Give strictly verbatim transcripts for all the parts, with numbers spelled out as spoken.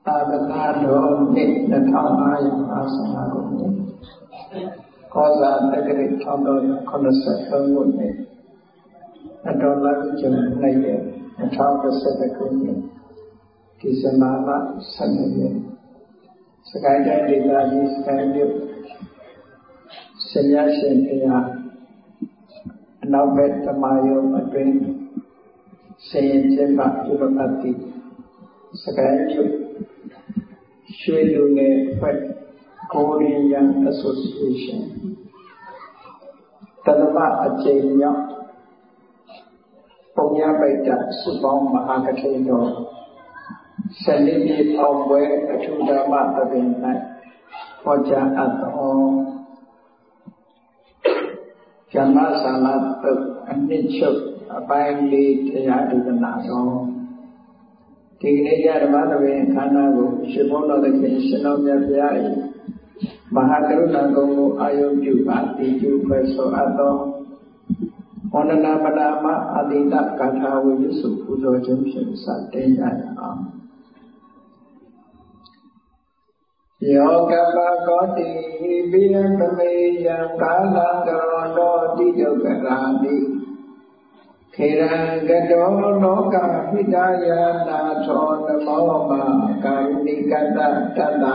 သာသနာတော်နှစ်နှစ်ထောင်၅ရာ၅ဆ၅ခုနှစ်ကောဇာတက္ကရာတစ်ထောင်သုံးရာခုနှစ်ဆယ်သုံးခုနှစ်အတော်လာကျုံနှစ်ရက်နှစ်ထောင်တစ်ဆယ်ခုနှစ်ဒီဇင်ဘာလဆယ်နှစ်ရက်စကိုင်းတိုင်းဒေသကြီးစကိုင်းမြို့ဆရာရှင်ဘုရားအနောက်ဘက်ဓမ္မယုံအတွင်းဆင်ရင်ကျင်းပပြုလုပ်အပ်သည့်စကိုင်းမြို့ရွှေလူငယ်အဖွဲ့ Korean Association တလမအကျဉ်းမြောက်ပုံရပိတ္တစုပေါင်းမဟာကထေတော်ဆယ်နှစ်ပြည့်အောင်ပွဲအထူးဓမ္မသဘင်၌ဟောကြားအပ်သောဓမ္မဆာလတုတ်အနှစ်ချုပ်အပိုင်းလေးတရားဒေသနာတော်ဒီကနေ့ညဓမ္မသဘင်ခန္ဓာကိုရှင်ဘုန်းတော်သခင်ရှင်တော်မြတ်ဘုရား၏မဟာကရုဏာကုံကိုအာယုပြုပါတိကျုဖွဲ့ဆိုအပ်သောဝန္ဒနာပနာမအာတိတကာထာဝိသုစုပူဇော်ခြင်းဖြင့်စတင်ရအောင်ယောကပကောတိပိယသမေယံကာလံကရောတောတိဒုက္ခရာတိခေရံကတောလောကဟိတယနာသောနမောမကာရုဏိကတတတ္တ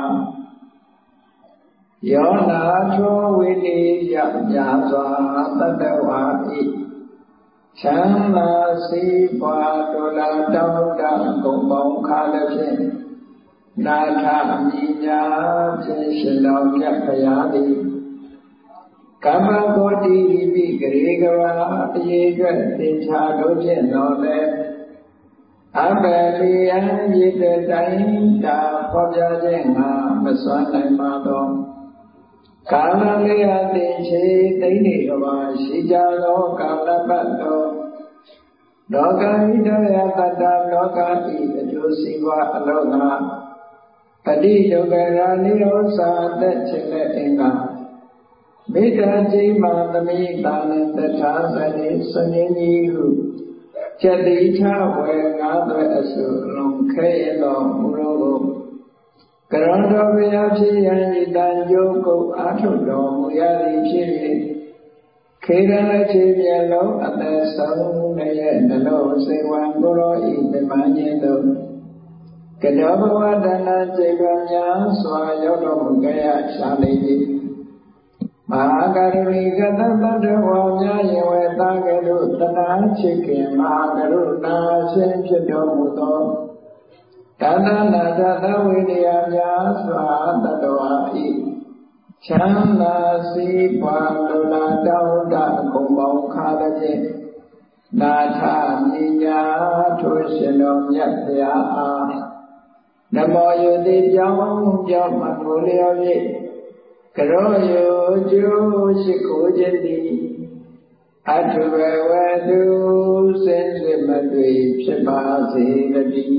ယောနာသောဝိနိယညာစွာတတ္တဝါဤချမ်းသာစီးပွားဒေါ်လာတောင်းတဂုံပေါင်းခါလည်းဖြင့်နာထမိညာဖြင့်ရှင်တော်မြတ်ဘုရားသည်ကမ္မဂောတိပိဂရေကဝါအယေအတွက်သင်္ချာတို့ဖြင့်တော်လည်းအဘယ်လျံရည်တဲ့တိုင်းတာဖော်ပြခြင်းငါမစွမ်းနိုင်ပါသောကာလလေးအသင်ချေသိနေကဘာရှိကြသောကာလပတ်တော်လောကဣတယတတ္တလောကဤအကျိုးစီးပွားအလုံးငါပတိဒုက္ခရာနိရောဓသက်ခြင်းနဲ့အင်္ဂါမေတ္တာကြီးမှသမိတာနှင့်တထာဇတိစဉ္ကြီးဟုကျက်တိချဝေငါးသွဲအစုလုံးခဲရတော်မူလို့ကရဏတော်ဘုရားဖြစ်ရန်ဤတန်ကြိုးကုတ်အားထုတ်တော်မူရသည်ဖြစ်၍ခေရဏချေပြလုံးအသက်ဆုံးရဲ့နှလုံးစေဝံကိုရောဤဓမ္မညေတုကတောဘဝတဏ္ဍစေကများစွာရောက်တော်မူကြရရှာလိမ့်သည်မဟာကရုဏီကတတ္တဝါများယဝေတာကရုတနာချစ်ခင်မဟာကရုဏာရှင်ဖြစ်တော်မူသောကန္တနာတသဝိနည်းများစွာတတဝါဤချမ်းသာစီးပွားလူလာတောင်းတကုံပေါင်းခါသည်ဖြင့်နာထမြညာထိုရှင်တော်မြတ်ဘုရားအားနမောယတိကြောင်းကြောင့်မကိုလျော်၍ကရောယောကျိုးရှိခိုးခြင်းသည်အထုဘဝတုစင်စစ်မတွေ့ဖြစ်ပါစေတည်း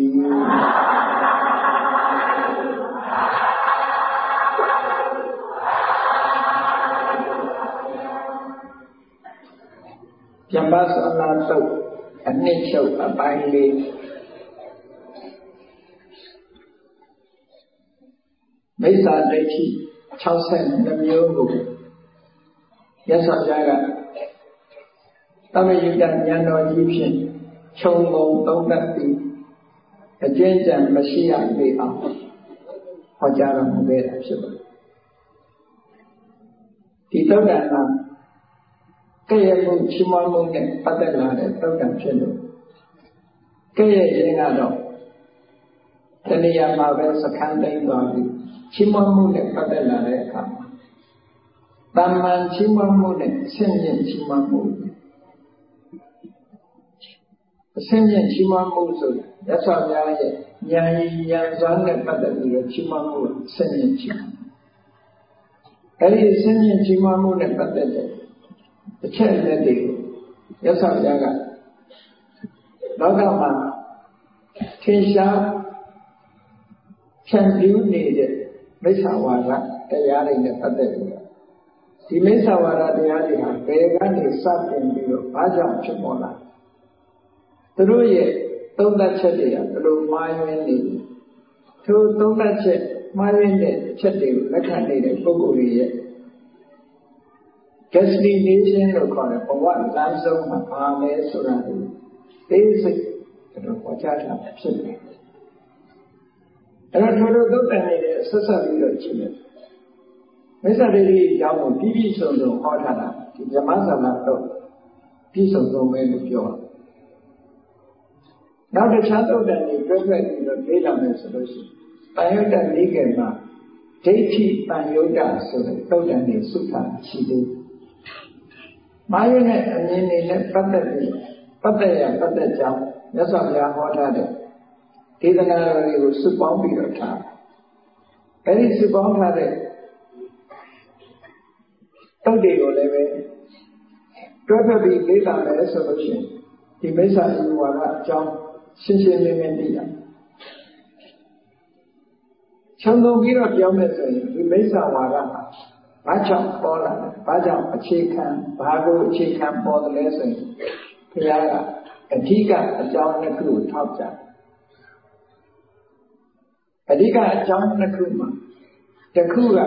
ဓမ္မစလာတုတ်အနှစ်ချုပ်အပိုင်းလေးမိစ္ဆာဒိဋ္ဌိ၆၂မျိုးကိုရသော်ပြားကသမယုတဉာဏ်တော်ကြီးဖြင့်ခြုံငုံသုံးသပ်ပြီးအကျဉ်းချံမရှိရပေအောင်ဟောကြားတော်မူခဲ့တာဖြစ်ပါတယ်ဒီသုတ္တန်ကကဲ့ရဲ့မှုချီးမွမ်းမှုနဲ့ပတ်သက်လာတဲ့သုတ္တန်ဖြစ်လို့ကဲ့ရဲ့ခြင်းကတော့တဏှာမှာပဲစခန်းသိမ်းသွားပြီးချီးမွမ်းမှုနဲ့ပတ်သက်လာတဲ့အခါမှာတမ္မန်ချီးမွမ်းမှုနဲ့အဆင့်မြင့်ချီးမွမ်းမှုအဆင့်မြင့်ချီးမွမ်းမှုဆိုတာရသော်များရဲ့ဉာဏ်ရည်ဉာဏ်စွမ်းနဲ့ပတ်သက်ပြီးတော့ချီးမွမ်းမှုအဆင့်မြင့်ချီးမွမ်းအဲဒီအဆင့်မြင့်ချီးမွမ်းမှုနဲ့ပတ်သက်တဲ့အချက်အလက်တွေကိုရသော်များကလောကမှာထင်ရှားဖြန့်ဖြူးနေတဲ့မိစ္ဆာဝါဒတရားတွေနဲ့ပတ်သက်ပြီးတော့ဒီမိစ္ဆာဝါဒတရားတွေဟာဘယ်ကနေစတင်ပြီးတော့ဘာကြောင့်ဖြစ်ပေါ်လာသူတို့ရဲ့သုံးသပ်ချက်တွေကဘယ်လိုမှားယွင်းနေထိုသုံးသပ်ချက်မှားရင်းတဲ့အချက်တွေကိုလက်ခံနေတဲ့ပုဂ္ဂိုလ်တွေရဲ့ destination လို့ခေါ်တဲ့ဘဝလမ်းဆုံးမှာဘာလဲဆိုတာကိုသိစိတ်တို့ဟောကြားတာဖြစ်တယ်အဲ့တော့ထိုတို့သုတ်တန်နေတဲ့ဆက်ဆက်ပြီးတော့ကြည့်မယ်မိစ္ဆာဒိဋ္ဌိအကြောင်းကိုပြည့်ပြည့်စုံစုံဟောထားတာဒီဓမ္မစလာတော့ပြည့်စုံစုံပဲလို့ပြောတာနောက်တစ်ခြားသုတ်တန်တွေတွဲတွဲပြီးတော့လေ့လာမယ်ဆိုလို့ရှိရင်တန်ယုတ်တနိကေမှာဒိဋ္ဌိတန်ယုတ်တဆိုတဲ့သုတ်တန်တွေစုထားရှိသေးတယ်မာယနဲ့အမြင်တွေနဲ့ပတ်သက်ပြီးပတ်သက်ရပတ်သက်ကြောင်းမြတ်စွာဘုရားဟောထားတဲ့ဒေသနာတော်တွေကိုစုပေါင်းပြီးတော့ထားအဲဒီစုပေါင်းထားတဲ့တုတ်တွေကိုလည်းပဲတွဲဖက်ပြီးလေ့လာမယ်ဆိုလို့ရှိရင်ဒီမိစ္ဆာဇီဝါဒအကြောင်းရှင်းရှင်းလင်းလင်းသိရခြုံငုံပြီးတော့ပြောမယ်ဆိုရင်ဒီမိစ္ဆာဝါဒမှာဘာကြောင့်ပေါ်လာလဲဘာကြောင့်အခြေခံဘာကိုအခြေခံပေါ်တယ်လဲဆိုရင်ဘုရားကအဓိကအကြောင်းနှစ်ခုကိုထောက်ပြအဓိကအကြောင်းနှစ်ခုမှာတစ်ခုက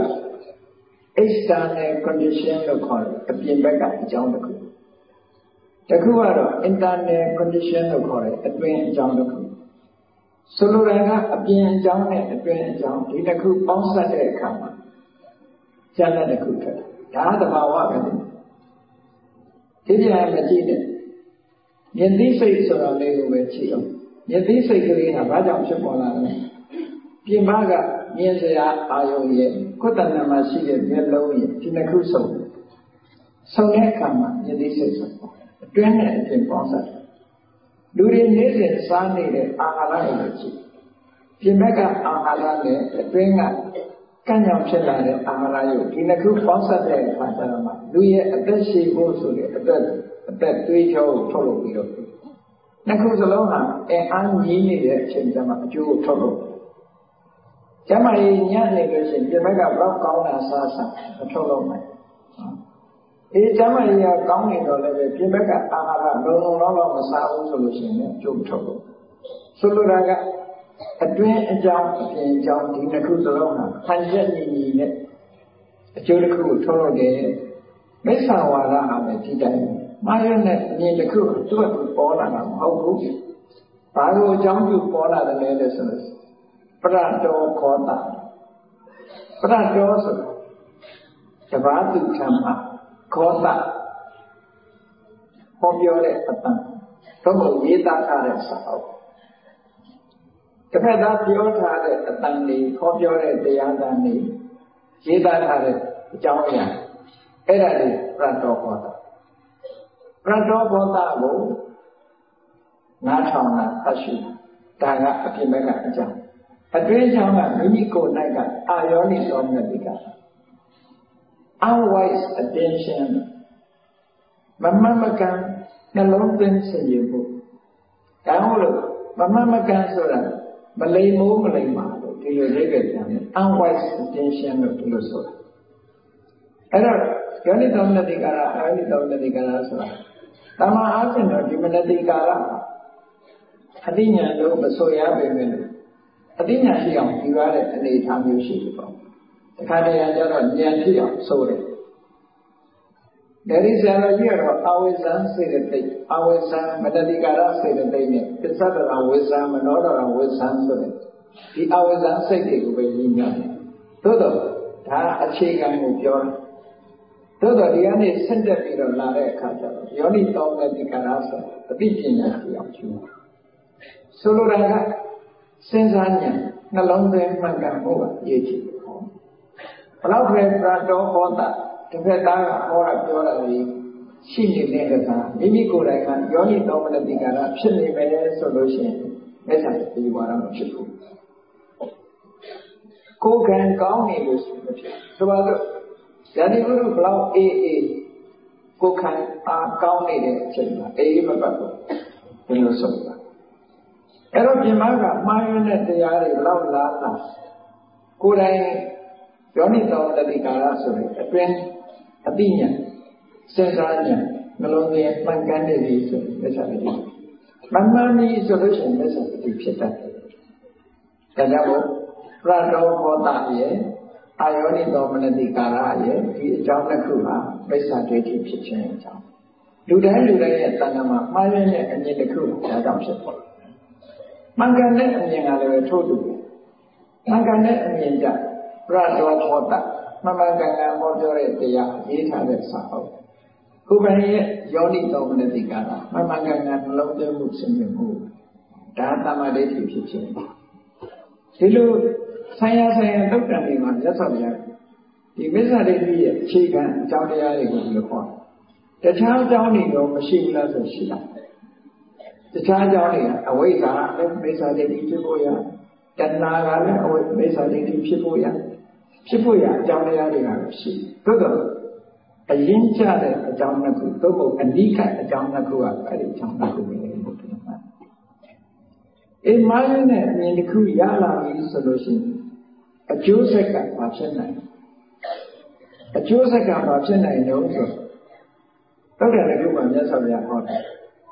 external condition လို့ခေါ်တယ်အပြင်ဘက်ကအကြောင်းတစ်ခုတစ်ခုကတော့ internal condition လို့ခေါ်တယ်အတွင်းအကြောင်းတစ်ခုဆိုလိုတာကအပြင်အကြောင်းနဲ့အတွင်းအကြောင်းဒီတစ်ခုပေါင်းစပ်တဲ့အခါမှာကျန်တဲ့တစ်ခုထွက်တယ်ဒါသဘာဝပဲဒီပြန်မကြည့်နဲ့မြင်သိစိတ်ဆိုတာလေးကိုပဲကြည့်အောင်မြင်သိစိတ်ကလေးကဘာကြောင့်ဖြစ်ပေါ်လာလဲပြင်ပကမြင်စရာအာယုံရဲ့ကိုယ်တဏ္ဍာမှာရှိတဲ့မျက်လုံးရဲ့ဒီနှစ်ခုစုံစုံတဲ့အခါမှာမြင်သိစိတ်ဆိုအတွင်းနဲ့အပြင်ပေါင်းစပ်လူတွေနေ့စဉ်စားနေတဲ့အာဟာရတွေကြည့်ပြင်ဘက်ကအာဟာရနဲ့အတွင်းကကံ့ကြောင့်ဖြစ်လာတဲ့အာဟာရယုတ်ဒီနှစ်ခုပေါင်းစပ်တဲ့အခါကျတော့မှလူရဲ့အသက်ရှည်ဖို့ဆိုတဲ့အသက်အသက်သွေးကြောကိုထုတ်လုပ်ပြီးတော့နှစ်ခုစလုံးဟာအင်အားကြီးနေတဲ့အချိန်ကျမှအကျိုးကိုထုတ်လုပ်ကျမကြီးညံ့နေလို့ရှိရင်ပြင်ဘက်ကဘလောက်ကောင်းတာစားစားမထုတ်လုပ်နိုင်အေးကျမကြီးကကောင်းနေတော့လည်းပြင်ဘက်ကအာဟာရလုံလုံလောက်လောက်မစားဘူးဆိုလို့ရှိရင်အကျိုးထုတ်လုပ်ဆိုလိုတာကအတွင်းအကြောင်းအပြင်အကြောင်းဒီနှစ်ခုစလုံးဟာဟန်ချက်ညီညီနဲ့အကျိုးတစ်ခုကိုထုတ်လုပ်တယ်မိစ္ဆာဝါဒဟာလည်းဒီတိုင်းမှားရတဲ့အမြင်တစ်ခုသူ့အပေါ်လာတာမဟုတ်ဘူးဘာလို့အကြောင်းပြုပေါ်လာတယ်လဲဆိုတော့ပရတောခောတာပရတောဆိုတာတဘာသူထံမှာခောတာဟောပြောတဲ့အတန်တော့မရေးသားထားတဲ့စာအုပ်တစ်ဖက်သားပြောထားတဲ့အတန်လေးဟောပြောတဲ့တရားတန်လေးရေးသားထားတဲ့အကြောင်းအရာအဲ့ဒါလေးပရတောခောတာပရတောခောတာကိုနားထောင်တာအရှိဒါကအပြင်ဘက်ကအကြောင်းအတွင်းကြောင့်ကမိမိကိုယ်၌ကအာယောနိသောမနတိက unwise attention မမမကံနှလုံးသွင်းစေရဖို့ဒါဟုတ်လို့မမမကံဆိုတာမလိမ်မိုးမလိမ်ပါလို့ဒီလိုလေးပဲပြန်တယ် unwise attention လို့ဒီလိုဆိုတာအဲ့တော့ယောနိသောမနတိကာရအာယောနိသောမနတိကာရဆိုတာတမန်အားဖြင့်တော့ဒီမနတိကာရအတိညာတို့မဆိုရပေမဲ့အတိညာရှိအောင်ယူရတဲ့အနေအထားမျိုးရှိတယ်ပေါ့တခါတည်းကျတော့ဉာဏ်ဖြစ်အောင်ဆိုတယ်ဒါရီဆရာတော်ကြီးကတော့အဝိဇ္ဇံစေတသိက်အဝိဇ္ဇံမတတိကာရစေတသိက်နဲ့ပစ္စဒရာဝိဇ္ဇံမနောဒရာဝိဇ္ဇံဆိုတဲ့ဒီအဝိဇ္ဇံစိတ်တွေကိုပဲညီညာတယ်သို့တော့ဒါအခြေခံကိုပြောတယ်သို့တော့ဒီကနေ့ဆက်တက်ပြီးတော့လာတဲ့အခါကျတော့ယောနိသောမနတိကာရဆိုအတိပညာဖြစ်အောင်ယူဆိုလိုတာကစဉ်းစားဉာဏ်နှလုံးသွင်းမှတ်ကန်ဖို့ကအရေးကြီးတယ်ဟောဘလောက်ပဲပရတောဟောတာတစ်ဖက်သားကဟောတာပြောတာလေးရှိနေတဲ့အခါမိမိကိုယ်တိုင်ကယောနိသောမနတိကာရဖြစ်နေမယ်ဆိုလို့ရှိရင်မေတ္တာဒီဝါဒမဖြစ်ဘူးကိုယ်ကံကောင်းနေလို့ရှိရင်ဖြစ်ဆိုပါတော့ယန္တိဝိရုဘလောက်အေးအေးကိုယ်ခံအားကောင်းနေတဲ့အချိန်မှာအေးမပတ်ဘူးဒီလိုဆိုတာအဲ့တော့ပြင်မကမှားရတဲ့တရားတွေဘလောက်လားလားကိုယ်တိုင်ယောနိသောတတိကာရဆိုတဲ့အတွင်းအတိညာစဉ်းစားညာနှလုံးသွင်းမှန်ကန်နေပြီဆိုရင်လက်ချတိမမှန်ပြီဆိုလို့ရှိရင်လက်ချတိဖြစ်တတ်တယ်ဒါကြောင့်ပရတောဘောတရဲ့အာယောနိသောမနတိကာရရဲ့ဒီအကြောင်းတစ်ခုဟာမိစ္ဆာဒိဋ္ဌိဖြစ်ခြင်းအကြောင်းလူတိုင်းလူတိုင်းရဲ့တဏ္ဍာမှာမှားရတဲ့အမြင်တစ်ခုဒါကြောင့်ဖြစ်ပေါ်မှန်ကန်တဲ့အမြင်ကလည်းထို့တူမှန်ကန်တဲ့အမြင်ကြပရတောဘောတမှန်မှန်ကန်ကန်ဟောပြောတဲ့တရားရေးထားတဲ့စာအုပ်ကိုယ်ပိုင်ရဲ့ယောနိသောမနတိကာရမှန်မှန်ကန်ကန်နှလုံးသွင်းမှုစဉ်းမြင်မှုဒါသမ္မာဒိဋ္ဌိဖြစ်ခြင်းဒီလိုဆိုင်ရာဆိုင်ရာတုတ်တန်တွေမှာမြတ်စွာဘုရားဒီမိစ္ဆာဒိဋ္ဌိရဲ့အခြေခံအကြောင်းတရားတွေကိုဒီလိုခေါ်တယ်တခြားအကြောင်းတွေတော့မရှိဘူးလားဆိုရှိတာတခြားအကြောင်းတွေကအဝိဇ္ဇာလည်းမိစ္ဆာဒိဋ္ဌိဖြစ်ဖို့ရတဏှာကလည်းအဝိမိစ္ဆာဒိဋ္ဌိဖြစ်ဖို့ရဖြစ်ဖို့ရအကြောင်းတရားတွေကတော့ရှိသို့တော့အရင်ကျတဲ့အကြောင်းနှစ်ခုသို့မဟုတ်အနိကအကြောင်းနှစ်ခုကအဲ့ဒီအကြောင်းနှစ်ခုပဲလို့ပြောတာအိမ်မိုင်းနဲ့အမြင်တစ်ခုရလာပြီဆိုလို့ရှိရင်အကျိုးဆက်ကဘာဖြစ်နိုင်အကျိုးဆက်ကဘာဖြစ်နိုင်တော့ဆိုတော့တဲ့တစ်ခုမှမြတ်စွာဘုရားဟောတယ်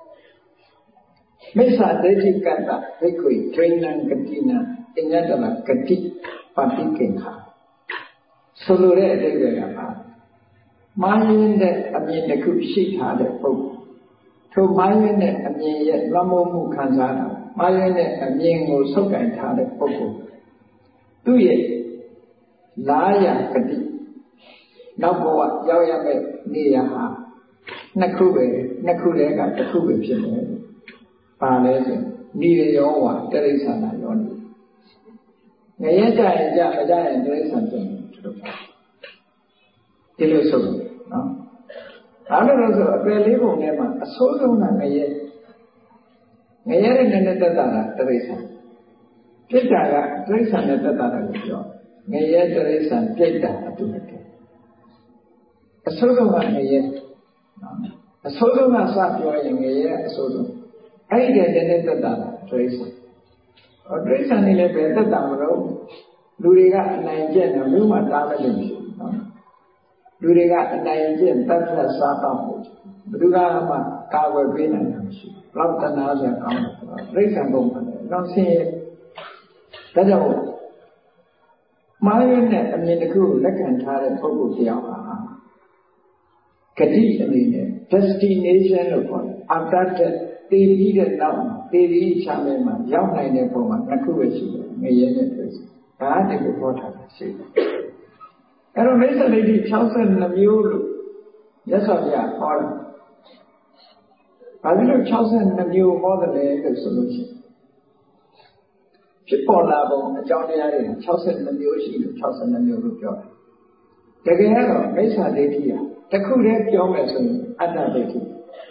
မိစ္ဆာဒိဋ္ဌိကတ္တဘိက္ခွေဒိဋ္ဌံဂတိနံအညတနာဂတိပတိကိခာဆိုလိုတဲ့အဓိပ္ပာယ်ကပါမှားယွင်းတဲ့အမြင်တစ်ခုရှိထားတဲ့ပုဂ္ဂိုလ်ထိုမှားယွင်းတဲ့အမြင်ရဲ့လွှမ်းမိုးမှုခံစားတာမှားယွင်းတဲ့အမြင်ကိုဆုပ်ကိုင်ထားတဲ့ပုဂ္ဂိုလ်သူ့ရဲ့လာရဂတိနောက်ဘဝရောက်ရမယ့်နေရာဟာနှစ်ခုပဲနှစ်ခုတည်းကတစ်ခုပဲဖြစ်နေတယ်။ပါလဲဆိုနိရောဝတရိစ္ဆာနာယောနိငရဲကြရင်ကြမကြရင်တရိစ္ဆာန်ဖြစ်နေတယ်ဒီလိုဆိုနော်။ဒါလို့လို့ဆိုအပယ်လေးပုံထဲမှာအဆိုးဆုံးကငရဲငရဲရဲ့နည်းနည်းသက်တာကတရိစ္ဆာန်ပြိတ္တာကတိရစ္ဆာန်နဲ့သက်တာလို့ပြောငရဲတိရစ္ဆာန်ပြိတ္တာအတူတူအဆိုးဆုံးကငရဲအဆိုးဆုံးကစပြောရင်ငရဲအဆိုးဆုံးအဲ့ဒီတည်းနဲ့သက်တာတိရစ္ဆာန်ဟောတိရစ္ဆာန်နေလည်းပဲသက်တာမလို့လူတွေကအနိုင်ကျင့်တယ်ဘယ်မှတားမလို့မရှိဘူးနော်လူတွေကအနိုင်ကျင့်တတ်သက်စားတော့ဘယ်သူကမှကာဝယ်ပေးနိုင်တာမရှိဘူးလောက်တနာဆိုကောင်းတယ်တိရစ္ဆာန်ပုံမှန်တယ်တော့ဆင်းရဲဒါကြောင့်မှားရတဲ့အမြင်တစ်ခုကိုလက်ခံထားတဲ့ပုဂ္ဂိုလ်တစ်ယောက်ဟာဂတိအနေနဲ့ destination လို့ခေါ်တယ်အတ္တတဲ့တည်ပြီးတဲ့နောက်တည်ပြီးချမ်းမှာရောက်နိုင်တဲ့ပုံမှာတစ်ခုပဲရှိတယ်ငရဲနဲ့တွေ့စီဒါတည်းကိုဟောထားတာရှိတယ်အဲ့တော့မိစ္ဆာဒိဋ္ဌိ၆၂မျိုးလို့ရသော်ပြဟောတယ်ဘာလို့၆၂မျိုးဟောတယ်လဲလို့ဆိုလို့ရှိရင်ဖြစ်ပေါ်လာပုံအကြောင်းတရားတွေ၆၂မျိုးရှိလို့၆၂မျိုးလို့ပြောတယ်တကယ်တော့မိစ္ဆာဒိဋ္ဌိဟာတစ်ခုတည်းပြောမယ်ဆိုရင်အတ္တဒိဋ္ဌိ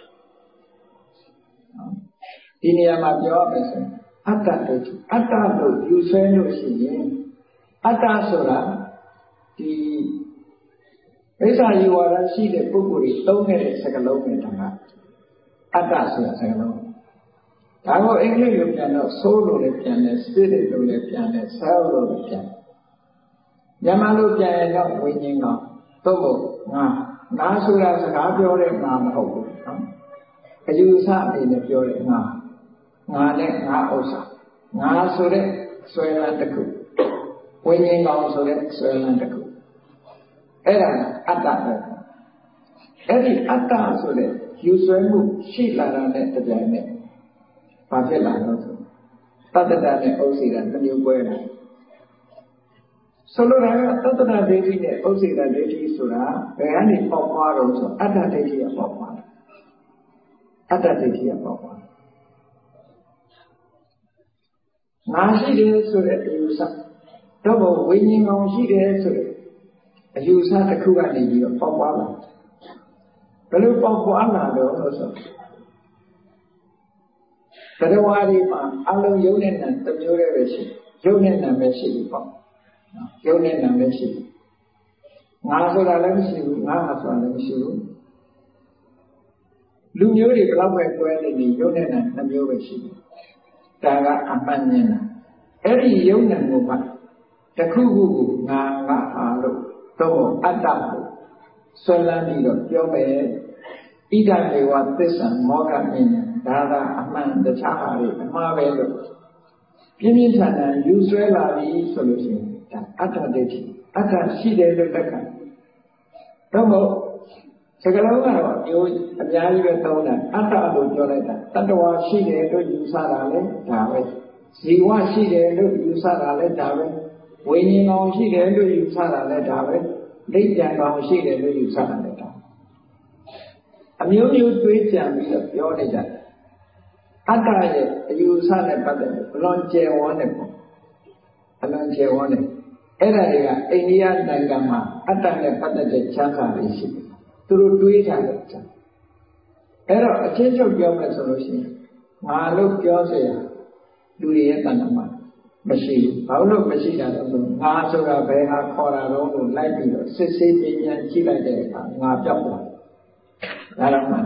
ဒီနေရာမှာပြောရမယ်ဆိုရင်အတ္တဒိဋ္ဌိအတ္တလို့ယူဆလို့ရှိရင်အတ္တဆိုတာဒီမိစ္ဆာယူဝါဒရှိတဲ့ပုဂ္ဂိုလ်တွေသုံးခဲ့တဲ့စကားလုံးပဲဒါကအတ္တဆိုတာစကားလုံးဒါကိုအင်္ဂလိပ်လိုပြန်တော့ soul လို့လည်းပြန်တယ် spirit လို့လည်းပြန်တယ် self လို့လည်းပြန်တယ်မြန်မာလိုပြန်ရင်တော့ဝိညာဉ်ကောင်သို့မဟုတ်ငါငါဆိုတာစကားပြောတဲ့ငါမဟုတ်ဘူးနော်အယူဆအနေနဲ့ပြောတဲ့ငါငါနဲ့ငါဥစ္စာငါဆိုတဲ့ဆွဲလန်းတစ်ခုဝိညာဉ်ကောင်ဆိုတဲ့ဆွဲလန်းတစ်ခုအဲ့ဒါအတ္တပဲအဲ့ဒီအတ္တဆိုတဲ့ယူဆွဲမှုရှိလာတာနဲ့တပြိုင်နက်ဘာဖြစ်လာလို့ဆိုတတ္တတနဲ့ဥစ္စေတာနှစ်မျိုးပွဲတာဆိုလိုတာကတတ္တတဒိဋ္ဌိနဲ့ဥစ္စေတာဒိဋ္ဌိဆိုတာဘယ်ကနေပေါက်ပွားတော့ဆိုအတ္တဒိဋ္ဌိကပေါက်ပွားတာအတ္တဒိဋ္ဌိကပေါက်ပွားငါရှိတယ်ဆိုတဲ့အယူဆတော့ဘဝိညာဉ်ကောင်ရှိတယ်ဆိုတဲ့အယူဆတစ်ခုကနေပြီးတော့ပေါက်ပွားလာဘယ်လိုပေါက်ပွားလာတော့ဆိုတရားဝါဒီမှာအလုံးယုံနဲ့နံတစ်မျိုးတည်းပဲရှိယုံနဲ့နံပဲရှိပြီပေါ့ယုံနဲ့နံပဲရှိငါဆိုတာလည်းမရှိဘူးငါဟာဆိုတာလည်းမရှိဘူးလူမျိုးတွေဘယ်လောက်ပဲကွဲနေနေယုံနဲ့နံနှစ်မျိုးပဲရှိတယ်ဒါကအမှန်မြင်တာအဲ့ဒီယုံနဲ့ကိုမှတစ်ခုခုကိုငါငါဟာလို့တော့အတ္တကိုဆွဲလန်းပြီးတော့ပြောမယ်ဣဒံမေဝသစ္ဆံမောဟမြင်ဒါသာအမှန်တခြားဟာတွေအမှားပဲလို့ပြင်းပြင်းထန်ထန်ယူဆွဲလာပြီဆိုလို့ရှိရင်ဒါအတ္တဒိဋ္ဌိအတ္တရှိတယ်လို့လက်ခံတော့မို့စကလုံးကတော့မျိုးအများကြီးပဲသုံးတာအတ္တလို့ပြောလိုက်တာတတ္တဝါရှိတယ်လို့ယူဆတာလေဒါပဲဇီဝရှိတယ်လို့ယူဆတာလေဒါပဲဝိညာဉ်ကောင်ရှိတယ်လို့ယူဆတာလေဒါပဲဒိဋ္ဌံကောင်ရှိတယ်လို့ယူဆတာလေဒါအမျိုးမျိုးတွေးကြံပြီးတော့ပြောနေကြတယ်အတ္တရဲ့အယူဆနဲ့ပတ်သက်ပြီးဘလွန်ကျယ်ဝန်းတယ်ပေါ့အလွန်ကျယ်ဝန်းတယ်အဲ့ဒါတွေကအိန္ဒိယနိုင်ငံမှာအတ္တနဲ့ပတ်သက်တဲ့ချမ်းသာတွေရှိတယ်သူတို့တွေးထားတယ်ချမ်းအဲ့တော့အချင်းချုပ်ပြောမယ်ဆိုလို့ရှိရင်ငါလို့ပြောเสียလူတွေရဲ့တဏ္ဍာမှာမရှိဘူးဘာလို့မရှိတာလဲဆိုငါဆိုတာဘယ်ဟာခေါ်တာတော့လို့လိုက်ပြီးတော့စစ်ဆေးပညာကြည့်လိုက်တဲ့အခါငါပြောက်သွားဒါတော့မှ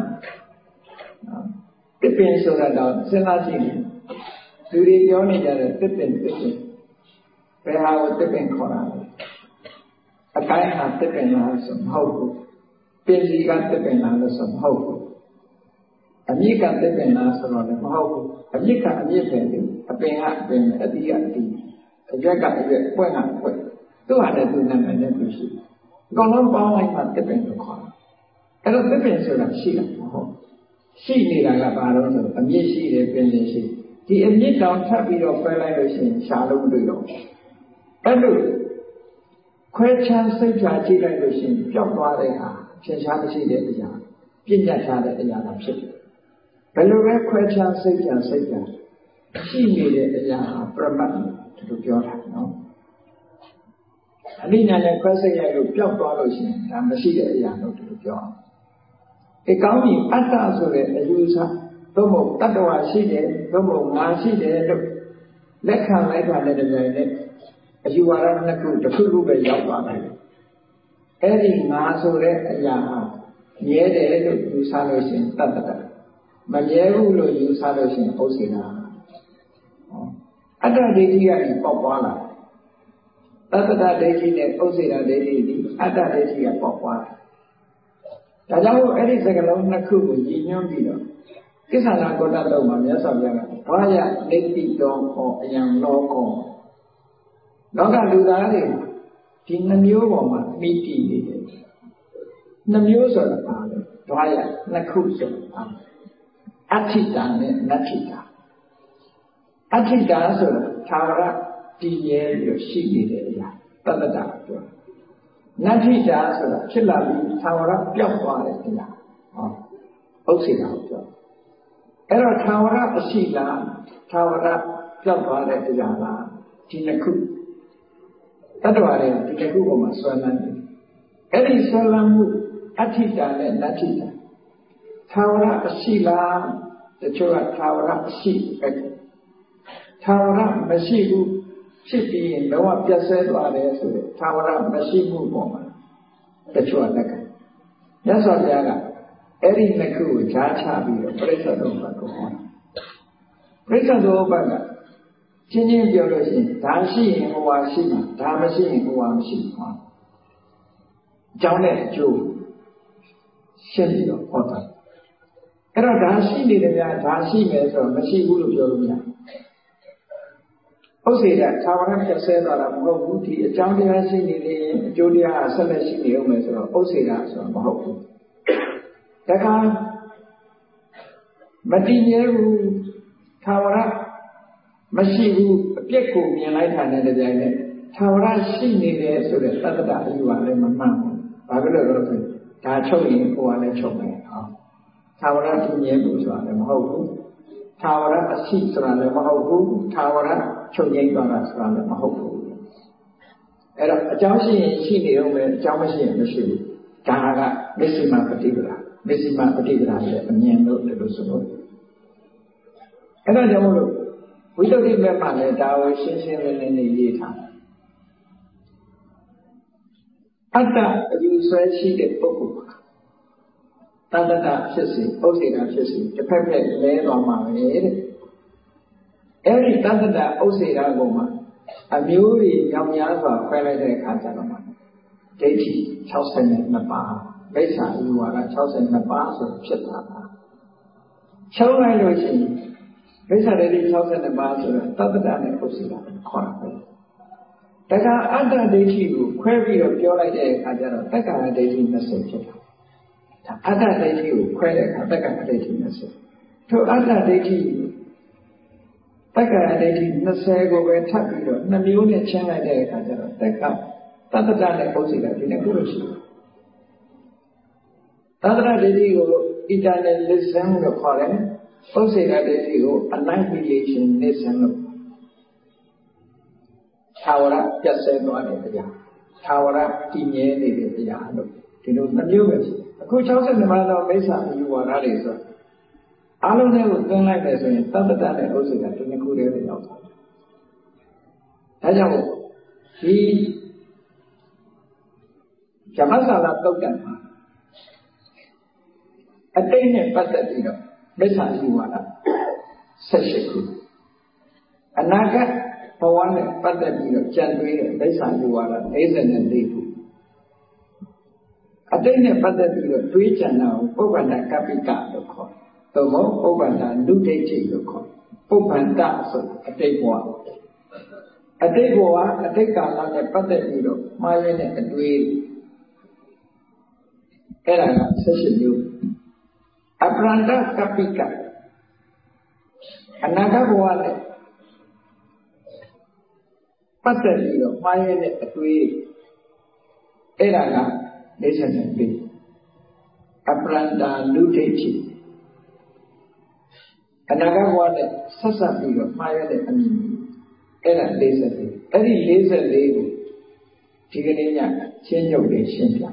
တစ်ပင်ဆိုတာတော့စဉ်းစားကြည့်တယ်လူတွေပြောနေကြတဲ့တစ်ပင်တစ်ပင်ဘယ်ဟာကိုတစ်ပင်ခေါ်တာလဲအတိုင်းဟာတစ်ပင်လားဆိုမဟုတ်ဘူးပင်စီကတစ်ပင်လားလို့ဆိုမဟုတ်ဘူးအမြင့်ကတစ်ပင်လားဆိုတော့လည်းမဟုတ်ဘူးအမြင့်ကအမြင့်ပဲလေအပင်ကအပင်အတိကအတိအရွက်ကအရွက်ပွင့်ကပွင့်သူ့ဟာနဲ့သူ့နာမည်နဲ့သူရှိအကုန်လုံးပေါင်းလိုက်မှတစ်ပင်ကိုခေါ်တာအဲ့တော့တစ်ပင်ဆိုတာရှိတာမဟုတ်ရှိနေတာကဘာလို့ဆိုအမြင့်ရှိတယ်ပင်စီရှိဒီအမြင့်တောင်ထပ်ပြီးတော့ခွဲလိုက်လို့ရှိရင်ရှားလို့မတွေ့တော့အဲ့လိုခွဲခြားစိတ်ဖြာကြည့်လိုက်လို့ရှိရင်ပျောက်သွားတဲ့ဟာထင်ရှားမရှိတဲ့အရာပြည့်ညတ်ထားတဲ့အရာကဖြစ်တယ်ဘယ်လိုပဲခွဲခြားစိတ်ဖြာစိတ်ဖြာရှိနေတဲ့အရာဟာပရမတ်လို့ဒီလိုပြောတာနော်အနိညာနဲ့ခွဲစိတ်ရလို့ပျောက်သွားလို့ရှိရင်ဒါမရှိတဲ့အရာလို့ဒီလိုပြောအောင်ဒီကောင်းကြီးအတ္တဆိုတဲ့အယူဆသို့မဟုတ်တတ္တဝါရှိတယ်သို့မဟုတ်ငါရှိတယ်လို့လက်ခံလိုက်တာနဲ့တကယ်နဲ့အယူဝါဒနှစ်ခုတစ်ခုခုပဲရောက်သွားတယ်အဲ့ဒီငါဆိုတဲ့အရာဟာမြဲတယ်လို့ယူဆလို့ရှိရင်တတ္တတမမြဲဘူးလို့ယူဆလို့ရှိရင်ဥစ္စေနာအတ္တဒိဋ္ဌိကနေပေါက်ပွားလာတတ္တဒိဋ္ဌိနဲ့ဥစ္စေနာဒိဋ္ဌိဒီအတ္တဒိဋ္ဌိကပေါက်ပွားလာဒါကြောင့်အဲ့ဒီစကားလုံးနှစ်ခုကိုရည်ညွှန်းပြီးတော့ကိစ္ဆနာကောတတုံမှာမြတ်စွာဘုရားကဘာယနေတိတော်ဟောအယံလောကောလောကလူသားတွေဒီနှမျိုးပေါ်မှာမိတည်နေတယ်နှမျိုးဆိုတာဘာလဲဘာယနှစ်ခုဆိုတာအဋ္ဌိတာနဲ့နတ္ထိတာအဋ္ဌိတာဆိုတာသာဝရတည်မြဲပြီးရှိနေတဲ့အရာတတ္တတာပြောနတ္ထိတာဆိုတာဖြစ်လာပြီးသာဝရပျောက်သွားတဲ့အရာဟောဥစ္စေတာကိုပြောအဲ့တော့သာဝရအရှိလားသာဝရပျောက်သွားတဲ့အရာလားဒီနှစ်ခုတတ္တဝါတွေဒီတစ်ခုပေါ်မှာဆွဲလန်းတယ်အဲ့ဒီဆွဲလန်းမှုအဋ္ဌိတာနဲ့နတ္ထိတာသာဝရအရှိလားတချို့ကသာဝရအရှိပဲသာဝရမရှိဘူးဖြစ်ပြီးရင်လောကပြတ်ဆဲသွားတယ်ဆိုတဲ့သာဝရမရှိမှုပေါ်မှာတချို့ကလက်ကမြတ်စွာဘုရားကအဲ့ဒီနှစ်ခုကိုကြားချပြီးတော့ပြိဿတော်ဘတ်ကိုဟောပြိဿတော်ဘတ်ကချင်းချင်းပြောလို့ရှိရင်ဒါရှိရင်ဟိုဟာရှိမှာဒါမရှိရင်ဟိုဟာမရှိမှာအကြောင်းနဲ့အကျိုးရှင်းပြီးတော့ဟောတာအဲ့တော့ဒါရှိနေတယ်များဒါရှိမယ်ဆိုတော့မရှိဘူးလို့ပြောလို့မရဥစ္စေတာသာဝရပြည့်စဲသွားတာမဟုတ်ဘူးဒီအကြောင်းတရားရှိနေတယ်အကျိုးတရားဆက်လက်ရှိနေအောင်မယ်ဆိုတော့ဥစ္စေတာဆိုတော့မဟုတ်ဘူးတခါမတည်မြဲဘူးသာဝရမရှိဘူးအပြစ်ကိုမြင်လိုက်တာနဲ့တပြိုင်နက်သာဝရရှိနေတယ်ဆိုတဲ့သတ္တတအယူကလည်းမမှန်ဘူးဘာဖြစ်လို့လဲဆိုဒါချုပ်ရင်ကိုယ်ကလည်းချုပ်မယ်ဟောသာဝရတည်မြဲဘူးဆိုတာလည်းမဟုတ်ဘူးသာဝရအရှိဆိုတာလည်းမဟုတ်ဘူးသာဝရချုပ်ငြိမ်းသွားတာဆိုတာလည်းမဟုတ်ဘူးအဲ့တော့အကြောင်းရှိရင်ရှိနေတော့မယ်အကြောင်းမရှိရင်မရှိဘူးဒါကမစ္စည်းမပฏิပဒါမစ္စည်းမပฏิပဒါရဲ့အမြင်လို့လို့ဆိုလို့အဲ့ဒါကြောင့်မို့လို့ဝိသုဒ္ဓိမေမှာလည်းဒါကိုရှင်းရှင်းလင်းလင်းလေးရေးထားတယ်အတ္တအယူဆွဲရှိတဲ့ပုဂ္ဂိုလ်တတ္တတဖြစ်စီဥစ္စေတာဖြစ်စီတစ်ဖက်ဖက်လဲသွားမှာပဲတဲ့အဲ့ဒီတတ္တတဥစ္စေတာကိုမှအမျိုးကြီးကြောင်များစွာခွဲလိုက်တဲ့အခါကျတော့မှဒိဋ္ဌိ၆၂ပါးမိစ္ဆာအယူဝါဒ၆၂ပါးဆိုဖြစ်လာတာချုပ်လိုက်လို့ရှိရင်မိစ္ဆာဒိဋ္ဌိsáu mươiပါးဆိုတာသတ္တတနဲ့ဥစ္စေတာခေါ်တာပဲတခါအတ္တဒိဋ္ဌိကိုခွဲပြီးတော့ပြောလိုက်တဲ့အခါကျတော့တက္ကရာဒိဋ္ဌိ၂၀ဖြစ်တာဒါအတ္တဒိဋ္ဌိကိုခွဲတဲ့အခါတက္ကရာဒိဋ္ဌိ၂၀ထိုအတ္တဒိဋ္ဌိတက္ကရာဒိဋ္ဌိ၂၀ကိုပဲထပ်ပြီးတော့နှမျိုးနဲ့ချင်းလိုက်တဲ့အခါကျတော့တက္ကသတ္တတနဲ့ဥစ္စေတာဒီနှစ်ခုလို့ရှိတယ်သတ္တရဒိဋ္ဌိကို eternalism လို့ခေါ်တယ်ဥစ္စေတဒိဋ္ဌိကို annihilationism လို့သာဝရပြတ်ဆဲသွားတဲ့တရားသာဝရတည်မြဲနေတဲ့တရားလို့ဒီလိုနှမျိုးပဲရှိအခု၆၂ပါးသောမိစ္ဆာအယူဝါဒတွေဆိုအလုံးနဲ့ကိုသွင်းလိုက်တယ်ဆိုရင်သတ္တတနဲ့ဥစ္စေတဒီနှစ်ခုတည်းပဲရောက်သွားတယ်ဒါကြောင့်ဒီဓမ္မစာလာတုတ်တန်မှာအတိတ်နဲ့ပတ်သက်ပြီးတော့မိစ္ဆာအယူဝါဒ၁၈ခုအနာဂတ်ဘဝနဲ့ပတ်သက်ပြီးတော့ကြံတွေးတဲ့မိစ္ဆာအယူဝါဒ၄၄ခုအတိတ်နဲ့ပတ်သက်ပြီးတော့တွေးကြံတာကိုပုဗ္ဗန္တကပ္ပိကလို့ခေါ်တယ်။သို့မဟုတ်ပုဗ္ဗန္တနုဒိဋ္ဌိလို့ခေါ်တယ်။ပုဗ္ဗန္တဆိုအတိတ်ဘဝအတိတ်ဘဝအတိတ်ကာလနဲ့ပတ်သက်ပြီးတော့မှားရတဲ့အတွေးအဲ့ဒါက၁၈မျိုးအပရန္တကပ္ပိကအနာဂတ်ဘဝနဲ့ပတ်သက်ပြီးတော့မှားရတဲ့အတွေးအဲ့ဒါက၄၂ပြီအပရန္တာနုဒိဋ္ဌိအနာဂတ်ဘဝနဲ့ဆက်ဆက်ပြီးတော့မှားရတဲ့အမြင်အဲ့ဒါ၄၄အဲ့ဒီ၄၄ကိုဒီကနေ့ညရှင်းချုပ်နေရှင်းပြ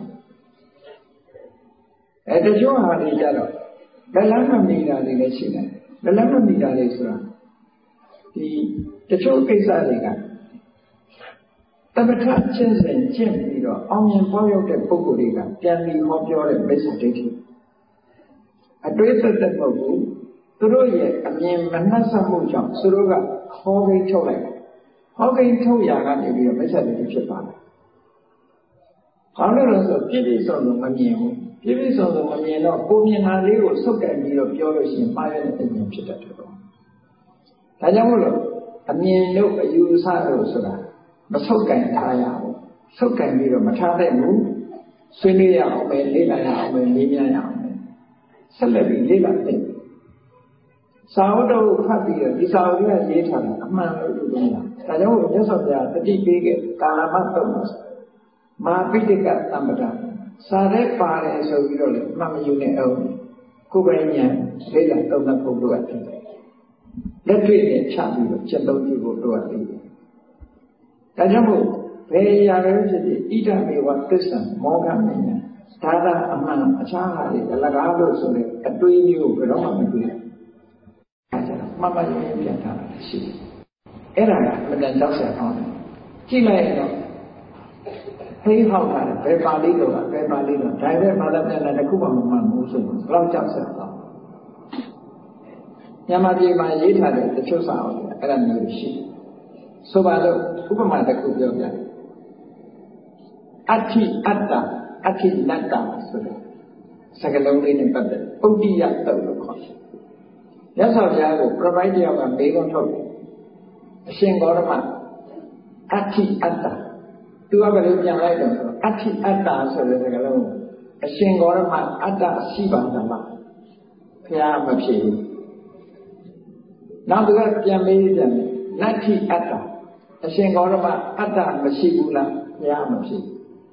အဲတချို့ဟာတွေကြတော့လက်လန်းမမီတာတွေလည်းရှိတယ်လက်လန်းမမီတာတွေဆိုတာဒီတချို့ကိစ္စတွေကတပ္ပထချင်းစဉ်ကျင့်ပြီးတော့အောင်မြင်ပေါ်ရောက်တဲ့ပုဂ္ဂိုလ်တွေကပြန်ပြီးဟောပြောတဲ့မိစ္ဆာဒိဋ္ဌိအတွေးသက်သက်မဟုတ်ဘူးသူတို့ရဲ့အမြင်မနှက်ဆက်မှုကြောင့်သူတို့ကဟောကိန်းထုတ်လိုက်ဟောကိန်းထုတ်ရာကနေပြီးတော့မိစ္ဆာဒိဋ္ဌိဖြစ်ပါလားဘာလို့လဲဆိုပြည့်ပြည့်စုံစုံမမြင်ဘူးပြည့်ပြည့်စုံစုံမမြင်တော့ကိုမြင်တာလေးကိုစုပ်ကန်ပြီးတော့ပြောလို့ရှိရင်မှားရတဲ့အမြင်ဖြစ်တတ်တယ်ပေါ့ဒါကြောင့်မို့လို့အမြင်တို့အယူအဆတို့ဆိုတာမဆုပ်ကန်ထားရဘူးဆုပ်ကန်ပြီးတော့မထားတဲ့ဘူးဆွေးနွေးရအောင်ပဲလေ့လာရအောင်ပဲလေးများရအောင်ပဲဆက်လက်ပြီးလေ့လာတဲ့စာဝတ္ထုဖတ်ပြီးတော့ဒီစာဝတ္ထုကရေးထားတာအမှန်လို့ပြောနေတာဒါကြောင့်မြတ်စွာဘုရားတတိပေးခဲ့ကာလမတ်တော့မာပိဋကသမ္ပဒစာရဲပါတယ်ဆိုပြီးတော့လည်းမှတ်မယူနဲ့အောင်ကိုယ်ပိုင်ဉာဏ်လေ့လာသုံးသပ်ဖို့လိုအပ်တယ်လက်တွေ့နဲ့ချပြီးတော့ချက်သုံးကြည့်ဖို့လိုအပ်တယ်ဒါကြောင့်မို့ဘယ်ရာပဲဖြစ်ဖြစ်ဣဒမေဝသစ္စာမောဟမဉ္ဇဉ်ဒါသာအမှန်အခြားဟာတွေအလကားလို့ဆိုတဲ့အတွေးမျိုးဘယ်တော့မှမတွေ့ဘူးအဲဒါမှတ်မှတ်ရင်းပြန်ထားတာရှိတယ်အဲ့ဒါကမတန်ကြောက်စရာကောင်းတယ်ကြည့်လိုက်တော့ဖိဟောက်တာဘယ်ပါဠိတော်ကဘယ်ပါဠိတော်ဒါပဲဘာသာပြန်တယ်တစ်ခုမှမမှန်ဘူးဆိုတော့ဘယ်တော့ကြောက်စရာကောင်းညမပြေမှာရေးထားတဲ့တချို့စာအုပ်တွေအဲ့ဒါမျိုးရှိတယ်ဆိုပါတော့ဥပမာတစ်ခုပြောပြအဋ္ဌိအတ္တအဋ္ဌိနတ္တဆိုတဲ့စကားလုံးလေးနဲ့ပတ်သက်ပုဒ္ဓိယတုတ်လို့ခေါ်တယ်။မြတ်စွာဘုရားကိုပြပိုက်တယောက်ကမေးခွန်းထုတ်တယ်။အရှင်ဂေါတမအဋ္ဌိအတ္တသူကဘယ်လိုပြန်လိုက်တော့ဆိုအဋ္ဌိအတ္တဆိုတဲ့စကားလုံးအရှင်ဂေါတမအတ္တရှိပါသလားဘုရားမဖြေဘူး။နောက်သူကပြန်မေးပြန်တယ်နတ္ထိအတ္တအရှင်ဂေါတမအတ္တမရှိဘူးလားဘုရားမဖြစ်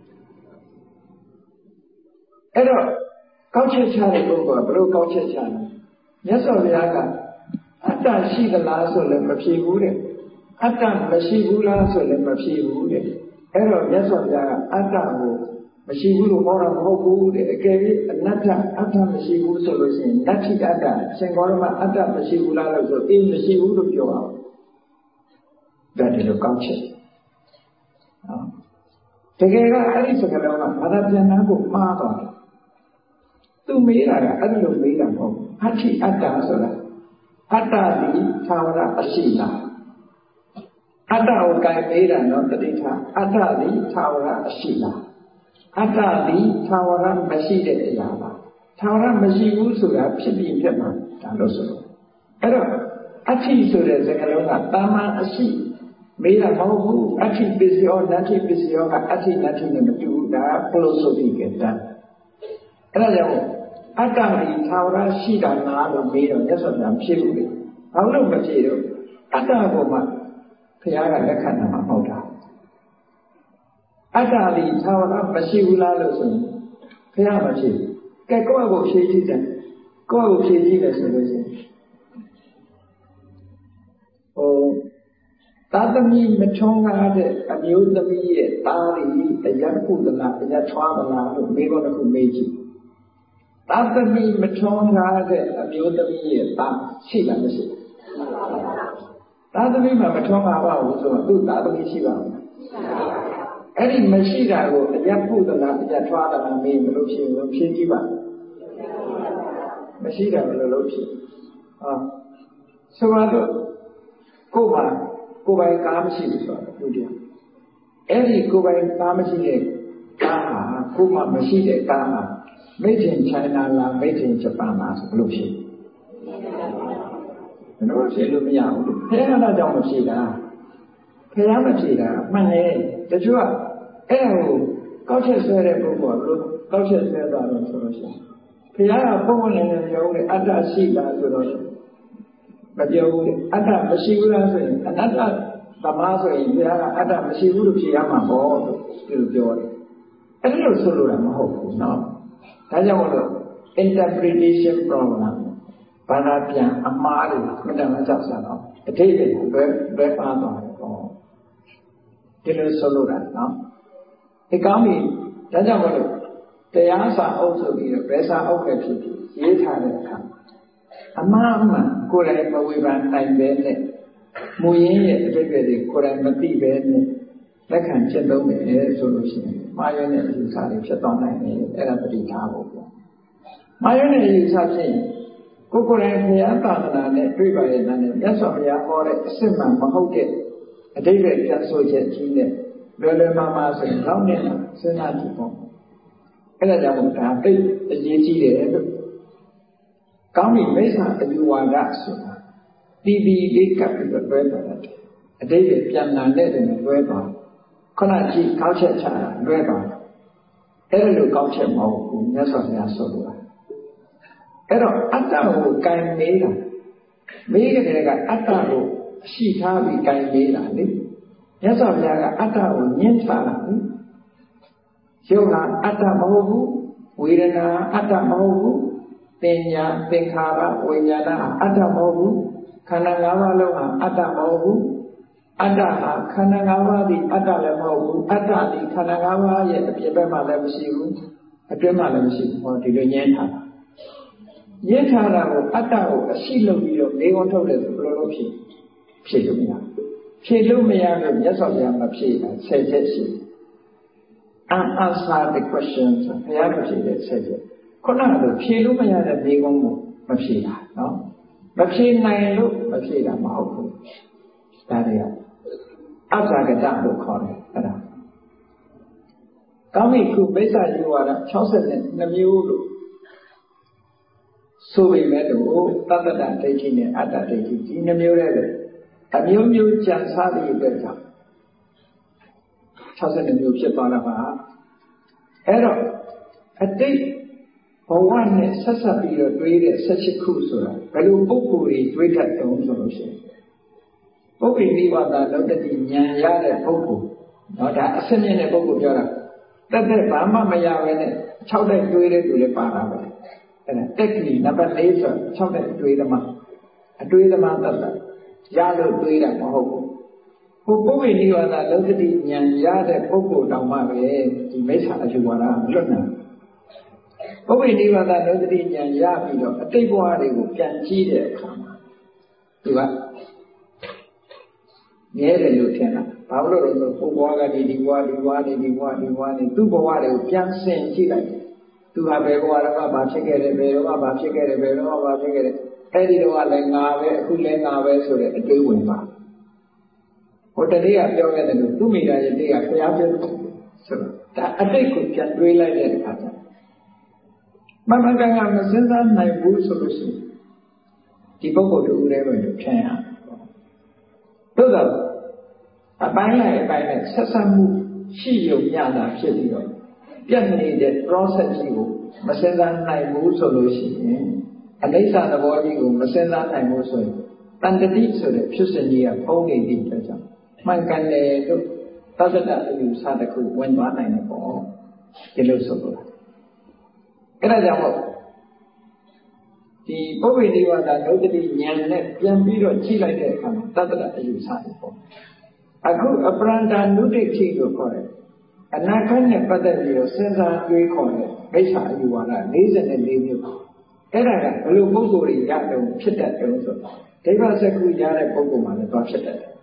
အဲ့တော့ကောက်ချက်ချတဲ့ပုဂ္ဂိုလ်ကဘယ်လိုကောက်ချက်ချလဲမြတ်စွာဘုရားကအတ္တရှိသလားဆိုလည်းမဖြစ်ဘူးတဲ့အတ္တမရှိဘူးလားဆိုလည်းမဖြစ်ဘူးတဲ့အဲ့တော့မြတ်စွာဘုရားကအတ္တကိုမရှိဘူးလို့ဟောတာမဟုတ်ဘူးတဲ့အကယ်၍အနတ္တအတ္တမရှိဘူးဆိုလို့ရှိရင်နတ္ထိအတ္တရှင်ဂေါတမအတ္တမရှိဘူးလားလို့ဆိုအေးမရှိဘူးလို့ပြောအောင်ဒါဒီလိုကောက်ချက်နော်တကယ်ကအဲ့ဒီစကားလုံးကဘာသာပြန်တာကိုမှားသွားတယ်သူမေးတာကအဲ့လိုမေးတာမဟုတ်ဘူးအဋ္ဌိအတ္တဆိုတာအတ္တဒီသာဝရအရှိလားအတ္တကိုကြိုင်မေးတာနော်တတိထားအတ္တဒီသာဝရအရှိလားအတ္တဒီသာဝရမရှိတဲ့တရားလားသာဝရမရှိဘူးဆိုတာဖြစ်ပြီးဖြစ်မှာဒါလို့ဆိုတော့အဲ့တော့အဋ္ဌိဆိုတဲ့စကားလုံးကတာမန်အရှိမေးတာမဟုတ်ဘူးအဋ္ဌိပစ္စယောနတ္ထိပစ္စယောကအဋ္ဌိနတ္ထိနဲ့မတူဘူးဒါက philosophy ကတည်းကအဲ့ဒါကြောင့်အတ္တဒီသာဝရရှိတာလားလို့မေးတော့မြတ်စွာဘုရားဖြေလို့လေဘာလို့မဖြေတော့အတ္တကိုမှဘုရားကလက်ခံတာမဟုတ်တာအတ္တဒီသာဝရမရှိဘူးလားလို့ဆိုရင်ဘုရားမဖြေကဲကိုယ့်အကိုဖြေကြည့်တယ်ကိုယ့်အကိုဖြေကြည့်တယ်ဆိုလို့ရှိရင်ဟိုသာသမီမထွန်းကားတဲ့အမျိုးသမီးရဲ့သားတွေအယတ်ပုဒနာအယတ်ထွားမလားလို့မေးခွန်းတစ်ခုမေးကြည့်သာသမီမထွန်းကားတဲ့အမျိုးသမီးရဲ့သားရှိလားမရှိသာသမီမှာမထွန်းကားပါဘူးဆိုတော့သူ့သာသမီရှိပါဘူးအဲ့ဒီမရှိတာကိုအယတ်ပုဒနာအယတ်ထွားတာမေးမလို့ဖြစ်လို့ဖြေကြည့်ပါမရှိတာဘယ်လိုလုပ်ဖြစ်ဟာဆိုတော့ကိုယ်ပါကိုယ်ပိုင်ကားမရှိဘူးဆိုတော့လူတရားအဲ့ဒီကိုယ်ပိုင်ကားမရှိတဲ့ကားဟာကိုယ်မှမရှိတဲ့ကားဟာမိတ်တင်ချိုင်းနာလားမိတ်တင်ဂျပန်လားဆိုဘယ်လိုဖြစ်ဘယ်လိုဖြစ်လို့မရဘူးလေဖះနာကြောင့်မဖြစ်တာဖះမဖြစ်တာမှန်တယ်တချို့ကအဲ့ဒါကိုကောက်ချက်ဆွဲတဲ့ပုဂ္ဂိုလ်ကလို့ကောက်ချက်ဆွဲသွားတယ်ဆိုလို့ရှိရင်ဖះကပုံဝင်နေတယ်ပြောတယ်အတ္တရှိလားဆိုတော့မပြောဘူးလေအတ္တမရှိဘူးလားဆိုရင်အနတ္တသမားဆိုရင်ဘုရားကအတ္တမရှိဘူးလို့ဖြေရမှာပေါ့လို့ဒီလိုပြောတယ်အဲ့လိုဆိုလိုတာမဟုတ်ဘူးเนาะဒါကြောင့်မို့လို့ interpretation problem ဘာသာပြန်အမှားတွေမတန်မကြောက်စရာတော့အတိတ်တွေဘယ်ဘယ်ပါသွားတယ်ပေါ့ဒီလိုဆိုလိုတာเนาะဒီကောင်းပြီဒါကြောင့်မို့လို့တရားစာအုပ်ဆိုပြီးတော့ဘယ်စာအုပ်ပဲဖြစ်ဖြစ်ရေးထားတဲ့အခါအမှားအမှန်ကိုယ်တိုင်မဝေဖန်နိုင်ပဲနဲ့မူရင်းရဲ့အတိတ်တွေကိုယ်တိုင်မသိပဲနဲ့လက်ခံချက်သုံးတယ်ဆိုလို့ရှိရင်မှားရတဲ့အယူဆတွေဖြစ်သွားနိုင်တယ်အဲ့ဒါပဋိထားဖို့ပေါ့မှားရတဲ့အယူဆဖြင့်ကိုယ်ကိုယ်တိုင်ဘုရားသာသနာနဲ့တွေ့ပါရဲ့နဲ့မြတ်စွာဘုရားဟောတဲ့အစစ်မှန်မဟုတ်တဲ့အတိတ်ရဲ့ပြန်ဆိုချက်ကြီးနဲ့လွယ်လွယ်မှားမှားဆိုရင်တော့နဲ့စဉ်းစားကြည့်ပေါ့အဲ့ဒါကြောင့်ဒါသိအရေးကြီးတယ်လို့ကောင်းပြီမိစ္ဆာအယူဝါဒဆိုတာတီးတီးလေးကပ်ပြီးတော့တွဲသွားတယ်အတိတ်ကပြန်လာတဲ့တည်းနဲ့တွဲသွားခုနကြည့်ကောက်ချက်ချတာတွဲသွားအဲ့လိုကောက်ချက်မဟုတ်ဘူးမြတ်စွာဘုရားဆိုလိုတာအဲ့တော့အတ္တကိုကင်မေးတာမေးကြတဲ့ကအတ္တကိုရှိထားပြီးကင်မေးတာလေမြတ်စွာဘုရားကအတ္တကိုညှင်းထားတာလေရုပ်ကအတ္တမဟုတ်ဘူးဝေဒနာအတ္တမဟုတ်ဘူးသင်ညာသင်္ခါရဝိညာဏအတ္တမဟုတ်ဘူးခန္ဓာ၅ပါးလုံးဟာအတ္တမဟုတ်ဘူးအတ္တဟာခန္ဓာ၅ပါးဒီအတ္တလည်းမဟုတ်ဘူးအတ္တဒီခန္ဓာ၅ပါးရဲ့အပြင်ဘက်မှာလည်းမရှိဘူးအတွင်းမှာလည်းမရှိဘူးဟောဒီလိုညင်းထားတာညင်းထားတာကိုအတ္တကိုအရှိလုပ်ပြီးတော့လေးခွန်းထုတ်တယ်ဆိုဘယ်လိုလုပ်ဖြစ်ဖြစ်လို့မရဖြေလို့မရလို့မြတ်စွာဘုရားမဖြေတာဆယ်ချက်ရှိunanswer the question ဆိုဘုရားကဖြေတဲ့ဆယ်ချက်ခုနကလိုဖြေလို့မရတဲ့ဒီကုန်းကိုမဖြေတာနော်မဖြေနိုင်လို့မဖြေတာမဟုတ်ဘူးဒါတွေကအတ္တကတလို့ခေါ်တယ်အဲ့ဒါကောင်းပြီခုမိစ္ဆာယူဝါဒ၆၂မျိုးလို့ဆိုပေမဲ့လို့တတ္တဒိဋ္ဌိနဲ့အတ္တဒိဋ္ဌိဒီနှမျိုးတည်းပဲအမျိုးမျိုးကြံစားပြီးတဲ့ကြောင့်၆၂မျိုးဖြစ်သွားတာပါအဲ့တော့အတိတ်ဘဝနဲ့ဆက်ဆက်ပြီးတော့တွေးတဲ့၁၈ခုဆိုတာဘယ်လိုပုဂ္ဂိုလ်တွေတွေးတတ်တုံးဆိုလို့ရှိရင်ပုဂ္ဂိနိဝါဒလောတတိဉာဏ်ရတဲ့ပုဂ္ဂိုလ်နော်ဒါအစင်းမြင့်တဲ့ပုဂ္ဂိုလ်ပြောတာတက်တဲ့ဘာမှမရပဲနဲ့၆တိုက်တွေးတဲ့သူလည်းပါတာပဲအဲ့ဒါတက်ကလီနံပါတ်၄ဆို၆တိုက်တွေးသမားအတွေးသမားတတ်တာရလို့တွေးတာမဟုတ်ဘူးဟိုပုဂ္ဂိနိဝါဒလောတတိဉာဏ်ရတဲ့ပုဂ္ဂိုလ်တောင်မှပဲဒီမိစ္ဆာအယူဝါဒမလွတ်နိုင်ပုဂ္ဂိနိဝါဒလောတတိဉာဏ်ရပြီးတော့အတိတ်ဘဝတွေကိုပြန်ကြည့်တဲ့အခါမှာဒီကမြဲတယ်လို့ထင်တာဘာလို့လဲဆိုကိုယ်ဘဝကနေဒီဘဝဒီဘဝနေဒီဘဝဒီဘဝနေသူ့ဘဝတွေကိုပြန်ဆင်ကြည့်လိုက်သူဟာဘယ်ဘဝတော့ဘာဖြစ်ခဲ့တယ်ဘယ်တော့မှဘာဖြစ်ခဲ့တယ်ဘယ်တော့မှဘာဖြစ်ခဲ့တယ်အဲ့ဒီတော့လည်းငါပဲအခုလည်းငါပဲဆိုတဲ့အတွေးဝင်ပါဟိုတတိယပြောခဲ့တယ်လို့သူမိသားရဲ့တေးကဘုရားပြောဆိုဒါအတိတ်ကိုပြန်တွေးလိုက်တဲ့အခါကျမမကကမစဉ်းစားနိုင်ဘူးဆိုလို့ရှိရင်ဒီပုဂ္ဂိုလ်တူလည်းပဲထင်ရသို့သောအပိုင်းလိုက်အပိုင်းနဲ့ဆက်ဆက်မှုရှိရုံညတာဖြစ်ပြီးတော့ပြတ်နေတဲ့ process ကြီးကိုမစင်စားနိုင်ဘူးဆိုလို့ရှိရင်အနိစ္စသဘောကြီးကိုမစင်စားနိုင်ဘူးဆိုရင်တန်တတိဆိုတဲ့ဖြစ်စဉ်ကြီးကပုံနေသည့်အတွက်ကြောင့်မှန်ကန်တယ်လို့သတ္တအယူဆတစ်ခုဝင်သွားနိုင်တယ်ပေါ့ဒီလိုဆိုလို့အဲ့ဒါကြောင့်မို့ဒီပုဗ္ဗေနိဝါဒဒုတ္တိဉာဏ်နဲ့ပြန်ပြီးတော့ကြည့်လိုက်တဲ့အခါမှာတတ္တအယူဆတယ်ပေါ့အခုအပရန္တာနုဒိဋ္ဌိလို့ခေါ်တယ်အနာဂတ်နဲ့ပတ်သက်ပြီးတော့စဉ်းစားတွေးခေါ်တဲ့မိစ္ဆာအယူဝါဒ၄၄မျိုးအဲ့ဒါကဘယ်လိုပုဂ္ဂိုလ်တွေရတော့ဖြစ်တတ်တယ်ဆိုတော့ဒိဗ္ဗစက္ခုရတဲ့ပုဂ္ဂိုလ်မှလည်းသွားဖြစ်တတ်တယ်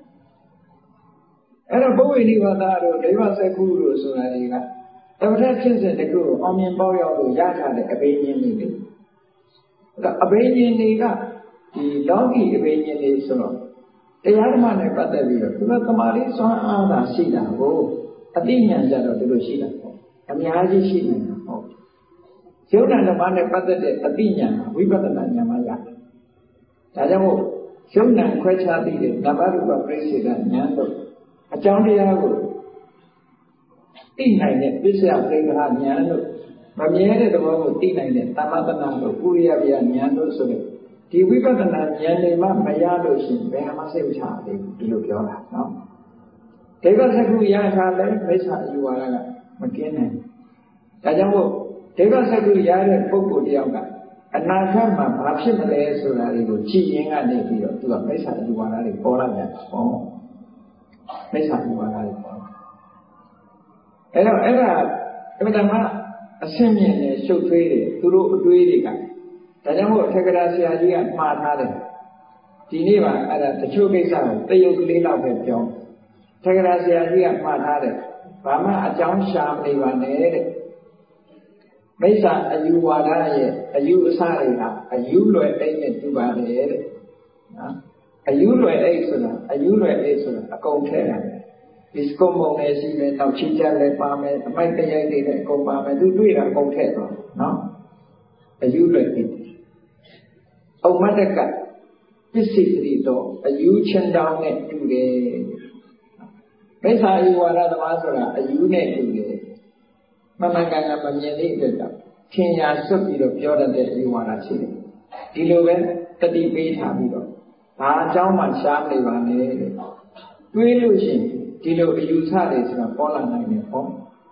အဲ့တော့ပုဗ္ဗေနိဝါဒတို့ဒိဗ္ဗစက္ခုတို့ဆိုတာတွေကတပ္ပတဖြစ်စဉ်တခုကိုအောင်မြင်ပေါက်ရောက်လို့ရထားတဲ့အဘိညာဉ်တွေလေအဘိညာဉ်တွေကဒီလောကီအဘိညာဉ်တွေဆိုတော့တရားဓမ္မနဲ့ပတ်သက်ပြီးတော့သူကသမာဓိစွမ်းအားသာရှိတာကိုအသိဉာဏ်ကြတော့ဒီလိုရှိတာပေါ့အများကြီးရှိနေတာပေါ့ယုတ်တန်ဓမ္မနဲ့ပတ်သက်တဲ့အသိဉာဏ်ဝိပဿနာဉာဏ်မှရတယ်ဒါကြောင့်မို့ယုတ်တန်ခွဲခြားသိတဲ့နဗ္ဗရူပပရိစ္ဆေဒဉာဏ်တို့အကြောင်းတရားကိုသိနိုင်တဲ့ပစ္စယပရိက္ခဉာဏ်တို့မမြဲတဲ့သဘောကိုသိနိုင်တဲ့သမထနာတို့ပုရိယဗျာဉာဏ်တို့ဆိုတဲ့ဒီဝိပဿနာဉာဏ်တွေမှမရလို့ရှိရင်ဘယ်မှစိတ်မချသေးဘူးဒီလိုပြောတာနော်ဒိဗ္ဗစက္ခုရထားလဲမိစ္ဆာအယူဝါဒကမကင်းနိုင်ဒါကြောင့်မို့ဒိဗ္ဗစက္ခုရတဲ့ပုဂ္ဂိုလ်တယောက်ကအနာဂတ်မှာဘာဖြစ်မလဲဆိုတာတွေကိုကြည့်ရင်းကနေပြီးတော့သူကမိစ္ဆာအယူဝါဒတွေပေါ်လာပြန်ဟောမိစ္ဆာအယူဝါဒတွေပေါ်လာအဲ့တော့အဲ့ဒါအမှန်တမ်းအဆင့်မြင့်နဲ့ရှုပ်ထွေးတယ်သူတို့အတွေးတွေကဒါကြောင့်မို့ထေကရာဆရာကြီးကမှားထားတယ်ဒီနေ့ပါအဲ့ဒါတချို့ကိစ္စကိုတရုပ်ကလေးလောက်ပဲပြောထေကရာဆရာကြီးကမှားထားတယ်ဘာမှအကြောင်းရှာမနေပါနဲ့တဲ့မိစ္ဆာအယူဝါဒရဲ့အယူအဆတွေဟာအယူလွယ်အိတ်နဲ့တူပါတယ်တဲ့နော်အယူလွယ်အိတ်ဆိုတာအယူလွယ်အိတ်ဆိုတာအကုန်ထဲတယ်ဒီစကုံပုံနဲ့ရှိမယ်နောက်ချီချက်လည်းပါမယ်အမိုက်တရိုက်တွေလည်းအကုန်ပါမယ်သူတွေ့တာအကုန်ထည့်သွားနော်အယူလွယ်အိတ်ဥမ္မတကပစ္စည်းတိတော့အယူချင်တောင်းနဲ့တူတယ်မိစ္ဆာအယူဝါဒသမားဆိုတာအယူနဲ့တူတယ်မမှန်ကန်ကမမြင်သေးတဲ့ကြောင့်ထင်ရှားစွတ်ပြီးတော့ပြောတတ်တဲ့အယူဝါဒရှိတယ်ဒီလိုပဲတတိပေးထားပြီးတော့ဘာအကြောင်းမှရှားနေပါနဲ့တဲ့တွေးလို့ရှိရင်ဒီလိုအယူဆတွေဆိုတာပေါ်လာနိုင်တယ်ပေါ့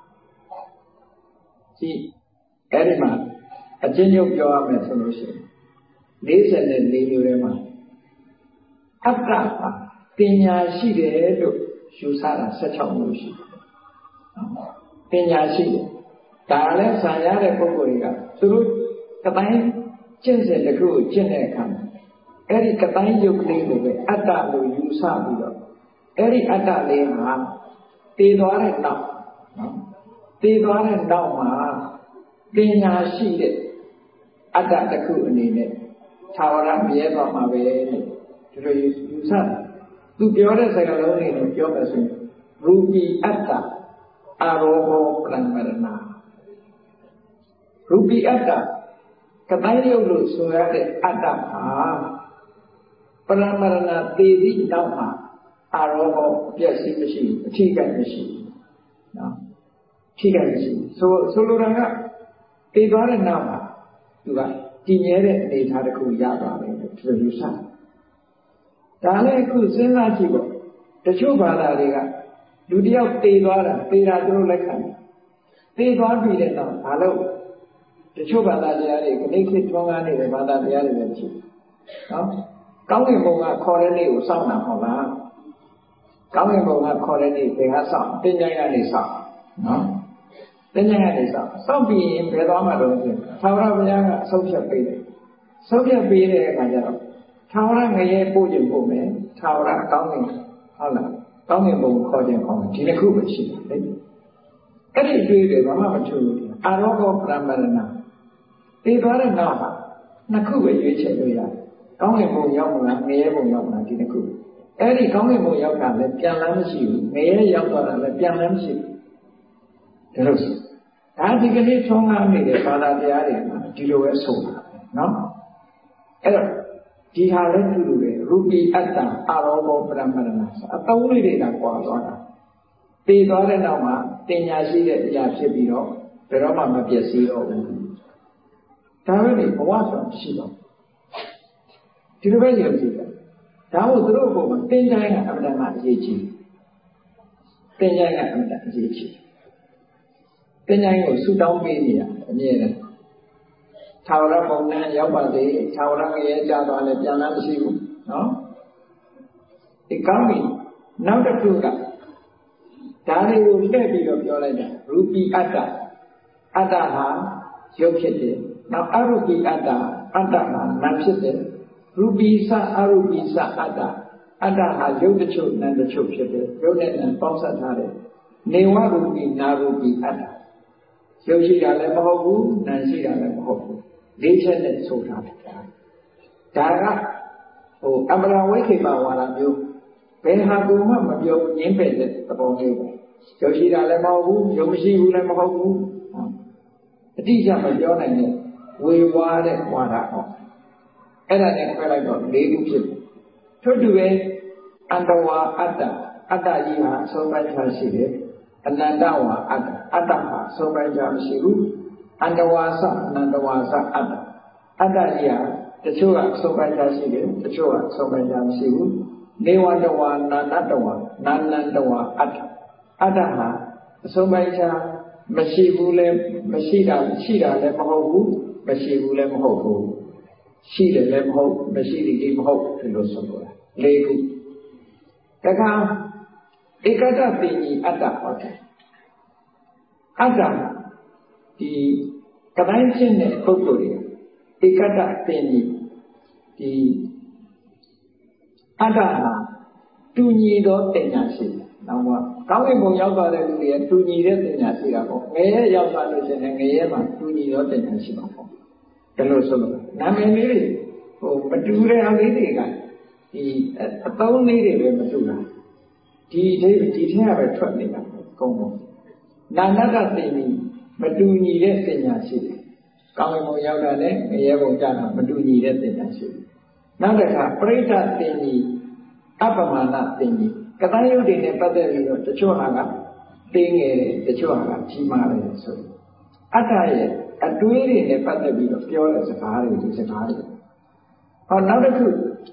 ကြည့်အဲ့ဒီမှာအချင်းချင်းပြောရမယ်ဆိုလို့ရှိရင်၄၄မျိုးထဲမှာအတ္တဟာပညာရှိတယ်လို့ယူဆတာ၁၆မျိုးရှိတယ်ပညာရှိတယ်ဒါလည်းဆံရတဲ့ပုဂ္ဂိုလ်တွေကသူတို့ကတိုင်းကျင့်စဉ်တစ်ခုကိုကျင့်တဲ့အခါမှာအဲ့ဒီကတိုင်းယုတ်ကလေးကိုပဲအတ္တလို့ယူဆပြီးတော့အဲ့ဒီအတ္တလေးဟာတည်သွားတဲ့နောက်နော်တည်သွားတဲ့နောက်မှာပညာရှိတဲ့အတ္တတစ်ခုအနေနဲ့သာဝရမြဲသွားမှာပဲလို့ဒီလိုယူဆတယ်သူပြောတဲ့စကားလုံးတွေနဲ့ပြောမယ်ဆိုရင်ရူပီအတ္တအာရောဟောပရမရဏရူပီအတ္တကတိုင်းရုပ်လို့ဆိုရတဲ့အတ္တဟာပရမရဏသေသည့်နောက်မှာအာရောဟောအပြည့်ရှိမရှိအထိကမရှိနော်အထိကမရှိဆိုဆိုလိုတာကတည်သွားတဲ့နောက်မှာသူကတည်မြဲတဲ့အနေအထားတစ်ခုရသွားတယ်လို့သူယူဆတယ်ဒါလည်းအခုစဉ်းစားကြည့်ပေါ့တချို့ဘာသာတွေကလူတယောက်တည်သွားတာတည်တာသူတို့လက်ခံတယ်တည်သွားပြီတဲ့တော့ဘာလို့တချို့ဘာသာတရားတွေခဏခေတ်ထွန်းကားနေတဲ့ဘာသာတရားတွေလည်းရှိတယ်နော်ကောင်းကင်ဘုံကခေါ်တဲ့နေ့ကိုစောင့်တာဟုတ်လားကောင်းကင်ဘုံကခေါ်တဲ့နေ့ဘယ်ကစောင့်တင်ကြိုင်ကနေစောင့်နော်တင်ကြိုင်ကနေစောင့်စောင့်ပြီးရင်ဘယ်သွားမှတော့ဆိုသာဝရဘုရားကအဆုံးဖြတ်ပေးတယ်ဆုံးဖြတ်ပေးတဲ့အခါကျတော့သာဝရငရဲပို့ခြင်းပို့မယ်သာဝရကောင်းကင်ဟုတ်လားကောင်းကင်ဘုံခေါ်ခြင်းခေါ်မယ်ဒီတစ်ခုပဲရှိတယ်လေအဲ့ဒီတွေ့တယ်ဘာမှမထူးဘူးအာရောဂောပရမရဏတည်သွားတဲ့နောက်မှာနှစ်ခုပဲရွေးချယ်လို့ရတယ်ကောင်းကင်ဘုံရောက်မလားငရဲဘုံရောက်မလားဒီနှစ်ခုအဲ့ဒီကောင်းကင်ဘုံရောက်တာလည်းပြန်လမ်းမရှိဘူးငရဲရောက်သွားတာလည်းပြန်လမ်းမရှိဘူးဒါလို့ဆိုဒါဒီကနေ့ထုံးကားနေတဲ့ဘာသာတရားတွေမှာဒီလိုပဲဆိုတာနော်အဲ့တော့ဒီဟာလည်းတူတူပဲရူပီအတ္တအရောဘောပရမရဏအသုံးလေးတွေကကွာသွားတာသိသွားတဲ့နောက်မှာတင်ညာရှိတဲ့အရာဖြစ်ပြီးတော့ဘယ်တော့မှမပြည့်စည်တော့ဘူးဒါပဲလေဘဝဆိုတာရှိတော့ဒီလိုပဲယုံကြည်တယ်ဒါမို့သူတို့ဘုံမှာတင်တိုင်းကအမှန်တမ်းအရေးကြီးတင်တိုင်းကအမှန်တမ်းအရေးကြီးတင်တိုင်းကိုဆူတောင်းပေးနေရအမြဲတမ်းထာဝရဘုံနဲ့ရောက်ပါစေထာဝရငရဲကြသွားလဲပြန်လာမရှိဘူးနော်ဒီကောင်းပြီနောက်တစ်ခုကဒါတွေကိုလှည့်ပြီးတော့ပြောလိုက်တာရူပီအတ္တအတ္တဟာရုပ်ဖြစ်တယ်နောက်အရူပိအတ္တအတ္တဟာနာမ်ဖြစ်တယ်ရူပိစအရူပိစအတ္တအတ္တဟာရုပ်တချို့နာမ်တချို့ဖြစ်တယ်ရုပ်နဲ့နာမ်ပေါင်းစပ်ထားတယ်နေဝရူပိနာရူပိအတ္တရုပ်ရှိတာလည်းမဟုတ်ဘူးနာမ်ရှိတာလည်းမဟုတ်ဘူးလေးချက်နဲ့ဆိုထားတယ်ဒါကဟိုအမရဝိခေပဝါဒမျိုးဘယ်ဟာကိုမှမပြောငင်းပယ်တဲ့သဘောမျိုးပဲရုပ်ရှိတာလည်းမဟုတ်ဘူးရုပ်မရှိဘူးလည်းမဟုတ်ဘူးအတိအကျမပြောနိုင်တဲ့ဝေဝါးတဲ့ဝါဒဟောအဲ့ဒါနဲ့ခွဲလိုက်တော့၄ခုဖြစ်ထို့တူပဲအန္တဝါအတ္တအတ္တကြီးဟာအဆုံးပိုင်းခြားရှိတယ်အနန္တဝါအတ္တအတ္တဟာအဆုံးပိုင်းခြားမရှိဘူးအန္တဝါစအနန္တဝါစအတ္တအတ္တကြီးဟာတချို့ကအဆုံးပိုင်းခြားရှိတယ်တချို့ကအဆုံးပိုင်းခြားမရှိဘူးနေဝတဝါနာနတဝါနာနန္တဝါအတ္တအတ္တဟာအဆုံးပိုင်းခြားမရှိဘူးလဲမရှိတာရှိတာလည်းမဟုတ်ဘူးမရှိဘူးလည်းမဟုတ်ဘူးရှိတယ်လည်းမဟုတ်မရှိတယ်လည်းမဟုတ်ဒီလိုဆိုလိုတာလေးခုတခါဧကတ္တပင်ကြီးအတ္တဟောတယ်အတ္တဒီကတိုင်းချင်းတဲ့ပုဂ္ဂိုလ်တွေဧကတ္တပင်ကြီးဒီအတ္တဟာတူညီသောတင်ညာရှိတယ်နောက်မှကောင်းကင်ဘုံရောက်သွားတဲ့လူတွေတူညီတဲ့တင်ညာရှိတာပေါ့ငရဲရောက်သွားလို့ရှိရင်ငရဲမှာတူညီသောတင်ညာရှိမှာပေါ့ဒါလို့ဆိုလို့နာမည်လေးတွေဟိုမတူတဲ့အလေးတွေကဒီအသုံးလေးတွေပဲမတူတာဒီဒီဒီထဲကပဲထွက်နေတာကုန်းပေါ့နာနတ္တသိနေမတူညီတဲ့တင်ညာရှိတယ်ကောင်းကင်ဘုံရောက်တာနဲ့ငရဲဘုံကျတာမတူညီတဲ့တင်ညာရှိတယ်နောက်တစ်ခါပရိစ္ဆတင်ကြီးအပ္ပမာဏတင်ကြီးကတိုင်းရုပ်တွေနဲ့ပတ်သက်ပြီးတော့တချို့ဟာကသိငယ်တယ်တချို့ဟာကကြီးမားတယ်ဆိုအတ္တရဲ့အတွေးတွေနဲ့ပတ်သက်ပြီးတော့ပြောတဲ့စကားတွေဒီစကားတွေဟောနောက်တစ်ခု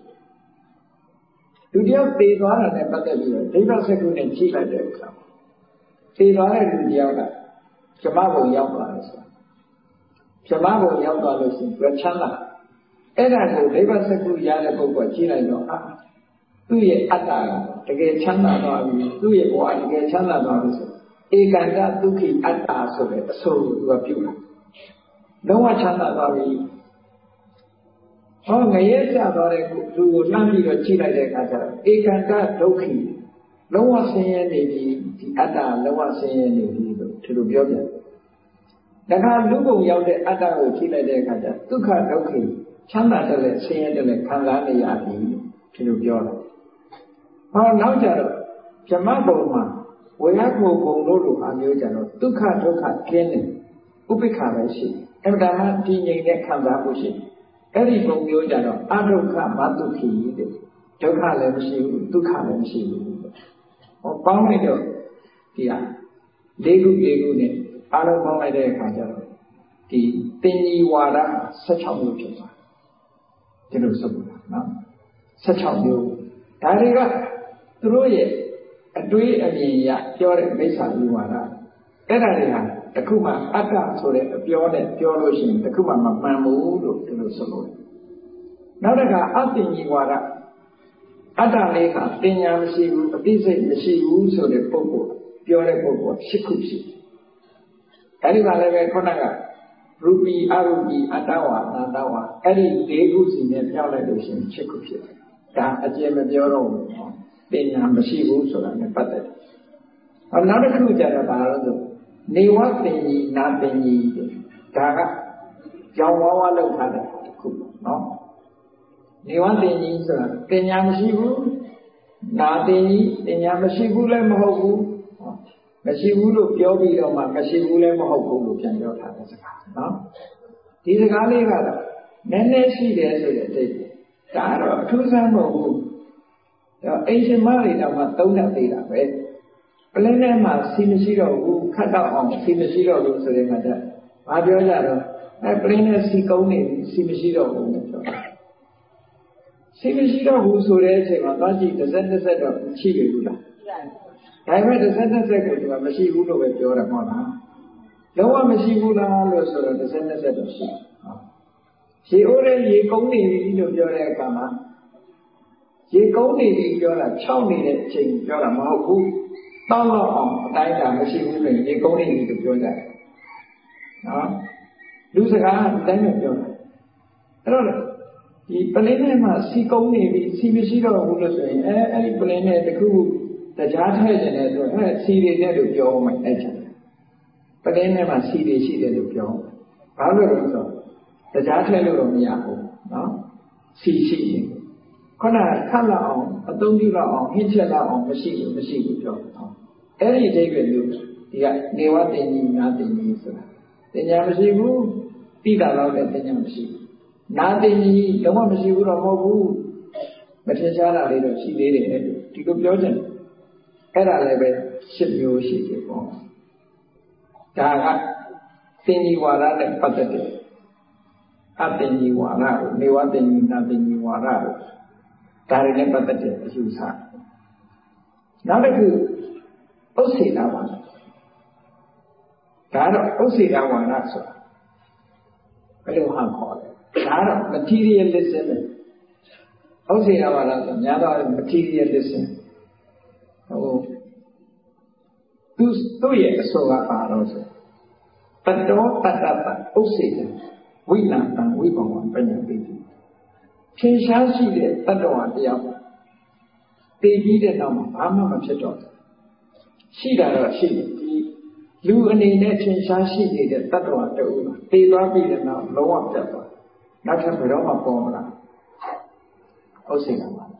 လူတယောက်သေသွားတာနဲ့ပတ်သက်ပြီးတော့ဒိဗ္ဗစကုနဲ့ကြည့်လိုက်တဲ့အခါသေသွားတဲ့လူတယောက်ကဇမဘုံရောက်သွားတယ်ဆိုတာဇမဘုံရောက်သွားလို့ရှိရင်ပြချမ်းသာအဲ့ဒါကိုဒိဗ္ဗစကုရတဲ့ပုဂ္ဂိုလ်ကြည့်လိုက်တော့အာသူ့ရဲ့အတ္တကတကယ်ချမ်းသာသွားပြီသူ့ရဲ့ဘဝတကယ်ချမ်းသာသွားပြီဆိုဧကန္တဒုက္ခိအတ္တဆိုတဲ့အဆိုကိုသူကပြုတာလုံးဝချမ်းသာသွားပြီဟောငရဲကျသွားတဲ့လူကိုလှမ်းပြီးတော့ကြည့်လိုက်တဲ့အခါကျတော့ဧကန္တဒုက္ခိလုံးဝဆင်းရဲနေပြီဒီအတ္တလုံးဝဆင်းရဲနေပြီလို့ဒီလိုပြောပြန်တခါလူပုံရောက်တဲ့အတ္တကိုကြည့်လိုက်တဲ့အခါကျဒုက္ခဒုက္ခိချမ်းသာတယ်လဲဆင်းရဲတယ်လဲခံစားနေရပြီဒီလိုပြောတာဟောနောက်ကြတော့ဇမဘုံမှာဝေယကုဘုံတို့လိုအမျိုးကြတော့ဒုက္ခဒုက္ခကျင်းတယ်ဥပိ္ပခာပဲရှိတယ်အမှန်တမ်းတည်ငြိမ်တဲ့ခံစားမှုရှိတယ်အဲ့ဒီဘုံမျိုးကြတော့အဒုက္ခမတုခိတဲ့ဒုက္ခလည်းမရှိဘူးဒုက္ခလည်းမရှိဘူးဟောပေါင်းလိုက်တော့ဒီဟာလေးခုလေးခုနဲ့အားလုံးပေါင်းလိုက်တဲ့အခါကျတော့ဒီတင်ကြီးဝါဒ၁၆မျိုးဖြစ်သွားတယ်ဒီလိုဆိုလို့နော်၁၆မျိုးဒါတွေကသူတို့ရဲ့အတွေးအမြင်ရပြောတဲ့မိစ္ဆာဝါဒအဲ့ဒါတွေဟာတခုမှအတ္တဆိုတဲ့အပြောနဲ့ပြောလို့ရှိရင်တခုမှမမှန်ဘူးလို့ဒီလိုဆိုလို့နောက်တစ်ခါအတ္တင်ကြီးဝါဒအတ္တလေးကပညာမရှိဘူးအသိစိတ်မရှိဘူးဆိုတဲ့ပုဂ္ဂိုလ်ပြောတဲ့ပုဂ္ဂိုလ်ရှစ်ခုရှိတယ်အဲဒီမှာလည်းပဲခုနကရူပီအရူပီအတ္တဝါအနန္တဝါအဲ့ဒီ၄ခုစီနဲ့ပြောင်းလိုက်လို့ရှိရင်ရှစ်ခုဖြစ်တယ်ဒါအကျယ်မပြောတော့ဘူးပညာမရှိဘူးဆိုတာနဲ့ပတ်သက်တယ်ဟောနောက်တစ်ခုကျတော့ဘာလို့ဆိုနေဝသင်ကြီးနာသင်ကြီးဒါကကြောင်ဝါးဝါးလောက်ထားတဲ့တစ်ခုပေါ့နော်နေဝသင်ကြီးဆိုတာပညာမရှိဘူးနာသင်ကြီးပညာမရှိဘူးလည်းမဟုတ်ဘူးမရှိဘူးလို့ပြောပြီးတော့မှမရှိဘူးလည်းမဟုတ်ဘူးလို့ပြန်ပြောထားတဲ့စကားနော်ဒီစကားလေးကတော့နည်းနည်းရှိတယ်ဆိုတဲ့အတိတ်ဒါတော့အထူးဆန်းမဟုတ်ဘူးအိမ်ရှင်မတွေတော့မှသုံးတတ်သေးတာပဲပလင်းထဲမှာစီမရှိတော့ဘူးခတ်တော့အောင်စီမရှိတော့ဘူးဆိုတဲ့မှာကျဘာပြောကြတော့အဲပလင်းနဲ့စီကုန်းနေစီမရှိတော့ဘူးလို့ပြောစီမရှိတော့ဘူးဆိုတဲ့အချိန်မှာသွားကြည့်တစ်စက်တစ်စက်တော့ရှိပြီဘူးလားဒါပေမဲ့တစ်စက်တစ်စက်ကိုသူကမရှိဘူးလို့ပဲပြောတာမဟုတ်လားလုံးဝမရှိဘူးလားလို့ဆိုတော့တစ်စက်တစ်စက်တော့ရှိရေအိုးတဲ့ရေကုန်းနေပြီလို့ပြောတဲ့အခါမှာရေကုန်းနေပြီပြောတာ၆နေတဲ့အချိန်ပြောတာမဟုတ်ဘူးတောက်တော့အောင်အတိုင်းတာမရှိဘူးဆိုရင်ရေကုန်းနေပြီလို့ပြောကြတယ်နော်လူစကားအတိုင်းပဲပြောတာအဲ့တော့ဒီပလင်းထဲမှာစီကုန်းနေပြီစီမရှိတော့ဘူးလို့ဆိုရင်အဲအဲ့ဒီပလင်းနဲ့တခုတရားထည့်နေတယ်ဆိုအဲစီတွေနဲ့လို့ပြောမှအဲ့ချင်ပလင်းထဲမှာစီတွေရှိတယ်လို့ပြောဘာလို့လဲဆိုတော့တရားထည့်လို့တော့မရဘူးနော်စီရှိရင်ခုနခတ်လောက်အောင်အသုံးပြုလောက်အောင်ဟင်းချက်လောက်အောင်မရှိဘူးမရှိဘူးပြောတော့အဲ့ဒီအဓိပ္ပာယ်မျိုးဒီကနေဝတင်ကြီးနာတင်ကြီးဆိုတာတင်ညာမရှိဘူးတိတာတော့လည်းတင်ညာမရှိဘူးနာတင်ကြီးလုံးဝမရှိဘူးတော့မဟုတ်ဘူးမထင်ရှားတာလေးတော့ရှိသေးတယ်ဒီလိုပြောချင်အဲ့ဒါလည်းပဲရှစ်မျိုးရှိတယ်ပေါ့ဒါကတင်ကြီးဝါဒနဲ့ပတ်သက်တယ်အတင်ကြီးဝါဒကိုနေဝတင်ကြီးနာတင်ကြီးဝါဒကိုဒါတွေနဲ့ပတ်သက်တဲ့အယူဆနောက်တစ်ခုဥစ္စေတဝါဒဒါတော့ဥစ္စေတဝါဒဆိုတာဘယ်လိုဟန်ခေါ်လဲဒါတော့ materialism ပဲဥစ္စေတဝါဒဆိုများတော့ materialism ဟိုသူသူ့ရဲ့အဆိုကပါတော့ဆိုတတောတတ္တပဥစ္စေတဝိလံတံဝိဘဝံပညာပိတိထင်ရှားရှိတဲ့တတ္တဝါတရားတည်ပြီးတဲ့နောက်မှာဘာမှမဖြစ်တော့ရှိတာတော့ရှိတယ်ဒီလူအနေနဲ့ထင်ရှားရှိနေတဲ့တတ္တဝါတူမှာတည်သွားပြီးတဲ့နောက်လုံးဝပြတ်သွားနောက်ထပ်ဘယ်တော့မှပေါ်မလာဥစ္စေတဝါဒ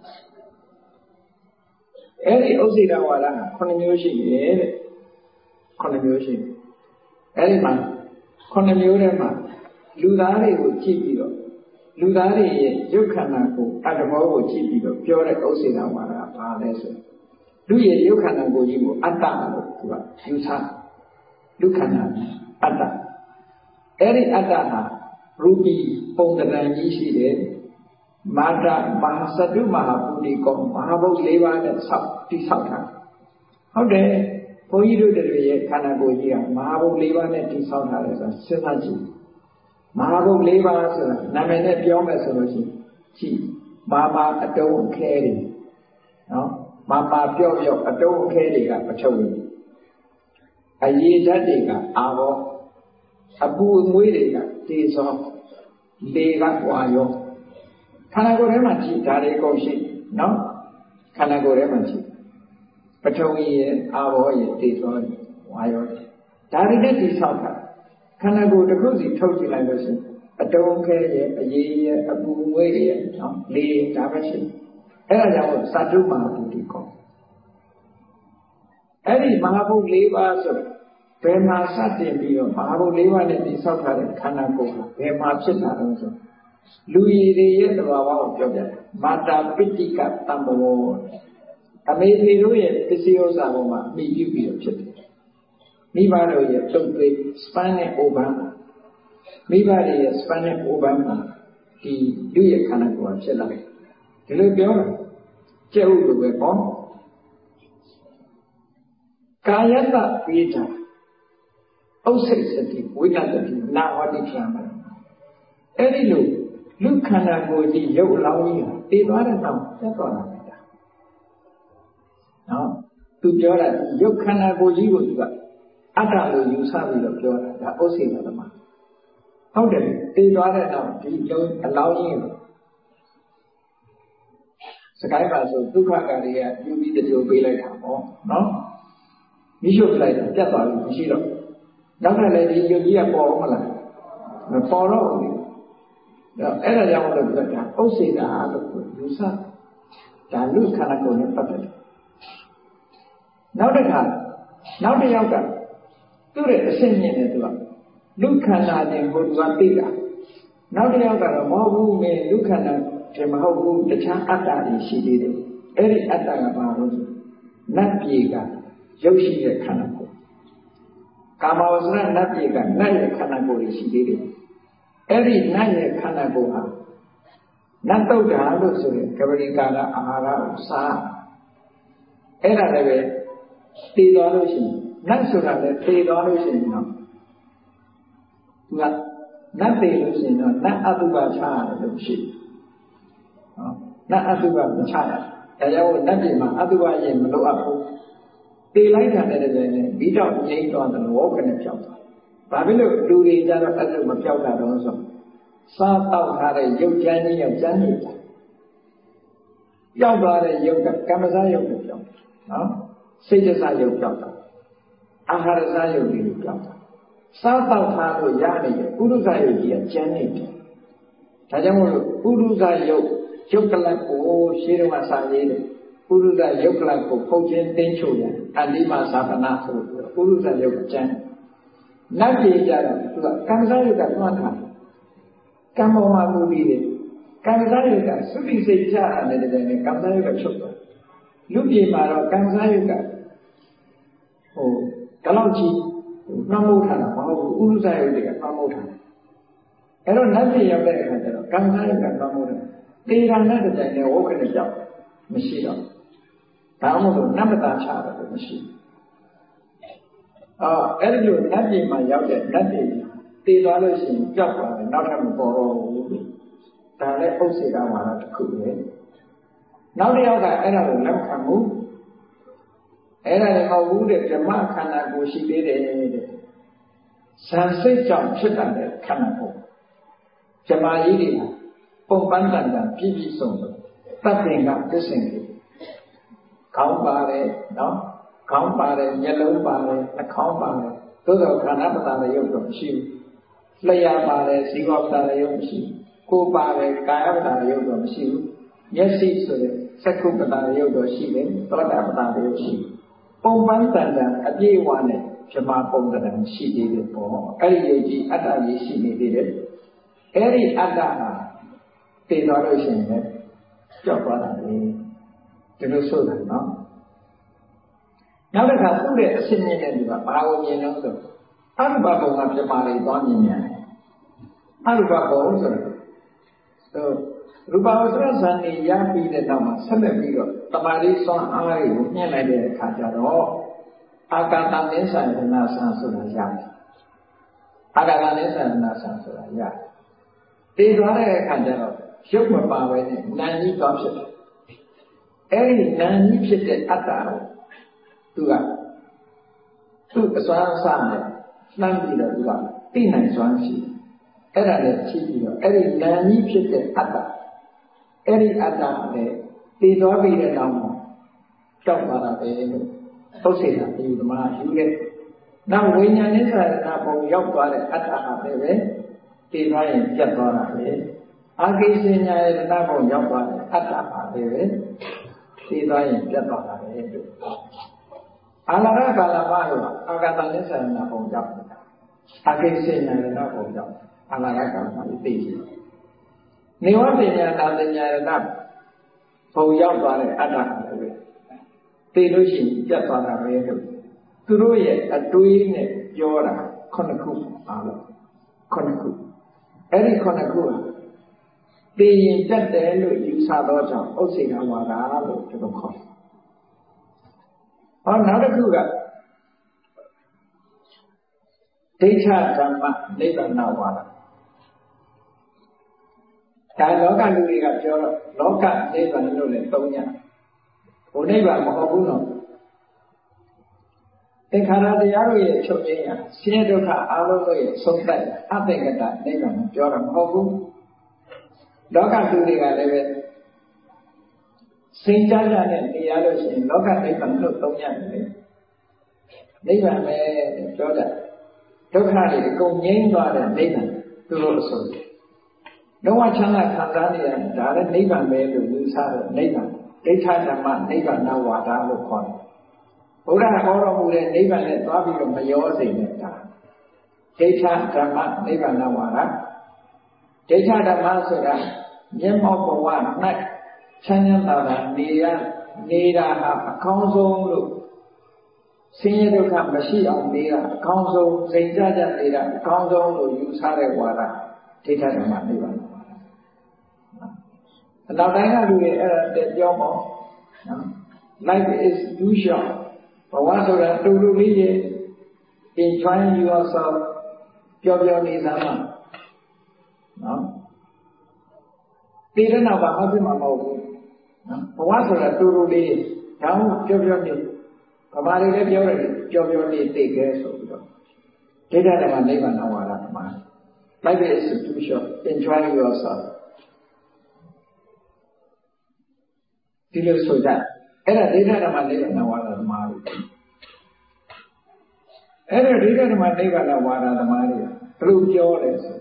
အဲ့ဒီဥစ္စေတဝါဒကခုနှစ်မျိုးရှိတယ်တဲ့ခုနှစ်မျိုးရှိတယ်အဲ့ဒီမှာခုနှစ်မျိုးထဲမှာလူသားတွေကိုကြည့်ပြီးတော့လူသားတွေရဲ့ရုပ်ခန္ဓာကိုအတ္တဘောကိုကြည့်ပြီးတော့ပြောတဲ့ဥစ္စေတဝါဒကဘာလဲဆိုလူရဲ့ရုပ်ခန္ဓာကိုကြီးကိုအတ္တလို့သူကယူဆလူခန္ဓာအတ္တအဲ့ဒီအတ္တဟာရူပီပုံသဏ္ဍာန်ကြီးရှိတယ်မာတာမဟာစတုမဟာပုရိကောမဟာဘုတ်၄ပါးနဲ့ဆောက်တိဆောက်တာဟုတ်တယ်ဘုန်းကြီးတို့တွေရဲ့ခန္ဓာကိုယ်ကြီးကမဟာဘုတ်၄ပါးနဲ့တိဆောက်ထားတယ်ဆိုတာစဉ်းစားကြည့်မဟာဘုတ်၄ပါးဆိုတာနာမည်နဲ့ပြောမယ်ဆိုလို့ရှိရင်ကြည့်မာမာအတုံးအခဲတွေနော်မာမာပြော့ပြော့အတုံးအခဲတွေကပထဝီအရေဓာတ်တွေကအာဘောအပူအမွေးတွေကတေဇောလေကဝါယောခန္ဓာကိုယ်ထဲမှာကြည့်ဒါတွေကုန်ရှိနော်ခန္ဓာကိုယ်ထဲမှာကြည့်ပထဝီရဲ့အာဘောရဲ့တေဇောရဲ့ဝါယောဒါတွေနဲ့တိဆောက်တာခန္ဓာကိုယ်တစ်ခုစီထုတ်ကြည့်လိုက်လို့ရှိရင်အတုံးခဲရဲ့အရေးရဲ့အပူငွေ့ရဲ့နော်လေဒါပဲရှိအဲ့ဒါကြောင့်သတ္တုမဟာဘူတိကောအဲ့ဒီမဟာဘုတ်၄ပါးဆိုဘယ်မှာစတင်ပြီးတော့မဟာဘုတ်၄ပါးနဲ့တိဆောက်ထားတဲ့ခန္ဓာကိုယ်ကဘယ်မှာဖြစ်တာလဲဆိုလူရည်တွေရဲ့သဘာဝကိုပြောပြတယ်မာတာပိဋိကတံဘောအမေဖေတို့ရဲ့ပစ္စည်းဥစ္စာပေါ်မှာမိပြုပြီးတော့ဖြစ်တယ်မိဘတို့ရဲ့တုတ်သွေး span နဲ့ ovan မိဘတွေရဲ့ span နဲ့ ovan မှာဒီလူရဲ့ခန္ဓာကိုယ်ဖြစ်လာတယ်ဒီလိုပြောတာကျက်ဥလိုပဲပေါ့ကာယတပိဋကဥစ္စေစတိဝိနတတိနာဝတိဖြာမအဲ့ဒီလိုလူခန္ဓာကိုယ်ကြီးရုပ်အလောင်းကြီးဟာတည်သွားတဲ့နောက်ဆက်သွားတာပဲနော်သူပြောတာရုပ်ခန္ဓာကိုယ်ကြီးကိုသူကအတ္တလို့ယူဆပြီးတော့ပြောတာဒါဥစ္စေတသမဟုတ်တယ်တည်သွားတဲ့နောက်ဒီလုံးအလောင်းကြီးစကိုင်းပါဆိုဒုက္ခကာရီကယူပြီးတကြိုပေးလိုက်တာပေါ့နော်မိရှုပ်လိုက်တာပြတ်သွားပြီမရှိတော့နောက်ထပ်လည်းဒီယုတ်ကြီးကပေါ်မလားမပေါ်တော့ဘူးအဲ့ဒါကြောင့်လို့ပြောတာဥစ္စေတာလို့ယူဆဒါလူခန္ဓာကိုယ်နဲ့ပတ်သက်တယ်နောက်တစ်ခါနောက်တစ်ယောက်ကသူ့ရဲ့အစစ်မြင့်တဲ့သူကလူခန္ဓာခြင်းကိုသူကသိတာနောက်တစ်ယောက်ကတော့မဟုတ်ဘူးမင်းလူခန္ဓာဒီမဟုတ်ဘူးတခြားအတ္တတွေရှိသေးတယ်အဲ့ဒီအတ္တကဘာလို့နတ်ပြည်ကရုပ်ရှိတဲ့ခန္ဓာကိုယ်ကာမဝဇ္ဇနတ်ပြည်ကနတ်ရဲ့ခန္ဓာကိုယ်ရှိသေးတယ်အဲ့ဒီနတ်ရဲ့ခန္ဓာကိုယ်ဟာနတ်တုတ်တာလို့ဆိုရင်ကပရိကာလအာဟာရကိုစားအဲ့ဒါလည်းပဲသိသွားလို့ရှိရင်နတ်ဆိုတာလည်းသိသွားလို့ရှိရင်တော့သူကနတ်သိလို့ရှိရင်တော့နတ်အတုပချရတယ်လို့ရှိတယ်ဟောနတ်အတုပမချရဒါကြောင့်နတ်ပြည်မှာအတုပရင်မလို့အပ်ဘူးသိလိုက်တာနဲ့တည်းနဲ့ပြီးတော့ငြိမ်းသွားတယ်လို့ခနဲ့ပြောက်သွားဘာဖြစ်လို့လူတွေကြတော့အဲ့လိုမပြောက်တာတော့ဆိုစားတောက်ထားတဲ့ရုပ်ကြမ်းကြီးရောက်ကြမ်းနေတာပြောက်သွားတဲ့ရုပ်ကကမ္မဇာရုပ်ကိုပြောက်နော်စိတ်တစရုပ်ပြောက်တာအာဟာရဇာရုပ်ကြီးကိုပြောက်တာစားတောက်ထားလို့ရနေတဲ့ပုရုဇာရုပ်ကြီးကကြမ်းနေတယ်ဒါကြောင့်မို့လို့ပုရုဇာရုပ်ရုပ်ကလပ်ကိုရှင်းတော့စာရေးတယ်ပုရုဇာရုပ်ကလပ်ကိုဖုတ်ခြင်းတင်းချုပ်ရအတိမသာပနာဆိုပြီးပုရုဇာရုပ်ကကြမ်းနတ်ပြည်ကြတော့သူကကမ္မဇာရုပ်ကသွန်းထားကံပေါ်မှာမူပြီးတယ်ကံစားရုပ်ကသုတိစိတ်ချရတယ်တကယ်နဲ့ကံစားရုပ်ကချုပ်သွားလူပြေမှာတော့ကံစားရုပ်ကဟိုကလောက်ကြီးနှမုတ်ထားတာမဟုတ်ဘူးဥရုဇရုပ်တွေကနှမုတ်ထားအဲ့တော့နတ်ပြည်ရောက်တဲ့အခါကျတော့ကံစားရုပ်ကနှမုတ်တယ်တေရဏတဲ့တိုင်နဲ့ဝုခနဲ့ကြောက်မရှိတော့ဒါမှမဟုတ်နတ်မသားချတယ်မရှိအော်အဲ့ဒီလိုနတ်ပြည်မှာရောက်တဲ့နတ်ပြည်တည်သွားလို့ရှိရင်ကြောက်သွားတယ်နောက်ထပ်မပေါ်တော့ဘူးဒါလည်းဥစ္စေကဝါဒတစ်ခုပဲနောက်တစ်ယောက်ကအဲ့ဒါကိုလက်ခံမှုအဲ့ဒါလည်းမဟုတ်ဘူးတဲ့ဓမ္မခန္ဓာကိုရှိသေးတယ်တဲ့ဇန်စိတ်ကြောင့်ဖြစ်တာတဲ့ခန္ဓာကိုဓမ္မကြီးတွေပုံပန်းတန်တန်ပြည့်ပြည့်စုံစုံတတ်ပင်ကသစ္စင်ကြီးခေါင်းပါတယ်နော်ခေါင်းပါတယ်မျက်လုံးပါတယ်နှာခေါင်းပါတယ်သို့တော်ခန္ဓာပတာလည်းရုပ်တော့မရှိဘူးလျှာပါတယ်ဇီဝပတာလည်းရုပ်မရှိဘူးကိုယ်ပါတယ်ကာယပတာလည်းရုပ်တော့မရှိဘူးမျက်စိဆိုတဲ့စက္ခုပတာလည်းရုပ်တော့ရှိတယ်သောတာပတာလည်းရုပ်ရှိပုံပန်းတန်တန်အပြည့်အဝနဲ့ဓမ္မပုံတန်ရှိသေးတယ်ပေါ့အဲ့ဒီယုတ်ကြီးအတ္တကြီးရှိနေသေးတယ်အဲ့ဒီအတ္တဟာတည်သွားလို့ရှိရင်လည်းကြောက်သွားတာလေဒီလိုဆိုတာနော်နောက်တစ်ခါသူ့ရဲ့အစစ်မြင့်တဲ့လူကဘာကိုမြင်လို့ဆိုအရူပဘုံကပြမာတွေသွားမြင်ရတယ်အရူပဘုံဆိုတော့ရူပဝတ္တဇန်နေရပြီးတဲ့နောက်မှာဆက်လက်ပြီးတော့တမာရီစွမ်းအားတွေကိုမြင့်လိုက်တဲ့အခါကျတော့အာကာသနိစ္စယနာဆံဆိုတာရတယ်အာကာသနိစ္စယနာဆံဆိုတာရတယ်တည်သွားတဲ့အခါကျတော့ရုပ်မပါဘဲနဲ့နာမ်ကြီးသွားဖြစ်တယ်အဲ့ဒီနာမ်ကြီးဖြစ်တဲ့အတ္တကိုသူကသူ့အစွမ်းအစနဲ့နှမ်းပြီးတော့သူကသိနိုင်စွမ်းရှိအဲ့ဒါနဲ့ဖြည့်ပြီးတော့အဲ့ဒီနာမ်ကြီးဖြစ်တဲ့အတ္တအဲ့ဒီအတ္တနဲ့တည်သွားပြီးတဲ့နောက်မှာကြောက်သွားတာပဲလို့သုတ်စေတာဒီဓမ္မယူတဲ့နောက်ဝိညာဉ်နဲ့ဆရာပုံရောက်သွားတဲ့အတ္တဟာလည်းပဲတည်သွားရင်ပြတ်သွားတာပဲအာကိစ္စညာရဲ့ဓမ္မပုံရောက်သွားတဲ့အတ္တဟာလည်းပဲတည်သွားရင်ပြတ်သွားတာပဲလို့အာလာရကာလမှာတော့အာဂတနိစ္စရဏပုံကြောင့်အာကိစ္စညာရဏပုံကြောင့်အာလာရကာလမှာသိပြီနေဝပညာသာပညာရဏပုံရောက်သွားတဲ့အတ္တလည်းပဲသိလို့ရှိရင်ပြတ်သွားတာပဲလို့သူတို့ရဲ့အတွေးနဲ့ပြောတာခုနှစ်ခုအားလို့ခုနှစ်ခုအဲ့ဒီခုနှစ်ခုဟာသိရင်ပြတ်တယ်လို့ယူဆတော့ကြောင့်ဥစ္စေကဝါဒလို့ဒီလိုခေါ်ဟောနောက်တစ်ခုကဒိဋ္ဌဓမ္မနိဗ္ဗာန်ဝါဒဒါလောကလူတွေကပြောတော့လောကနိဗ္ဗာန်လို့လည်းသုံးရတယ်ဘုနိဗ္ဗာန်မဟုတ်ဘူးနော်သင်္ခါရတရားတို့ရဲ့ချုပ်ငြိမ်းရာဆင်းရဲဒုက္ခအလုံးတို့ရဲ့ဆုံးသက်အတ္တကတနိဗ္ဗာန်ပြောတာမဟုတ်ဘူးလောကလူတွေကလည်းပဲစိတ်ကြကြနဲ့နေရလို့ရှိရင်လောကနိဗ္ဗာန်လို့သုံးရတယ်လေနိဗ္ဗာန်ပဲပြောတာဒုက္ခတွေအကုန်ငြိမ်းသွားတဲ့နိဗ္ဗာန်သူတို့အဆိုလုံးဝချမ်းသာခံစားနေရတယ်ဒါလည်းနိဗ္ဗာန်ပဲလို့ယူဆတဲ့နိဗ္ဗာန်ဒိဋ္ဌဓမ္မနိဗ္ဗာန်ဝါဒလို့ခေါ်တယ်ဘုရားဟောတော်မူတဲ့နိဗ္ဗာန်နဲ့သွားပြီးတော့မရောစေနဲ့ဒါဒိဋ္ဌဓမ္မနိဗ္ဗာန်ဝါဒဒိဋ္ဌဓမ္မဆိုတာမျက်မှောက်ဘဝ၌ချမ်းသာတာနေရနေတာဟာအကောင်းဆုံးလို့ဆင်းရဲဒုက္ခမရှိအောင်နေတာအကောင်းဆုံးစိတ်ကြကြနေတာအကောင်းဆုံးလို့ယူဆတဲ့ဝါဒဒိဋ္ဌဓမ္မနိဗ္ဗာန်ပါအနောက်တိုင်းကလူတွေအဲ့ဒါတက်ပြောပေါ့နော် life is too short ဘဝဆိုတာတူတူလေးရဲ့ enjoy yourself ပြောပြောနေစမ်းပါနော်ဒီတဲ့နောက်ဘာမှဖြစ်မှာမဟုတ်ဘူးနော်ဘဝဆိုတာတူတူလေးဒါမှပြောပြောနေဗမာတွေလည်းပြောတယ်ပြောပြောနေသိခဲဆိုပြီးတော့ဒိဋ္ဌဓမ္မနိဗ္ဗာန်ဝါဒဓမ္မ life is too short enjoy yourself ဒီလိုဆိုကြအဲ့ဒါဒိဋ္ဌဓမ္မနိဗ္ဗာန်ဝါဒဓမ္မတွေအဲ့ဒါဒိဋ္ဌဓမ္မနိဗ္ဗာန်ဝါဒဓမ္မတွေဘယ်လိုပြောလဲဆို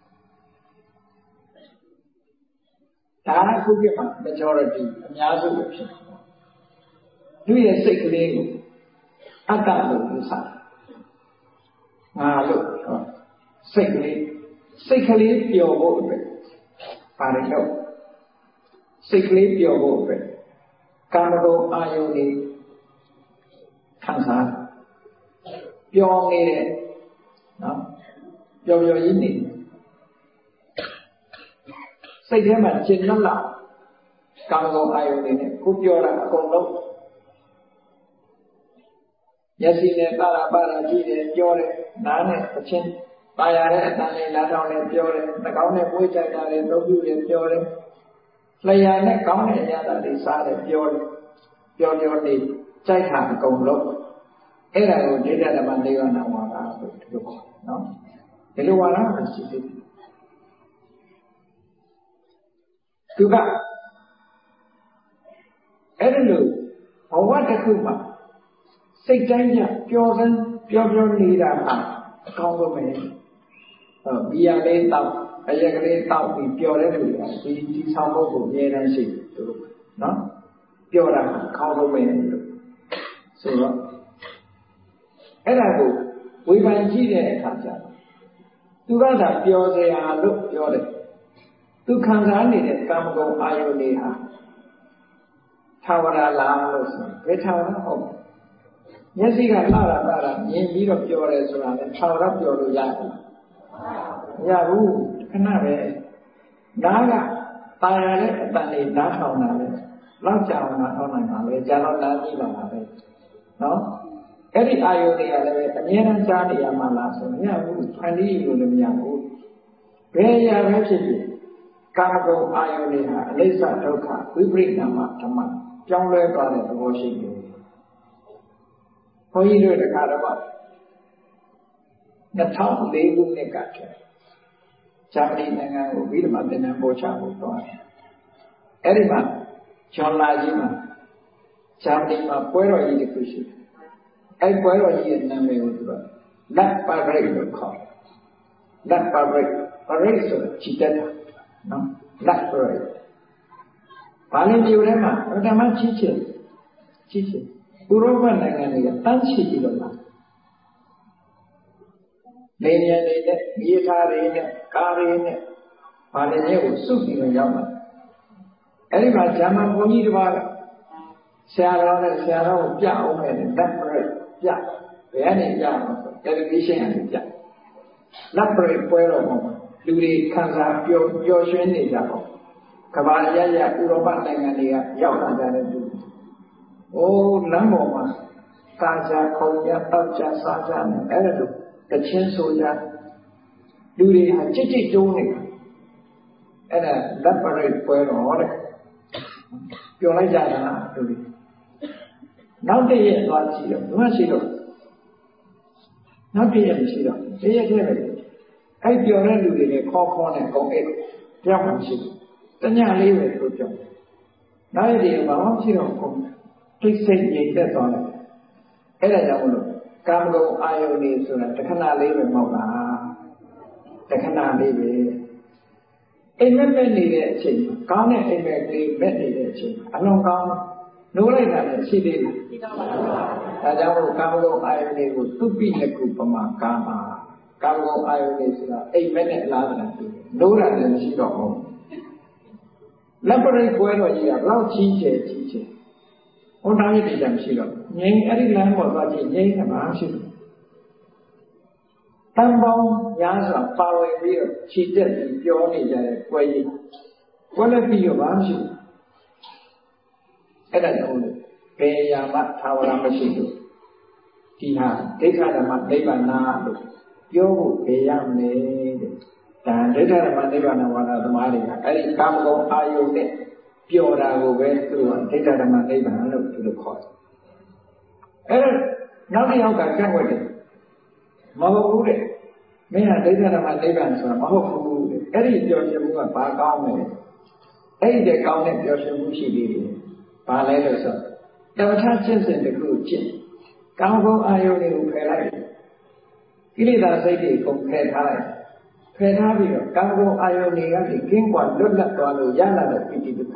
ဒါအခုပြမှာ majority အများစုပဲဖြစ်တယ်သူရဲ့စိတ်ကလေးကိုအတ္တလို့ယူဆတယ်ငါလို့ဟောစိတ်ကလေးစိတ်ကလေးပျော်ဖို့အတွက်ပါတယ်လို့စိတ်ကလေးပျော်ဖို့အတွက်ကာမဂုဏ်အာယုန်တွေခံစားပျော်နေတဲ့နော်ပျော်ပျော်ကြီးနေစိတ်ထဲမှာကျဉ်းနှက်လာကာမဂုဏ်အာယုန်တွေနဲ့ကိုပြောတာအကုန်လုံးမျက်စိနဲ့ပါရပါရကြည့်တယ်ပြောတယ်နားနဲ့အချင်းပါရတဲ့အတန်နဲ့နားထောင်နဲ့ပြောတယ်နှာခေါင်းနဲ့ပွေးကြိုက်တာတွေသုံးပြုတယ်ပြောတယ်လျှာနဲ့ကောင်းတဲ့အရာတွေစားတယ်ပြောတယ်ပြောပြောနေကြိုက်တာအကုန်လုံးအဲ့ဒါကိုဒိဋ္ဌဓမ္မနိဗ္ဗာန်ဝါဒဆိုဒီလိုပေါ့နော်ဒီလိုဝါဒမရှိသေးဘူးသူကအဲ့ဒီလိုဘဝတစ်ခုမှာစိတ်တိုင်းကြပျော်စမ်းပျော်ပျော်နေတာဟာအကောင်းဆုံးပဲဟောဘီယာလေးတောက်အရက်ကလေးတောက်ပြီးပျော်တဲ့လူကဒီဒီဆောင်ဖို့ကိုအမြဲတမ်းရှိတယ်သူတို့နော်ပျော်တာအကောင်းဆုံးပဲလို့ဆိုတော့အဲ့ဒါကိုဝေဖန်ကြည့်တဲ့အခါကျတော့သူကသာပျော်စရာလို့ပြောတယ်သူခံစားနေတဲ့ကာမဂုဏ်အာယုန်တွေဟာသာဝရလားလို့ဆိုဘယ်သာဝရဟုတ်မျက်စိကလှတာလှတာမြင်ပြီးတော့ပြောတယ်ဆိုတာလည်းသာဝရပြောလို့ရတယ်မရဘူးခဏပဲနားကတာယာတဲ့အတန်လေးနားထောင်တာလေလောက်ကြအောင်နားထောင်နိုင်ပါလေကြာတော့နားကြည့်ပါပါပဲနော်အဲ့ဒီအာယုန်တွေကလည်းအမြဲတမ်းကြားနေရမှလားဆိုမရဘူးဖန်တီးလို့လည်းမရဘူးဘယ်အရာပဲဖြစ်ဖြစ်ကာမဂုဏ်အာယုန်တွေဟာအနိစ္စဒုက္ခဝိပရိနာမဓမ္မပြောင်းလဲသွားတဲ့သဘောရှိတယ်ဘုန်းကြီးတို့တခါတော့နှစ်ထောင်လေးခုနှစ်ကတည်းကဂျာမနီနိုင်ငံကိုပြီးတော့သင်တန်းပို့ချဖို့သွားတယ်အဲ့ဒီမှာဂျွန်လာကြီးမှာဂျာမနီမှာပွဲတော်ကြီးတစ်ခုရှိတယ်အဲ့ပွဲတော်ကြီးရဲ့နာမည်ကိုသူကလက်ပါရိတ်လို့ခေါ်တယ်လက်ပါရိတ်ပါရိတ်ဆိုချီတက်တာနော်လက်ပါရိတ်ဘာလို့ဒီလိုမှာပထမချီချင်ချီချင်ဥရောပနိုင်ငံတွေကတန်းချီပြီးတော့လာနေနေနေတဲ့မြေသားတွေနဲ့ကားတွေနဲ့ဘာလဲရဲ့ကိုစုပြီးတော့ရောက်လာအဲ့ဒီမှာဂျာမန်ဘုန်းကြီးတစ်ပါးကဆရာတော်နဲ့ဆရာတော်ကိုပြအောင်မယ်လက်ပါရိတ်ပြဘယ်ကနေပြမှာဆိုတယ်လီဗီရှင်းကနေပြလက်ပရိပွဲတော်မှာလူတွေခံစားပျော်ပျော်ရွှင်နေကြတော့ကမ္ဘာရရဥရောပနိုင်ငံတွေကရောက်လာကြတဲ့သူအိုးလမ်းပေါ်မှာကာကြခုံကြတောက်ကြစားကြနေအဲ့ဒါလိုတချင်းဆိုကြလူတွေဟာကြိတ်ကြိတ်တုံးနေတာအဲ့ဒါလက်ပရိပွဲတော်တဲ့ပျော်လိုက်ကြတာလူတွေနောက်တည့်ရက်သွားကြည့်တော့ဘယ်မှရှိတော့နောက်တည့်ရက်မရှိတော့တည့်ရက်တည်းပဲအဲ့ပြောတဲ့လူတွေလည်းခေါ်ခေါ်နဲ့ကုန်အိတ်ပြောင်းမှရှိတယ်တညလေးပဲသူပြောနောက်ရက်တွေဘာမှမရှိတော့ကုန်တိတ်ဆိတ်ငြိမ်သက်သွားတယ်အဲ့ဒါကြောင့်မလို့ကာမဂုဏ်အာယုန်တွေဆိုတာတခဏလေးပဲမဟုတ်လားတခဏလေးပဲအိမ်မက်မဲ့နေတဲ့အချိန်ကောင်းတဲ့အိမ်မက်ကလေးမဲ့နေတဲ့အချိန်အလွန်ကောင်းနိုးလိုက်တာလည်းရှိသေးတယ်ရှိတော့ပါဘူးဒါကြောင့်မို့ကာမဂုဏ်အာယုန်တွေကိုသူပိနကုပမာကာမကာမဂုဏ်အာယုန်တွေဆိုတာအိမ်မက်နဲ့အလားတူနိုးတာလည်းမရှိတော့ဘူးလက်ပရိတ်ပွဲတော်ကြီးကလောက်ကြီးကျယ်ကြီးကျယ်ဟောသားရည်တည်ကြမရှိတော့ငြိမ်အဲ့ဒီလမ်းပေါ်သွားကြည့်ငြိမ်မှာရှိတယ်တန်ပေါင်းများစွာပါဝင်ပြီးတော့ခြေတက်ပြီးပြောနေကြတဲ့ပွဲကြီးပွဲလည်းပြီးတော့ဘာမရှိဘူးအဲ့ဒါကြောင့်ဘယ်ရာမှသာဝရမရှိလို့ဒီဟာဒိဋ္ဌဓမ္မနိဗ္ဗာန်လို့ပြောဖို့ဘယ်ရမလဲတဲ့ဒါဒိဋ္ဌဓမ္မနိဗ္ဗာန်ဝါဒသမားတွေကအဲ့ဒီကာမဂုဏ်အာယုန်နဲ့ပျော်တာကိုပဲသူတို့ကဒိဋ္ဌဓမ္မနိဗ္ဗာန်လို့သူတို့ခေါ်တယ်အဲ့ဒါနောက်တစ်ယောက်ကကန့်ကွက်တယ်မဟုတ်ဘူးတဲ့မင်းဟာဒိဋ္ဌဓမ္မနိဗ္ဗာန်ဆိုတာမဟုတ်ဘူးတဲ့အဲ့ဒီပျော်ရွှင်မှုကဘာကောင်းလဲအဲ့ဒီတဲ့ကောင်းတဲ့ပျော်ရွှင်မှုရှိသေးတယ်ဘာလဲလို့ဆိုတမထကျင့်စဉ်တစ်ခုကျင့်ကာမဂုဏ်အာယုန်တွေကိုဖယ်လိုက်ကိလေသာစိတ်တွေကုန်ဖယ်ထားလိုက်ဖယ်ထားပြီးတော့ကာမဂုဏ်အာယုန်တွေကနေကင်းကွာလွတ်လပ်သွားလို့ရလာတဲ့ပိဋိဒုက္ခ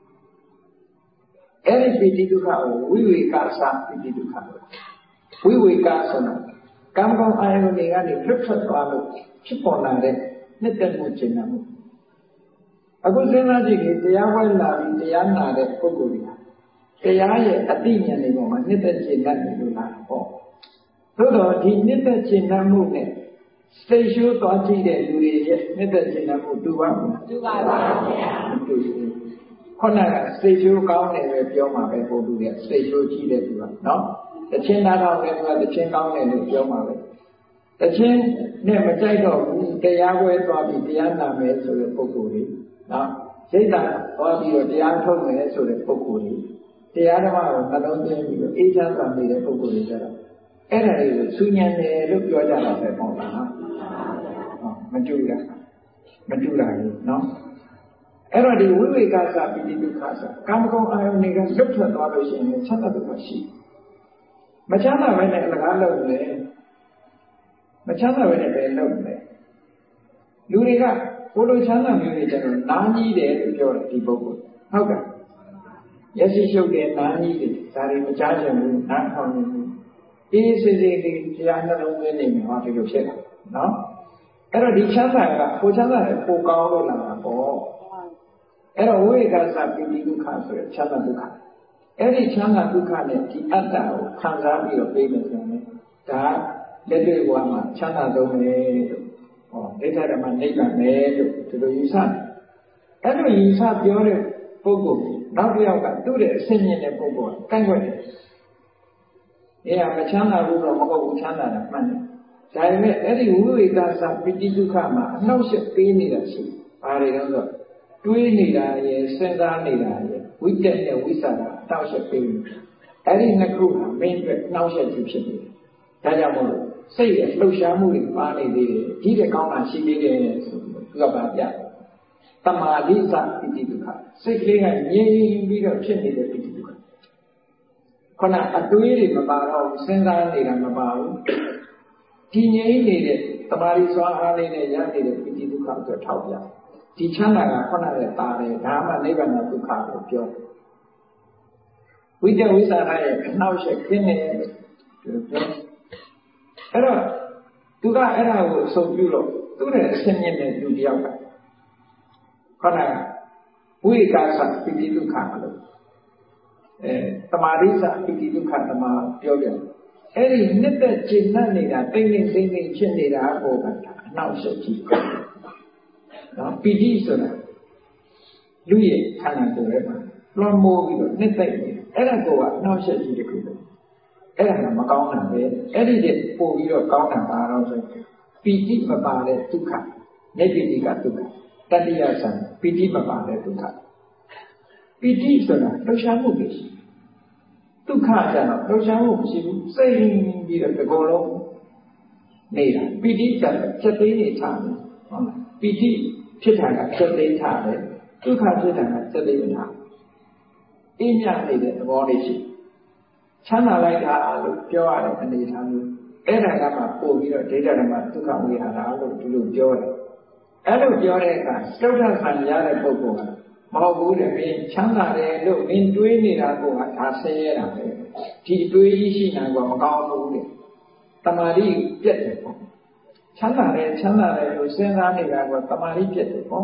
အဲ့ဒီပိဋိဒုက္ခကိုဝိဝေကာသပိဋိဒုက္ခဝိဝေကာဆိုတာကာမဂုဏ်အာယုန်တွေကနေလွတ်ထွက်သွားလို့ဖြစ်ပေါ်လာတဲ့နှစ်သက်မှုကျင်နာမှုအခုစဉ်းစားကြည့်ရင်တရားဝဲလာပြီးတရားနာတဲ့ပုဂ္ဂိုလ်တွေတရားရဲ့အတိညာဉ်တွေပေါ်မှာနှစ်သက်ကျင်တတ်တယ်လို့လာပေါ့သို့တော့ဒီနှစ်သက်ကျင်တတ်မှုနဲ့စိတ်ရှိုးသွားကြည့်တဲ့လူတွေရဲ့နှစ်သက်ကျင်တတ်မှုတူပါ့မလားတူပါပါဘုရားတူဘူးခုနကစိတ်ရှိုးကောင်းတယ်ပဲပြောမှာပဲပို့တူတယ်စိတ်ရှိုးကြည့်တဲ့သူကနော်တခြင်းနာတော့လည်းသူကတခြင်းကောင်းတယ်လို့ပြောမှာပဲတခြင်းနဲ့မကြိုက်တော့ဘူးတရားဝဲသွားပြီးတရားနာမယ်ဆိုတဲ့ပုဂ္ဂိုလ်တွေနော်စိတ်ဓာတ်သွားပြီးတော့တရားထုတ်မယ်ဆိုတဲ့ပုဂ္ဂိုလ်တွေတရားဓမ္မကိုနှလုံးသွင်းပြီးတော့အေးချမ်းသာနေတဲ့ပုဂ္ဂိုလ်တွေကြတော့အဲ့ဒါတွေကိုဆူညံတယ်လို့ပြောကြတာပဲပေါ့လားနော်မတူတာမတူတာလေနော်အဲ့တော့ဒီဝိဝေကသပိဋိဒုက္ခသကာမဂုဏ်အာယုန်တွေကလွတ်ထွက်သွားလို့ရှိရင်ချမ်းသာဒုက္ခရှိမချမ်းသာပဲနဲ့အလကားလုပ်နေမချမ်းသာပဲနဲ့ပဲလုပ်နေလူတွေကဘိုးလိုချမ်းသာမျိုးတွေကျတော့နားကြီးတယ်လို့ပြောတယ်ဒီပုဂ္ဂိုလ်ဟုတ်ကဲ့မျက်စိရှုပ်တယ်နားကြီးတယ်ဒါတွေမကြားချင်ဘူးနားထောင်နေဘူးအေးစေးစေးလေးတရားနှလုံးသွင်းနေမှာဟောဒီလိုဖြစ်တာနော်အဲ့တော့ဒီချမ်းသာကကိုချမ်းသာတယ်ပိုကောင်းလို့လာတာပေါ့အဲ့တော့ဝိကသပိဋိဒုက္ခဆိုရယ်ချမ်းသာဒုက္ခအဲ့ဒီချမ်းသာဒုက္ခနဲ့ဒီအတ္တကိုခံစားပြီးတော့ပြေးမယ်ဆိုရင်ဒါလက်တွေ့ဘဝမှာချမ်းသာဆုံးပဲလို့ဟောဒိဋ္ဌဓမ္မနိဗ္ဗာန်ပဲလို့ဒီလိုယူဆတယ်အဲ့လိုယူဆပြောတဲ့ပုဂ္ဂိုလ်နောက်တစ်ယောက်ကသူ့ရဲ့အဆင့်မြင့်တဲ့ပုဂ္ဂိုလ်ကန့်ကွက်တယ်။အေးမချမ်းသာဘူးတော့မဟုတ်ဘူးချမ်းသာတာမှန်တယ်။ဒါပေမဲ့အဲ့ဒီဝိဝေကသပိဋိဒုက္ခမှာအနှောက်အယှက်ပေးနေတာရှိ။ဘာတွေလဲဆိုတော့တွေးနေတာရယ်စဉ်းစားနေတာရယ်ဝိတက်နဲ့ဝိသတာအနှောက်အယှက်ပေးနေတာ။အဲ့ဒီနှစ်ခုဟာမင်းအတွက်နှောက်အယှက်ဖြစ်နေတယ်။ဒါကြောင့်မို့လို့စိတ်ရဲ့လှုပ်ရှားမှုတွေပါနေသေးတယ်။ဒီတဲ့ကောင်းတာရှိသေးတယ်ဆိုပြီးသူကပါပြတယ်။တမာတိသပိဋိဒုက္ခစိတ်ကလေးကငြိမ်ပြီးတော့ဖြစ်နေတဲ့ပိဋိဒုက္ခခုနအတွေးတွေမပါတော့စဉ်းစားနေတာမပါဘူးဒီငြိမ်နေတဲ့တမာတိစွာအားလေးနဲ့ရနေတဲ့ပိဋိဒုက္ခအတွက်ထောက်ပြဒီချမ်းသာကခုနကတာတယ်ဒါမှနိဗ္ဗာန်ဒုက္ခကိုပြောဝိတ္တဝိသရာရဲ့အနောက်ရှက်ခင်းနေတယ်ပြောအဲ့တော့သူကအဲ့ဒါကိုအဆုံးပြုလို့သူ့ရဲ့အစဉ်မြင့်တဲ့လူတယောက်ကခန္ဓာဝိကာသပိဋိဒုက္ခလို့အဲတမာရိသပိဋိဒုက္ခတမပြောပြန်အဲ့ဒီနှစ်သက်ကျင့်တ်နေတာတိမ့်နေသိမ့်နေဖြစ်နေတာကိုကအနောက်ရှက်ကြည့်နော်ပိဋိဆိုတာလူရဲ့ခန္ဓာကိုယ်ထဲမှာလွှမ်းမိုးပြီးတော့နှစ်သက်နေအဲ့ဒါကိုကအနောက်ရှက်ကြည့်တခုပဲအဲ့ဒါကမကောင်းတာပဲအဲ့ဒီတည်းပို့ပြီးတော့ကောင်းတာပါတော့ဆိုပိဋိမပါတဲ့ဒုက္ခနေပိဋိကဒုက္ခတတိယဆံပိဋိမပါတဲ့ဒုက္ခပိဋိဆိုတာလှုပ်ရှားမှုပဲရှိဒုက္ခကျတော့လှုပ်ရှားမှုမရှိဘူးစိတ်ပြီးတော့ဒီကောလုံးနေတာပိဋိကျတော့ချက်သိမ်းနေထားတယ်ဟုတ်လားပိဋိဖြစ်တာကချက်သိမ်းထားတယ်ဒုက္ခဖြစ်တာကချက်သိမ်းမထားအေးမြနေတဲ့သဘောလေးရှိချမ်းသာလိုက်တာလို့ပြောရတဲ့အနေအထားမျိုးအဲ့ဒါကမှပို့ပြီးတော့ဒိဋ္ဌဓမ္မဒုက္ခဝိဟာရလို့ဒီလိုပြောတယ်အဲ့လိုပြောတဲ့အခါသုဒ္ဓဆံရတဲ့ပုဂ္ဂိုလ်ကမဟုတ်ဘူးတဲ့မင်းချမ်းသာတယ်လို့မင်းတွေးနေတာကဒါဆင်းရဲတာပဲဒီတွေးကြီးရှိနေတာကမကောင်းဘူးတဲ့တမာတိပြတ်တယ်ပေါ့ချမ်းသာတယ်ချမ်းသာတယ်လို့စဉ်းစားနေတာကတမာတိပြတ်တယ်ပေါ့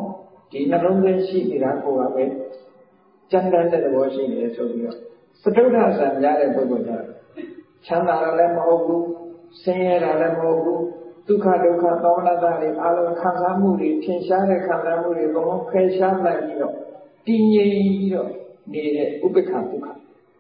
ဒီနှလုံးသွင်းရှိနေတာကိုကပဲကျန်တဲ့သဘောရှိနေဆိုပြီးတော့စတုထဆံရတဲ့ပုဂ္ဂိုလ်ကြချမ်းသာတာလည်းမဟုတ်ဘူးဆင်းရဲတာလည်းမဟုတ်ဘူးဒုက္ခဒုက္ခသောမနတာတွေအလုံးခံစားမှုတွေထင်ရှားတဲ့ခံစားမှုတွေအကုန်လုံးဖယ်ရှားလိုက်ပြီးတော့တည်ငြိမ်ပြီးတော့နေတဲ့ဥပ္ပခဒုက္ခ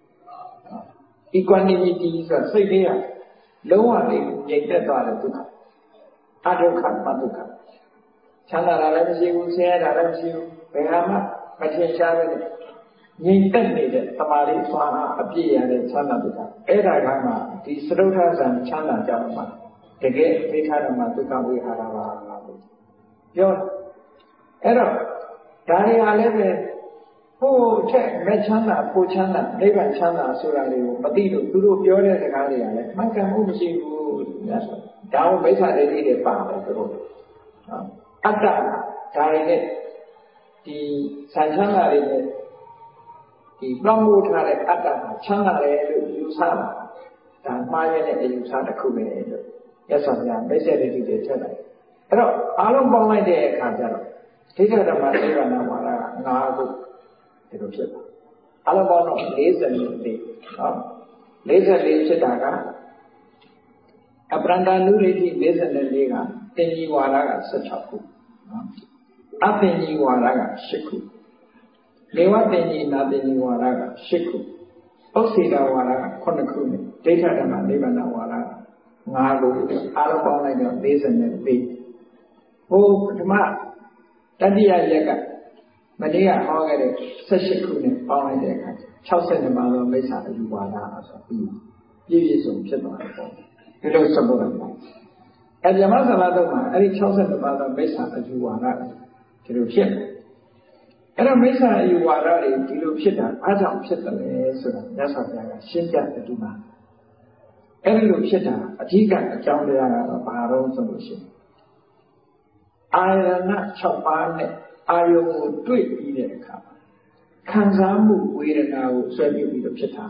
equanimity ဆိုတာစိတ်လေးကလုံးဝလေးငြိမ်သက်သွားတဲ့ဒုက္ခအဒုက္ခမဒုက္ခချမ်းသာတာလည်းမရှိဘူးဆင်းရဲတာလည်းမရှိဘူးဘယ်ဟာမှမထင်ရှားပဲငြိမ်သက်နေတဲ့တမာရီဆွမ်းအားအပြည့်ရတဲ့ချမ်းသာဒုက္ခအဲ့ဒါကမှဒီစတုထဇံချမ်းသာကြမှာတကယ်သိခါရမဒုက္ခဝိဟာရပါလို့ပြောအဲ့တော့ဒါတွေဟာလည်းပဲဟိုထက်မဲ့ချမ်းသာပိုချမ်းသာနိဗ္ဗာန်ချမ်းသာဆိုတာလေးကိုမသိလို့သူတို့ပြောတဲ့စကားတွေကလည်းမှန်ကန်မှုမရှိဘူးညာဆိုဒါကိုမိစ္ဆာဒိဋ္ဌိတွေပါတယ်သူတို့အတ္တဒါတွေနဲ့ဒီဆံချမ်းသာတွေနဲ့ဒီပလောင်မိုးထားတဲ့အတ္တချမ်းသာတယ်လို့ယူဆတာဒါမှားရတဲ့အယူဆတစ်ခုပဲလို့ရသော်ဗျာမိစ္ဆာဒိဋ္ဌိတွေထည့်လိုက်အဲ့တော့အားလုံးပေါင်းလိုက်တဲ့အခါကျတော့ဒိဋ္ဌဓမ္မနိဗ္ဗာန်ဝါဒကငါးခုဒီလိုဖြစ်ပါအားလုံးပေါင်းတော့၄၄နော်၄၄ဖြစ်တာကအပရန္တနုရိတိ၄၄ကတင်ကြီးဝါဒက၁၆ခုနော်အပင်ကြီးဝါဒက၈ခုလေဝတင်ကြီးနာတင်ကြီးဝါဒက၈ခုဥစ္စေတဝါဒက9ခုနဲ့ဒိဋ္ဌဓမ္မနိဗ္ဗာန်ဝါဒကငါးခုအားလုံးပေါင်းလိုက်တော့၄၄ဟိုပထမတတိယရက်ကမနေ့ကဟောခဲ့တဲ့၁၈ခုနဲ့ပေါင်းလိုက်တဲ့အခါ၆၂ပါးသောမိစ္ဆာအယူဝါဒဆိုပြီးပြည့်ပြည့်စုံဖြစ်သွားတယ်ပေါ့ဒီလိုစပေါ်လာတယ်အဲဓမ္မစလာတော့မှာအဲ့ဒီ၆၂ပါးသောမိစ္ဆာအယူဝါဒဒီလိုဖြစ်တယ်အဲ့တော့မိစ္ဆာအယူဝါဒတွေဒီလိုဖြစ်တာအားကြောင့်ဖြစ်တယ်လေဆိုတာမြတ်စွာဘုရားကရှင်းပြတဲ့ဒီမှာအဲ့ဒီလိုဖြစ်တာအဓိကအကြောင်းတရားကတော့ဘာလို့ဆိုလို့ရှိရင်အာရဏ၆ပါးနဲ့အာယုံကိုတွေ့ပြီးတဲ့အခါခံစားမှုဝေဒနာကိုဆွဲပြုပြီးတော့ဖြစ်တာ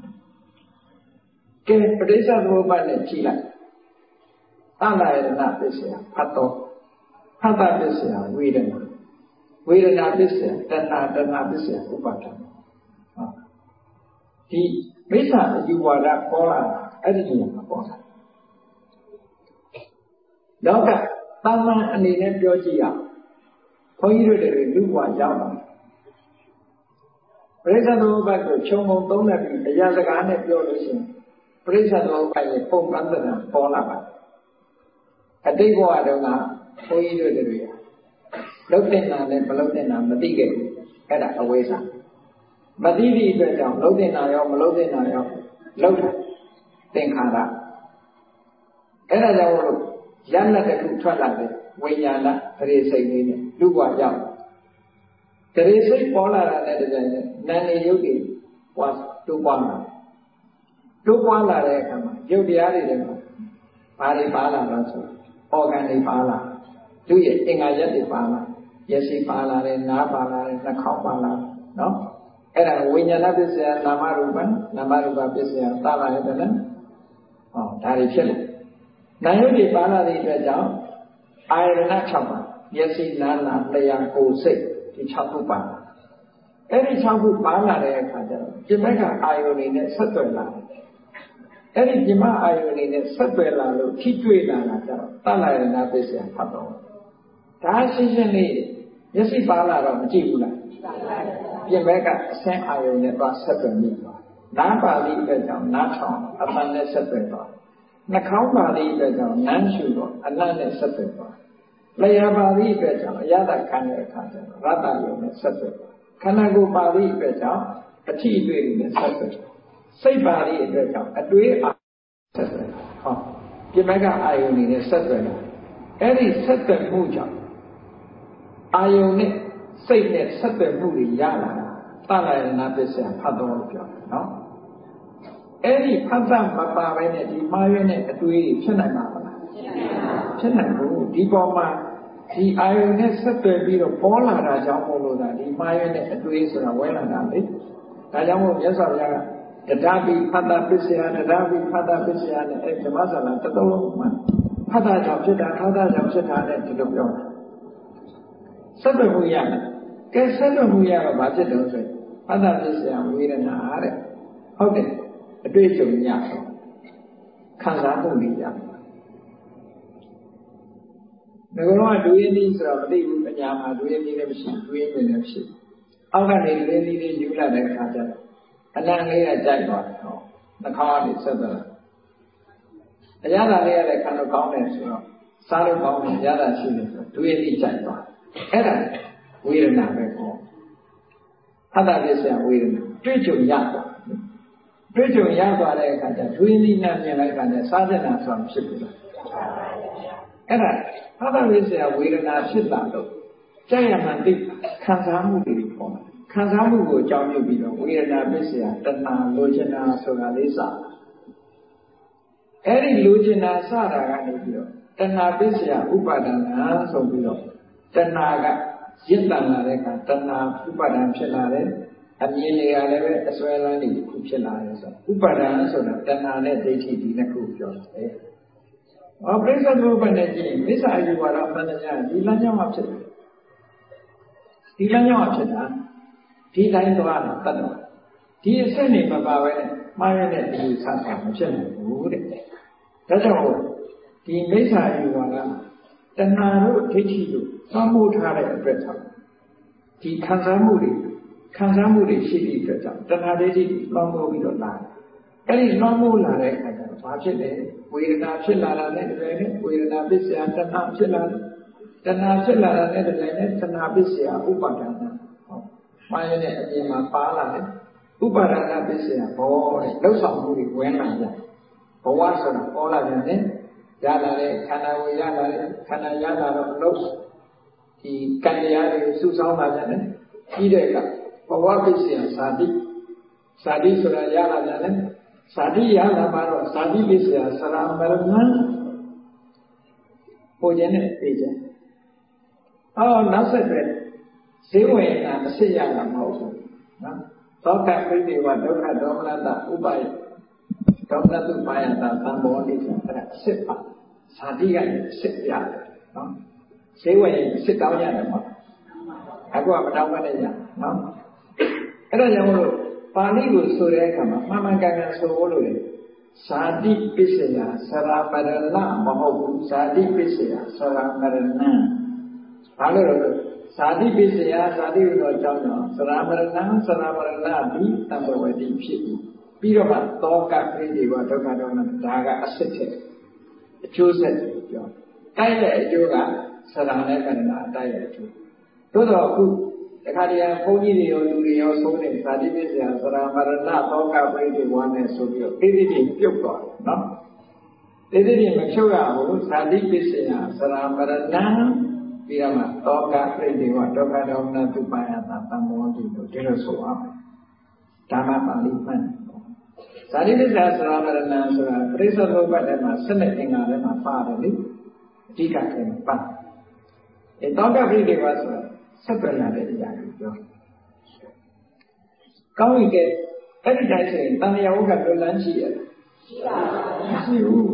ကဲပဋိစ္စသမုပ္ပါဒ်နဲ့ကြည့်လိုက်သန္တာယတနာပစ္စယဖတ်တော်ဖတ်တာပစ္စယဝေဒနာဝေဒနာပစ္စယတဏှာတဏှာပစ္စယဥပါဒံဒီမိစ္ဆာအယူဝါဒပေါ်လာအဲ့ဒီလိုမှာပေါ်လာတော့ကတမန်အနေနဲ့ပြောကြည့်ရဘုန်းကြီးတို့တွေလူ့ဘဝရောက်လာပရိစ္ဆေသမုပ္ပါဒ်ကိုခြုံငုံသုံးတဲ့ပြီးတရားစကားနဲ့ပြောလို့ရှိရင်ပရိစ္ဆေသမုပ္ပါဒ်ရဲ့ပုံပန်းသဏ္ဍာန်ပေါ်လာပါအတိတ်ဘဝတုန်းကဘုန်းကြီးတို့တွေလုတ်တင်တာနဲ့မလုတ်တင်တာမသိခဲ့ဘူးအဲ့ဒါအဝိဇ္ဇာမသိသည့်အတွက်ကြောင့်လုတ်တင်တာရောမလုတ်တင်တာရောလုတ်သင်္ခါရအဲ့ဒါကြောင့်လို့ရဏတစ်ခုထွက်လာတဲ့ဝိညာဏပရိစိတ်လေးနဲ့လူ့ဘဝရောက်ပရိစိတ်ပေါ်လာတာနဲ့တကြိမ်နဲ့နာနေယုတ်တွေပွားတိုးပွားလာတိုးပွားလာတဲ့အခါမှာယုတ်တရားတွေထဲမှာဘာတွေပါလာလဲဆိုအော်ဂန်တွေပါလာသူ့ရဲ့အင်္ဂါရက်တွေပါလာမျက်စိပါလာတယ်နားပါလာတယ်နှာခေါင်းပါလာနော်အဲ့ဒါဝိညာဏပစ္စယနာမရူပနာမရူပပစ္စယသာလာရတဲ့ဟောဒါတွေဖြစ်လာနာယုတ်တွေပါလာတဲ့အတွက်ကြောင့်အာရဏ၆ပါးမျက်စိနားနာတရားကိုယ်စိတ်ဒီ၆ခုပါအဲ့ဒီ၆ခုပါလာတဲ့အခါကျတော့ပြမကအာယုန်နေနဲ့ဆက်သွယ်လာတယ်အဲ့ဒီပြမအာယုန်နေနဲ့ဆက်သွယ်လာလို့ထိတွေ့လာတာကျတော့တလာရဏပစ္စယဖတ်တော့ဒါရှင်းရှင်းလေးမျက်စိပါလာတော့မကြည့်ဘူးလားပြမကအဆင်းအာယုန်နဲ့သွားဆက်သွယ်မိသွားနားပါဠိအတွက်ကြောင့်နားထောင်အပန်နဲ့ဆက်သွယ်သွားနှာခေါင်းပါဠိအတွက်ကြောင့်နမ်းရှုတော့အနတ်နဲ့ဆက်သွယ်သွားလျှာပါဠိအတွက်ကြောင့်အရသာခံတဲ့အခါကျတော့ရတ္တယုံနဲ့ဆက်သွယ်သွားခန္ဓာကိုယ်ပါဠိအတွက်ကြောင့်အထီးအတွေ့နဲ့ဆက်သွယ်သွားစိတ်ပါဠိအတွက်ကြောင့်အတွေးအာဆက်သွယ်ဟောပြမကအာယုန်နေနဲ့ဆက်သွယ်လာအဲ့ဒီဆက်သွယ်မှုကြောင့်အာယုန်နဲ့စိတ်နဲ့ဆက်သွယ်မှုတွေရလာတာသလယနာပစ္စယဖတ်တော်လို့ပြောတယ်နော်အဲ့ဒီဖတ်တာမပါဘဲနဲ့ဒီမှားရွေးနဲ့အတွေးဖြစ်နိုင်မှာမလားဖြစ်နိုင်ဘူးဒီပေါ်မှာဒီအာယုန်နဲ့ဆက်သွယ်ပြီးတော့ပေါ်လာတာကြောင့်မို့လို့ဒါဒီမှားရွေးနဲ့အတွေးဆိုတာဝဲလာတာလေဒါကြောင့်မို့မြတ်စွာဘုရားကတဒါပိဖတ်တာပစ္စယတဒါပိဖတ်တာပစ္စယနဲ့အဲဓမ္မစလာတစ်သုံးလုံးမှဖတ်တာကြောင့်ဖြစ်တာဖတ်တာကြောင့်ဖြစ်တာနဲ့ဒီလိုပြောတာဆက်သွယ်မှုရလားကဲဆက်သွယ်မှုရတော့ဘာဖြစ်တော့ဆိုဖတ်တာပစ္စယဝေဒနာတဲ့ဟုတ်တယ်အတွေ့အကြုံရတော့ခံစားမှုတွေရငါကတော့ဒွေးနည်းဆိုတော့မသိဘူးပညာမှာဒွေးနည်းလည်းမရှိဒွေးနည်းလည်းမရှိအောက်ကနေဒွေးနည်းလေးယူလာတဲ့အခါကျတော့အလံလေးကကြိုက်သွားတယ်ဟောနှာခေါင်းကနေဆက်သွားအရသာလေးရတဲ့ခံလို့ကောင်းတယ်ဆိုတော့စားလို့ကောင်းတယ်ရတာရှိတယ်ဆိုတော့ဒွေးနည်းကြိုက်သွားအဲ့ဒါဝေဒနာပဲပေါ့အတ္တပစ္စယဝေဒနာတွေ့ကြုံရသွားတွေ့ကြုံရသွားတဲ့အခါကျဒွေးနည်းနဲ့မြင်လိုက်တာနဲ့စားတဲ့နာဆိုတာဖြစ်ဘူးလားအဲ့ဒါအတ္တပစ္စယဝေဒနာဖြစ်တာတော့ကြာရမှန်သိခံစားမှုတွေပေါ်မှာခံစားမှုကိုအကြောင်းပြုပြီးတော့ဝေဒနာပစ္စယတဏှာလိုချင်တာဆိုတာလေးစအဲ့ဒီလိုချင်တာစတာကနေပြီးတော့တဏှာပစ္စယဥပါဒနာဆိုပြီးတော့တဏှာကရင့်တန်လာတဲ့အခါတဏှာဥပါဒံဖြစ်လာတယ်အမြင်တွေကလည်းပဲအစွဲလန်းတွေခုဖြစ်လာတယ်ဆိုဥပါဒံဆိုတာတဏှာနဲ့ဒိဋ္ဌိဒီနှစ်ခုပြောတယ်။ဟောပြိဿဘုပ္ပနဲ့ကြည့်မိစ္ဆာအယူဝါဒပဏ္ဏညာဒီလမ်းကြောင်းမှာဖြစ်တယ်။ဒီလမ်းကြောင်းမှာဖြစ်တာဒီတိုင်းသွားတာတတ်တော့ဒီအစစ်နေမပါပဲနဲ့မှားရတဲ့ဒီဆဆာမဖြစ်နိုင်ဘူးတဲ့။ဒါကြောင့်ဒီမိစ္ဆာအယူဝါဒတဏှာတို့ဒိဋ္ဌိတို့သွမ်းမိုးထားတဲ့အတွက်ကြောင့်ဒီခံစားမှုတွေခံစားမှုတွေရှိတဲ့အတွက်ကြောင့်တဏှာဒိဋ္ဌိသွမ်းမိုးပြီးတော့လာတယ်။အဲဒီသွမ်းမိုးလာတဲ့အခါကျတော့ဘာဖြစ်လဲဝေဒနာဖြစ်လာတာနဲ့တကယ်နဲ့ဝေဒနာပစ္စယတဏှာဖြစ်လာတယ်။တဏှာဖြစ်လာတာနဲ့တကယ်နဲ့တဏှာပစ္စယဥပါဒနာဟောမှားရတဲ့အပြင်မှာပါလာတယ်။ဥပါဒနာပစ္စယဘောတဲ့လောက်ဆောင်မှုတွေဝင်လာကြ။ဘဝဆိုတာပေါ်လာတယ်နဲ့ရလာတဲ့ခန္ဓာကိုရလာတဲ့ခန္ဓာရလာတော့အလုံးဒီကံတရားတွေစုဆောင်းလာကြတယ်ပြီးတဲ့အခါဘဝပစ္စယဇာတိဇာတိဆိုတာရလာကြတယ်ဇာတိရလာပါတော့ဇာတိပစ္စယစရမရဏပုံကျင်နဲ့သိကြအော်နောက်ဆက်ပဲဇေဝေနာအစစ်ရလာမဟုတ်ဘူးနော်သောကပိဋိဝဒုက္ခဒေါမနတဥပယဒေါမနတုပါယတာသံဘောတိဆိုတာအဲ့ဒါအစစ်ပါဇာတိကနေအစစ်ရတယ်နော်ဇေဝေစစ်တောင်းရတယ်ပေါ့အခုကမတောင်းမနဲ့ရနော်အဲ့ဒါကြောင့်မလို့ပါဠိကိုဆိုတဲ့အခါမှာမှန်မှန်ကန်ကန်ဆိုလို့လေဇာတိပစ္စယစရာပရဏမဟုတ်ဘူးဇာတိပစ္စယစရာပရဏဘာလို့လဲဇာတိပစ္စယဇာတိကိုတော့ကြောင်းတော့စရာပရဏစရာပရဏဒီတံပဝတိဖြစ်ပြီးတော့မှသောကပရိဒီဝဒုက္ခဒေါမနဒါကအစစ်ထက်အကျိုးဆက်ပြောတိုက်တဲ့အကျိုးကစရာနဲ့ကရဏတိုက်တဲ့အကျိုးသို့တော့အခုတခါတည်းဘုန်းကြီးတွေရောလူတွေရောဆုံးတဲ့ဇာတိပစ္စယစရာမရဏသောကပရိဒီဝနဲ့ဆိုပြီးတော့တိတိတိပြုတ်သွားတယ်နော်တိတိတိမဖြုတ်ရဘူးဇာတိပစ္စယစရာမရဏပြီးတော့မှသောကပရိဒီဝဒုက္ခဒေါမနတုပါယတာသံမောတိတို့ဒီလိုဆိုအောင်ဓမ္မပါဠိမှန်ဇာတိပစ္စယစရာမရဏဆိုတာပရိစ္ဆေဘုပ္ပထဲမှာဆက်နဲ့အင်္ဂါထဲမှာပါတယ်လေအဓိကထဲမှာပါအဲသောကပရိဒီဝဆိုတာဆက်သွယ်လာတဲ့အရာကိုပြောကောင်းပြီကဲအဲ့ဒီတိုင်းဆိုရင်တဏှာဝုကလွတ်လန်းရှိရရှိပါဘူးမရှိဘူး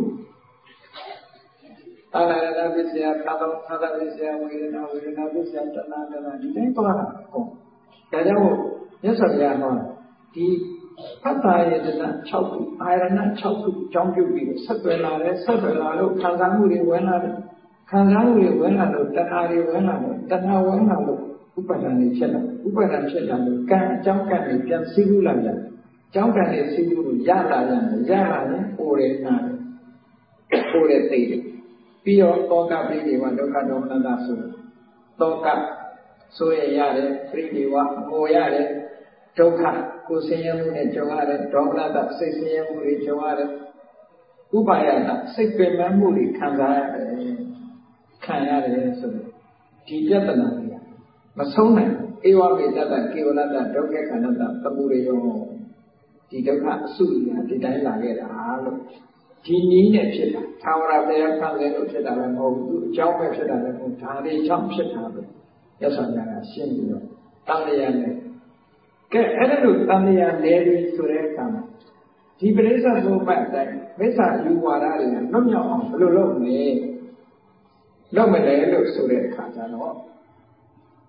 တဏှာရဏပစ္စယသာသောသာသပစ္စယဝေဒနာဝေဒနာပစ္စယတဏှာတဏှာဒီတိုင်းသွားတာဟုတ်ဒါကြောင့်မြတ်စွာဘုရားဟောဒီဖတ်တာယတနာ၆ခုအာရဏ၆ခုအကြောင်းပြုပြီးဆက်သွယ်လာတယ်ဆက်သွယ်လာလို့ခံစားမှုတွေဝင်လာတယ်ခံစားမှုတွေဝင်လာလို့တဏှာတွေဝင်လာလို့တဏှာဝင်လာလို့ဥပါဒဏ်တွေဖြစ်လာဥပါဒဏ်ဖြစ်လာလို့ကံအကြောင်းကံတွေပြန်စီးပူးလာကြတယ်အကြောင်းကံတွေစီးပူးလို့ရလာရတယ်ရလာရင်ပိုရနာတယ်ပိုရသိတယ်ပြီးတော့သောကပိဋိဝဒုက္ခဒေါမနတဆိုသောကဆိုရရတယ်ပိဋိဝငိုရတယ်ဒုက္ခကိုဆင်းရဲမှုနဲ့ကြုံရတယ်ဒေါမနတစိတ်ဆင်းရဲမှုတွေကြုံရတယ်ဥပါယတစိတ်ပင်ပန်းမှုတွေခံစားရတယ်ခံရတယ်ဆိုတော့ဒီပြဿနာတွေကမဆုံးနိုင်ဧဝမေတ္တကေဝလတ္တဒုက္ခခန္ဓတသမုဒယောဒီဒုက္ခအစုကြီးဟာဒီတိုင်းလာခဲ့တာလို့ဒီနည်းနဲ့ဖြစ်တာသာဝရတရားခံတယ်လို့ဖြစ်တာလည်းမဟုတ်ဘူးသူအကြောင်းပဲဖြစ်တာလည်းမဟုတ်ဒါတွေကြောင့်ဖြစ်တာပဲရသော်ညာကရှင်းပြီးတော့တန်တရားနဲ့ကဲအဲ့ဒါလို့တန်တရားလဲပြီးဆိုတဲ့အခါမှာဒီပရိစ္ဆေဘုပ္ပအတိုင်းမိစ္ဆာယူဝါဒတွေလွတ်မြောက်အောင်ဘယ်လိုလုပ်မလဲလုပ်မလဲလို့ဆိုတဲ့အခါကျတော့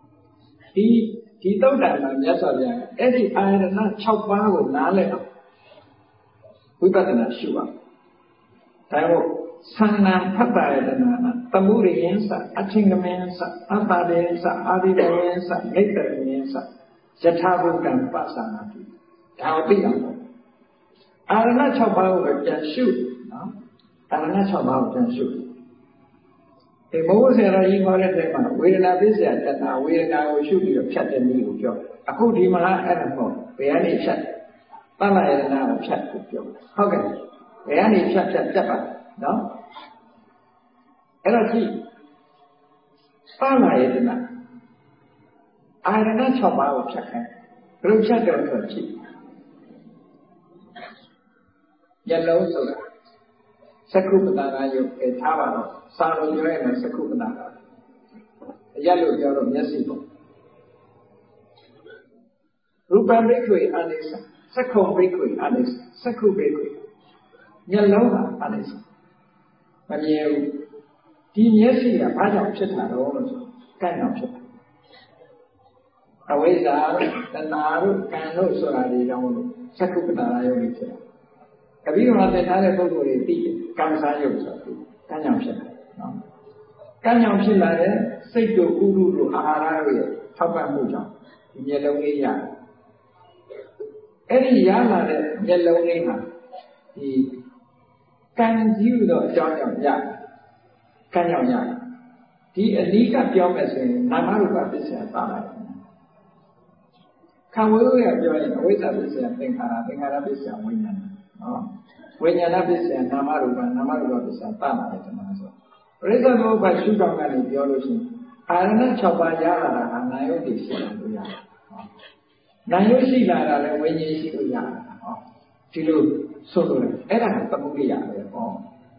ဒီဒီတုတ်တန်မှာမြတ်စွာဘုရားအဲ့ဒီအာရဏ၆ပါးကိုနားလည်အောင်ဝိပဿနာရှုအောင်ဒါမို့သန္နံဖတ်တာယတနာသမုဒယင်းစအထင်ကမင်းစအတ္တရေစအာရိတရေစနိတ္တရေစယထာဘုဒ္ဓံပသနာတိဒါကိုသိအောင်အာရဏ၆ပါးကိုပြန်ရှုနော်အာရဏ၆ပါးကိုပြန်ရှုဒီဘုရားဆရာကြီးခေါ်တဲ့တဲမှာဝေဒနာပစ္စယတဏဝေဒနာကိုရှုပြီးတော့ဖြတ်တဲ့နည်းကိုပြောအခုဒီမှာအဲ့ဒါမဟုတ်ဘယ်ကနေဖြတ်တဏ္ဍယတနာကိုဖြတ်ကိုပြောဟုတ်ကဲ့ဘယ်ကနေဖြတ်ဖြတ်ပြတ်ပါနော်အဲ့တော့ကြည့်တဏ္ဍယတနာအာရဏ၆ပါးကိုဖြတ်ခိုင်းဘယ်လိုဖြတ်တယ်ဆိုကြည့်မျက်လုံးဆိုတာသက္ကုပ္ပတာယုတ်ပဲထားပါတော့စာလို့ပြောရရင်သက္ကုပ္ပတာအရက်လို့ပြောတော့မျက်စိပေါ့ရူပံဘိက္ခွေအနိစ္စသက္ခုံဘိက္ခွေအနိစ္စသက္ခုဘိက္ခွေမျက်လုံးကအနိစ္စမမြဲဘူးဒီမျက်စိကဘာကြောင့်ဖြစ်တာတော့လို့ဆိုကံကြောင့်ဖြစ်တာအဝိဇ္ဇာတို့တဏှာတို့ကံတို့ဆိုတာတွေကြောင့်လို့သက္ကုပ္ပတာယုတ်ကြီးဖြစ်တာအဘိဓမ္မာသင်ထားတဲ့ပုဂ္ဂိုလ်တွေသိတယ်ကံစားယုတ်ဆိုတာကံကြောင့်ဖြစ်တာနော်ကံကြောင့်ဖြစ်လာတဲ့စိတ်တို့ဥရုတို့အာဟာရတို့ရဲ့ထောက်ပံ့မှုကြောင့်ဒီမျက်လုံးလေးရတယ်အဲ့ဒီရလာတဲ့မျက်လုံးလေးမှာဒီကံကြီးတော့အကြောင်းကြောင့်ရတယ်ကံကြောင့်ရတယ်ဒီအနိကပြောမယ်ဆိုရင်နာမရူပပစ္စယပါလာတယ်ခံဝေးရပြောရင်အဝိဇ္ဇာပစ္စယသင်္ခါရသင်္ခါရပစ္စယဝိညာဏနော်ဝိညာဏပစ္စယနာမရူပနာမရူပပစ္စယတာလာတယ်တမန်ဆိုပရိစ္ဆေသမုပ္ပါရှုထောင့်ကနေပြောလို့ရှိရင်အာရဏ၆ပါးရလာတာကနာယုတ်တွေရှိလို့ရတယ်နာယုတ်ရှိလာတာလည်းဝိညာဉ်ရှိလို့ရတယ်ဟောဒီလိုဆိုလို့အဲ့ဒါကသမုဒိယပဲဟော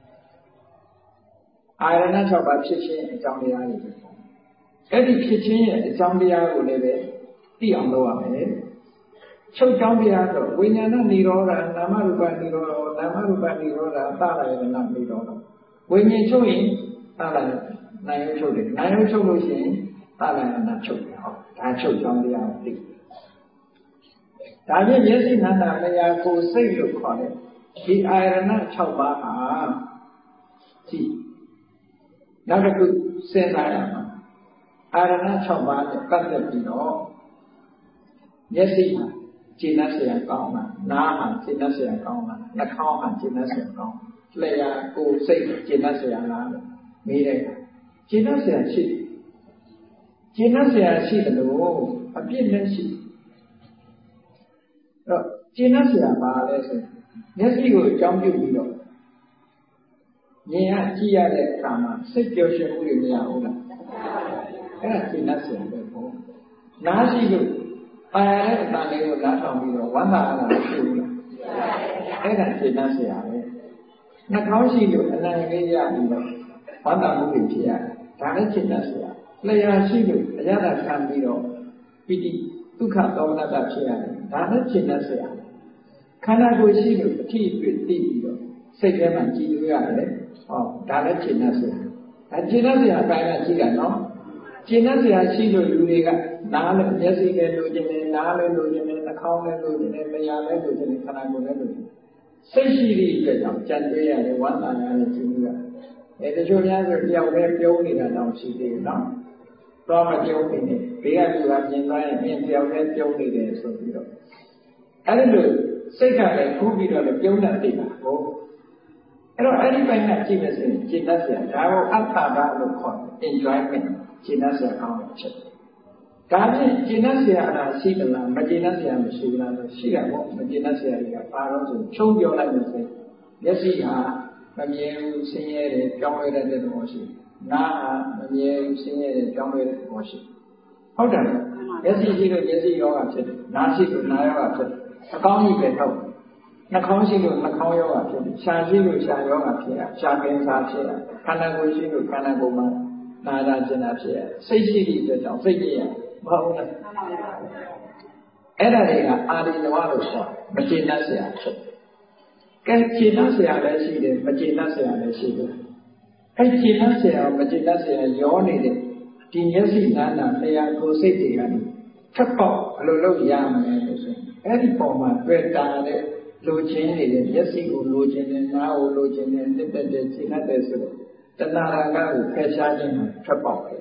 အာရဏ၆ပါးဖြစ်ခြင်းအကြောင်းတရားတွေပေါ့အဲ့ဒီဖြစ်ခြင်းရဲ့အကြောင်းတရားကိုလည်းပဲသိအောင်လုပ်ရမယ်ချုပ်ကြောင်းတရားတော့ဝိညာဏនិရောဓနာမရူပនិရောဓနာမရူပនិရောဓသာရယနာនិရောဓဝိညာဉ်ချုပ်ရင်သာရနာယုချုပ်တယ်နာယုချုပ်လို့ရှိရင်သာရယနာချုပ်တယ်ဟောဒါချုပ်ကြောင်းတရားကိုသိဒါဖြင့်မျက်စိနာနာလျာကိုစိတ်လို့ခေါ်တယ်ဒီအာရဏ၆ပါးဟာကြည့်နောက်တစ်ခုစဉ်းစားရမှာအာရဏ၆ပါးနဲ့ပတ်သက်ပြီးတော့မျက်စိမှာကျင့်တတ်เสียကောင်းတာနားမှာကျင့်တတ်เสียကောင်းတာနှာခေါင်းမှာကျင့်တတ်เสียကောင်းလျှာကိုယ်စိတ်ကျင့်တတ်เสียလားလို့မေးတယ်ကျင့်တတ်เสียရှိကျင့်တတ်เสียရှိတယ်လို့အပြစ်နဲ့ရှိအဲ့တော့ကျင့်တတ်เสียပါလဲဆိုမျက်စိကိုအကြောင်းပြုပြီးတော့မြင်ရကြည့်ရတဲ့အခါမှာစိတ်ပျော်ရွှင်မှုတွေမရဘူးလားအဲ့ဒါကျင့်တတ်เสียပဲပေါ့နားရှိလို့ပါရတဲ့အတန်လေးကိုနားထောင်ပြီးတော့ဝမ်းသာလာတာရှိဘူးလားအဲ့ဒါရှင်းတတ်เสียပဲနှာခေါင်းရှိလို့အနံ့လေးရပြီးတော့ဝမ်းသာမှုတွေဖြစ်ရတယ်ဒါလည်းရှင်းတတ်เสียလျှာရှိလို့အရသာခံပြီးတော့ပီတိဒုက္ခသောမနတဖြစ်ရတယ်ဒါလည်းရှင်းတတ်เสียခန္ဓာကိုယ်ရှိလို့အထီးအတွေ့သိပြီးတော့စိတ်ထဲမှာကြည်လို့ရတယ်ဟောဒါလည်းရှင်းတတ်เสียဒါရှင်းတတ်เสียအပိုင်းကရှိတာနော်ရှင်းတတ်เสียရှိလို့လူတွေကနားလည်းမျက်စိလည်းလိုချင်တယ်နားလည်းလိုချင်တယ်နှာခေါင်းလည်းလိုချင်တယ်လျှာလည်းလိုချင်တယ်ခန္ဓာကိုယ်လည်းလိုချင်တယ်စိတ်ရှိသည့်အတွက်ကြောင့်ကြံတွေးရတယ်ဝမ်းသာရတယ်ကြည့်လို့ရတယ်အဲတချို့များဆိုပြောင်းလဲပြုံးနေတာတောင်ရှိသေးတယ်နော်တော့မပြုံးနေနဲ့ဘေးကလူကမြင်သွားရင်မြင်ပြောင်းလဲပြုံးနေတယ်ဆိုပြီးတော့အဲဒီလိုစိတ်ကလည်းခူးပြီးတော့လည်းပြုံးတတ်တယ်ဟုတ်အဲ့တော့အဲ့ဒီပိုင်းကကြည့်လို့ဆိုရင်จิตတတ်เสียဒါကိုအတ္တဘာလို့ခေါ်တယ် enjoyment จิตတတ်เสียကောင်းတယ်ဖြစ်တယ်ဒါဖြင့်ကျင့်တတ်เสียအရာရှိသလားမကျင့်တတ်เสียမရှိဘူးလားဆိုရှိတာပေါ့မကျင့်တတ်เสียတွေကပါတော့ဆိုချုံပြောလိုက်လို့ဆိုမျက်စိဟာမမြဲဘူးဆင်းရဲတယ်ကြောင်းလဲတဲ့သဘောရှိနားဟာမမြဲဘူးဆင်းရဲတယ်ကြောင်းလဲတဲ့သဘောရှိဟုတ်တယ်မျက်စိရှိလို့မျက်စိယောဂဖြစ်တယ်နားရှိလို့နားယောဂဖြစ်တယ်အကောင်းကြီးပဲထုတ်နှာခေါင်းရှိလို့နှာခေါင်းယောဂဖြစ်တယ်ရှားရှိလို့ရှားယောဂဖြစ်ရရှားပင်စားဖြစ်ရခန္ဓာကိုယ်ရှိလို့ခန္ဓာကိုယ်မှာနာတာကျင်တာဖြစ်ရစိတ်ရှိသည့်အတွက်ကြောင့်စိတ်ကြီးရမဟုတ်လားအဲ့ဒါတွေကအာရိနဝလို့ခေါ်မကျေနပ်เสียဖြစ်ကဲကျေနပ်เสียလည်းရှိတယ်မကျေနပ်เสียလည်းရှိတယ်အဲ့ကျေနပ်เสียမကျေနပ်เสียရောနေတဲ့ဒီမျက်စိနာနာလျှာကိုယ်စိတ်တွေကနေထပ်ပေါက်ဘယ်လိုလုပ်ရမလဲလို့ဆိုရင်အဲ့ဒီပုံမှာတွေ့တာတဲ့လိုချင်နေတဲ့မျက်စိကိုလိုချင်တဲ့နားကိုလိုချင်တဲ့နှစ်သက်တဲ့ခြေနှက်တဲ့ဆိုတော့တဏှာကကိုဖယ်ရှားခြင်းမှာထပ်ပေါက်တယ်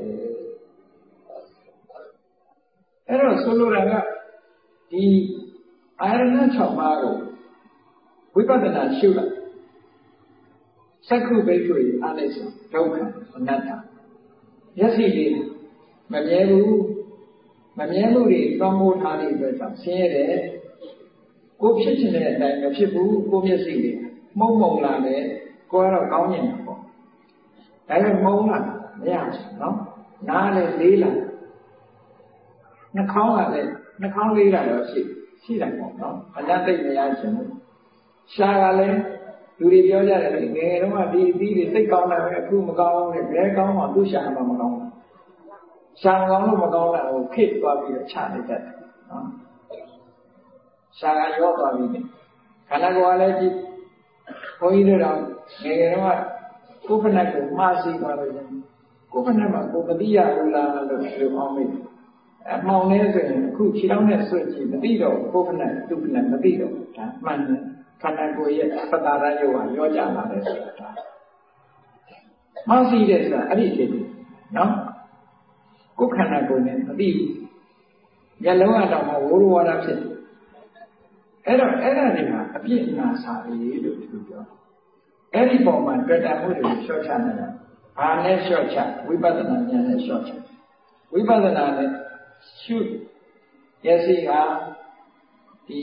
အဲ့တော့ဆိုလိုတာကဒီအာရဏ၆ပါးကိုဝိပဿနာရှုလိုက်သက္ခုဘိက္ခုအနိစ္စဒုက္ခအနတ္တမျက်စိလေးမမြဲဘူးမမြဲမှုတွေတောင်းမိုးထားတဲ့အတွက်ကြောင့်ဆင်းရဲတယ်ကိုဖြစ်ချင်တဲ့အတိုင်းမဖြစ်ဘူးကိုမျက်စိလေးမှုံမှုံလာတယ်ကိုကတော့ကောင်းနေတာပေါ့ဒါပေမဲ့မှုံလာမရဘူးနော်နားလည်းလေးလာနှာခေါင်းကလည်းနှာခေါင်းလေးလာတော့ရှိရှိတယ်ပေါ့နော်အနတ္တိမရချင်ဘူးရှားကလည်းလူတွေပြောကြတယ်လေငယ်တော့ဒီအသီးတွေသိကောင်းတယ်ပဲအခုမကောင်းဘူးလေဘယ်ကောင်းမှသူ့ရှာမှမကောင်းဘူးရှားကောင်းလို့မကောင်းတာကိုခိတ်သွားပြီးတော့ချနေတတ်တယ်နော်ရှားကရောသွားပြီခန္ဓာကိုယ်ကလည်းကြည့်ဘုန်းကြီးတို့တော့ငယ်ငယ်တော့ကိုယ်ဖက်နဲ့ကိုမှားစီသွားလို့ရှင်ကိုယ်ဖက်နဲ့မှာကိုယ်မသိရဘူးလားလို့ပြောအောင်မေးအမှောင်နေဆိုရင်အခုခြေထောက်နဲ့ဆွတ်ကြည့်မသိတော့ကိုယ်ဖက်နဲ့သူ့ဖက်နဲ့မသိတော့ဒါမှန်တယ်ခန္ဓာကိုယ်ရဲ့ပတ္တာရယုတ်ဟာရောကြလာတယ်ဆိုတာဒါမှသိတယ်ဆိုတာအဲ့ဒီဖြစ်တယ်နော်ကိုယ်ခန္ဓာကိုယ်နဲ့မသိဘူးမျက်လုံးကတော့ဝိုးဝါဒဖြစ်တယ်အဲ့တော့အဲ့ဒါတွေကအပြစ်အနာစာရီလို့သူပြောအဲ့ဒီပုံမှာတွေ့တာမှုတွေလျှော့ချနေတာဘာနဲ့လျှော့ချဝိပဿနာဉာဏ်နဲ့လျှော့ချဝိပဿနာနဲ့ရှုရစီဟာဒီ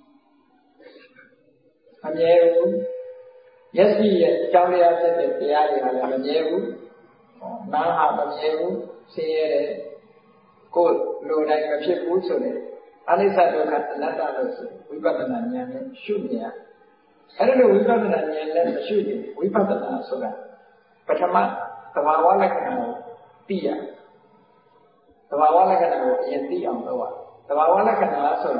အမြဲဘူးမျက်စိရဲ့အကြောင်းတရားဖြစ်တဲ့တရားတွေကလည်းမမြဲဘူးနားဟာမမြဲဘူးဆင်းရဲတယ်ကိုယ်လိုတိုင်းမဖြစ်ဘူးဆိုတဲ့အာနိစ္စဒုက္ခအနတ္တလို့ဆိုဝိပဿနာဉာဏ်နဲ့ရှုမြင်ရအဲ့ဒါလိုဝိပဿနာဉာဏ်နဲ့မရှုရင်ဝိပဿနာဆိုတာပထမသဘာဝလက္ခဏာကိုသိရသဘာဝလက္ခဏာကိုအရင်သိအောင်လုပ်ရသဘာဝလက္ခဏာဆိုတာ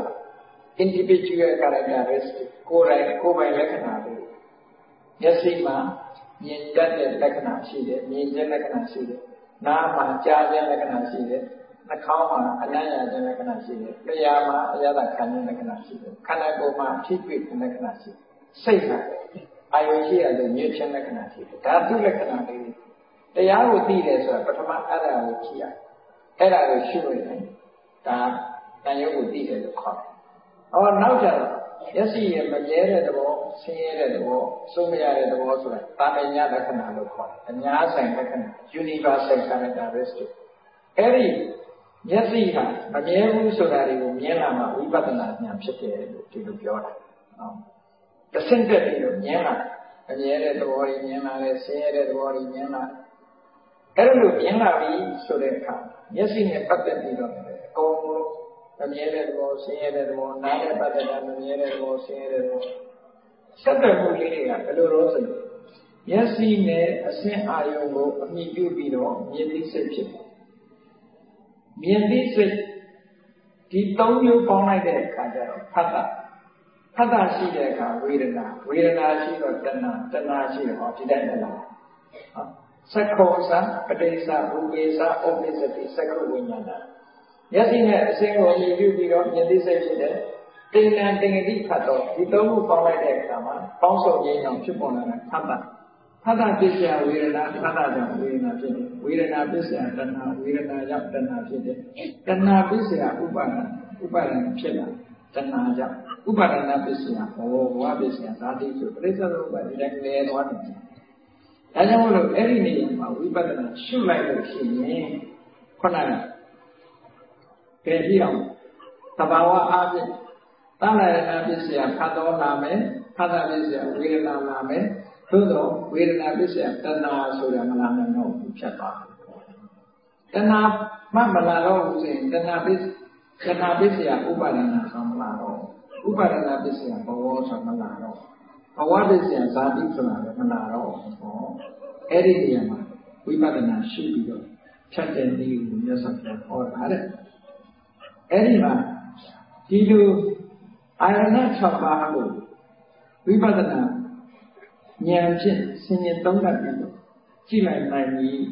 individual characteristic ကိုယ်တိုင်ကိုယ်ပိုင်လက္ခဏာတွေမျက်စိမှာမြင်တတ်တဲ့လက္ခဏာရှိတယ်မြင်တဲ့လက္ခဏာရှိတယ်နားမှာကြားတဲ့လက္ခဏာရှိတယ်နှာခေါင်းမှာအနံ့ရတဲ့လက္ခဏာရှိတယ်လျှာမှာအရသာခံတဲ့လက္ခဏာရှိတယ်ခန္ဓာကိုယ်မှာဖြစ်ဖြစ်တဲ့လက္ခဏာရှိတယ်စိတ်မှာအာယုရှိရတဲ့မြင့်ခြင်းလက္ခဏာရှိတယ်ဓာတုလက္ခဏာတွေတရားကိုသိတယ်ဆိုတာပထမအဲ့ဒါကိုကြည့်ရအဲ့ဒါကိုရှုရတယ်ဒါတန်ရုပ်ကိုသိတယ်လို့ခေါ်တယ်။အော်နောက်ကြတော့မျက်စိရဲ့မမြဲတဲ့သဘောဆင်းရဲတဲ့သဘောစိုးမရတဲ့သဘောဆိုတာတာမညာလက္ခဏာလို့ခေါ်တယ်။အများဆိုင်လက္ခဏာ universal characteristic အဲ့ဒီမျက်စိဟာမမြဲဘူးဆိုတာတွေကိုမြင်လာမှဝိပဿနာဉာဏ်ဖြစ်တယ်လို့ဒီလိုပြောတာ။နော်။တစ်ဆင့်တက်ပြီးတော့မြင်လာအမြဲတဲ့သဘောတွေမြင်လာတယ်ဆင်းရဲတဲ့သဘောတွေမြင်လာအဲ့လိုမြင်လာပြီဆိုတဲ့အခါမျက်စိနဲ့ပတ်သက်ပြီးတော့အကုန်လုံးမမြဲတဲ့သဘောဆင်းရဲတဲ့သဘောနားနဲ့ပတ်သက်တာမမြဲတဲ့သဘောဆင်းရဲတဲ့သဘောဆက်သွယ်မှုလေးတွေကဘယ်လိုလို့ဆိုရင်မျက်စိနဲ့အဆင့်အာယုံကိုအမိပြုပြီးတော့မြင်သိစိတ်ဖြစ်တယ်မြင်သိစိတ်ဒီသုံးမျိုးပေါင်းလိုက်တဲ့အခါကျတော့ဖတ်တာဖတ်တာရှိတဲ့အခါဝေဒနာဝေဒနာရှိတော့တဏှာတဏှာရှိတော့ဒီတိုင်းမလားဟုတ်သက္ခောသပဋိစ္စရူပေစ္စဩပိစ္စတိသက္ခဝိညာဏမျက်စိနဲ့အစင်းကိုအမြင်ပြုပြီးတော့မြင်သိစိတ်ဖြစ်တယ်တိဏ္ဍတင်္ဂတိဖတ်တော့ဒီသုံးခုပေါင်းလိုက်တဲ့အခါမှာပေါင်းစုံခြင်းကြောင့်ဖြစ်ပေါ်လာတဲ့ဖတ်တာဖတ်တာပစ္စယဝေဒနာဖတ်တာကြောင့်ဝေဒနာဖြစ်တယ်ဝေဒနာပစ္စယတဏှာဝေဒနာကြောင့်တဏှာဖြစ်တယ်တဏှာပစ္စယဥပါဒဥပါဒဖြစ်လာတဏှာကြောင့်ဥပါဒနာပစ္စယဘောဝပစ္စယဓာတိဆိုပရိစ္ဆေသမုပ္ပါဒ်ဒီတိုင်းလဲသွားတယ်ဒါကြောင့်မလို့အဲ့ဒီနေရာမှာဝိပဿနာရှုလိုက်လို့ရှိရင်ခုနကကြည့်ကြည့်အောင်သဘာဝအားဖြင့်သံဃာရဏပစ္စယဖတ်တော်လာမယ်ဖတ်တာပစ္စယဝေဒနာလာမယ်သို့တော့ဝေဒနာပစ္စယတဏှာဆိုတာမလာနိုင်တော့ဘူးဖြတ်သွားတယ်တဏှာမမလာတော့ဘူးဆိုရင်တဏှာပစ္စတဏှာပစ္စယဥပါဒနာဆိုမလာတော့ဥပါဒနာပစ္စယဘဝဆိုမလာတော့ဘဝပစ္စယဇာတိဆိုတာလည်းမလာတော့ဘူးဟောအဲ့ဒီနေရာမှာဝိပဿနာရှုပြီးတော့ဖြတ်တဲ့နည်းကိုမြတ်စွာဘုရားဟောတာတဲ့အဲ့ဒီမှာဒီလိုအာရဏ၆ပါးကိုဝိပဿနာဉာဏ်ဖြင့်ဆင်ញင်သုံးသပ်ပြီးတော့ကြည့်လိုက်နိုင်ပြီ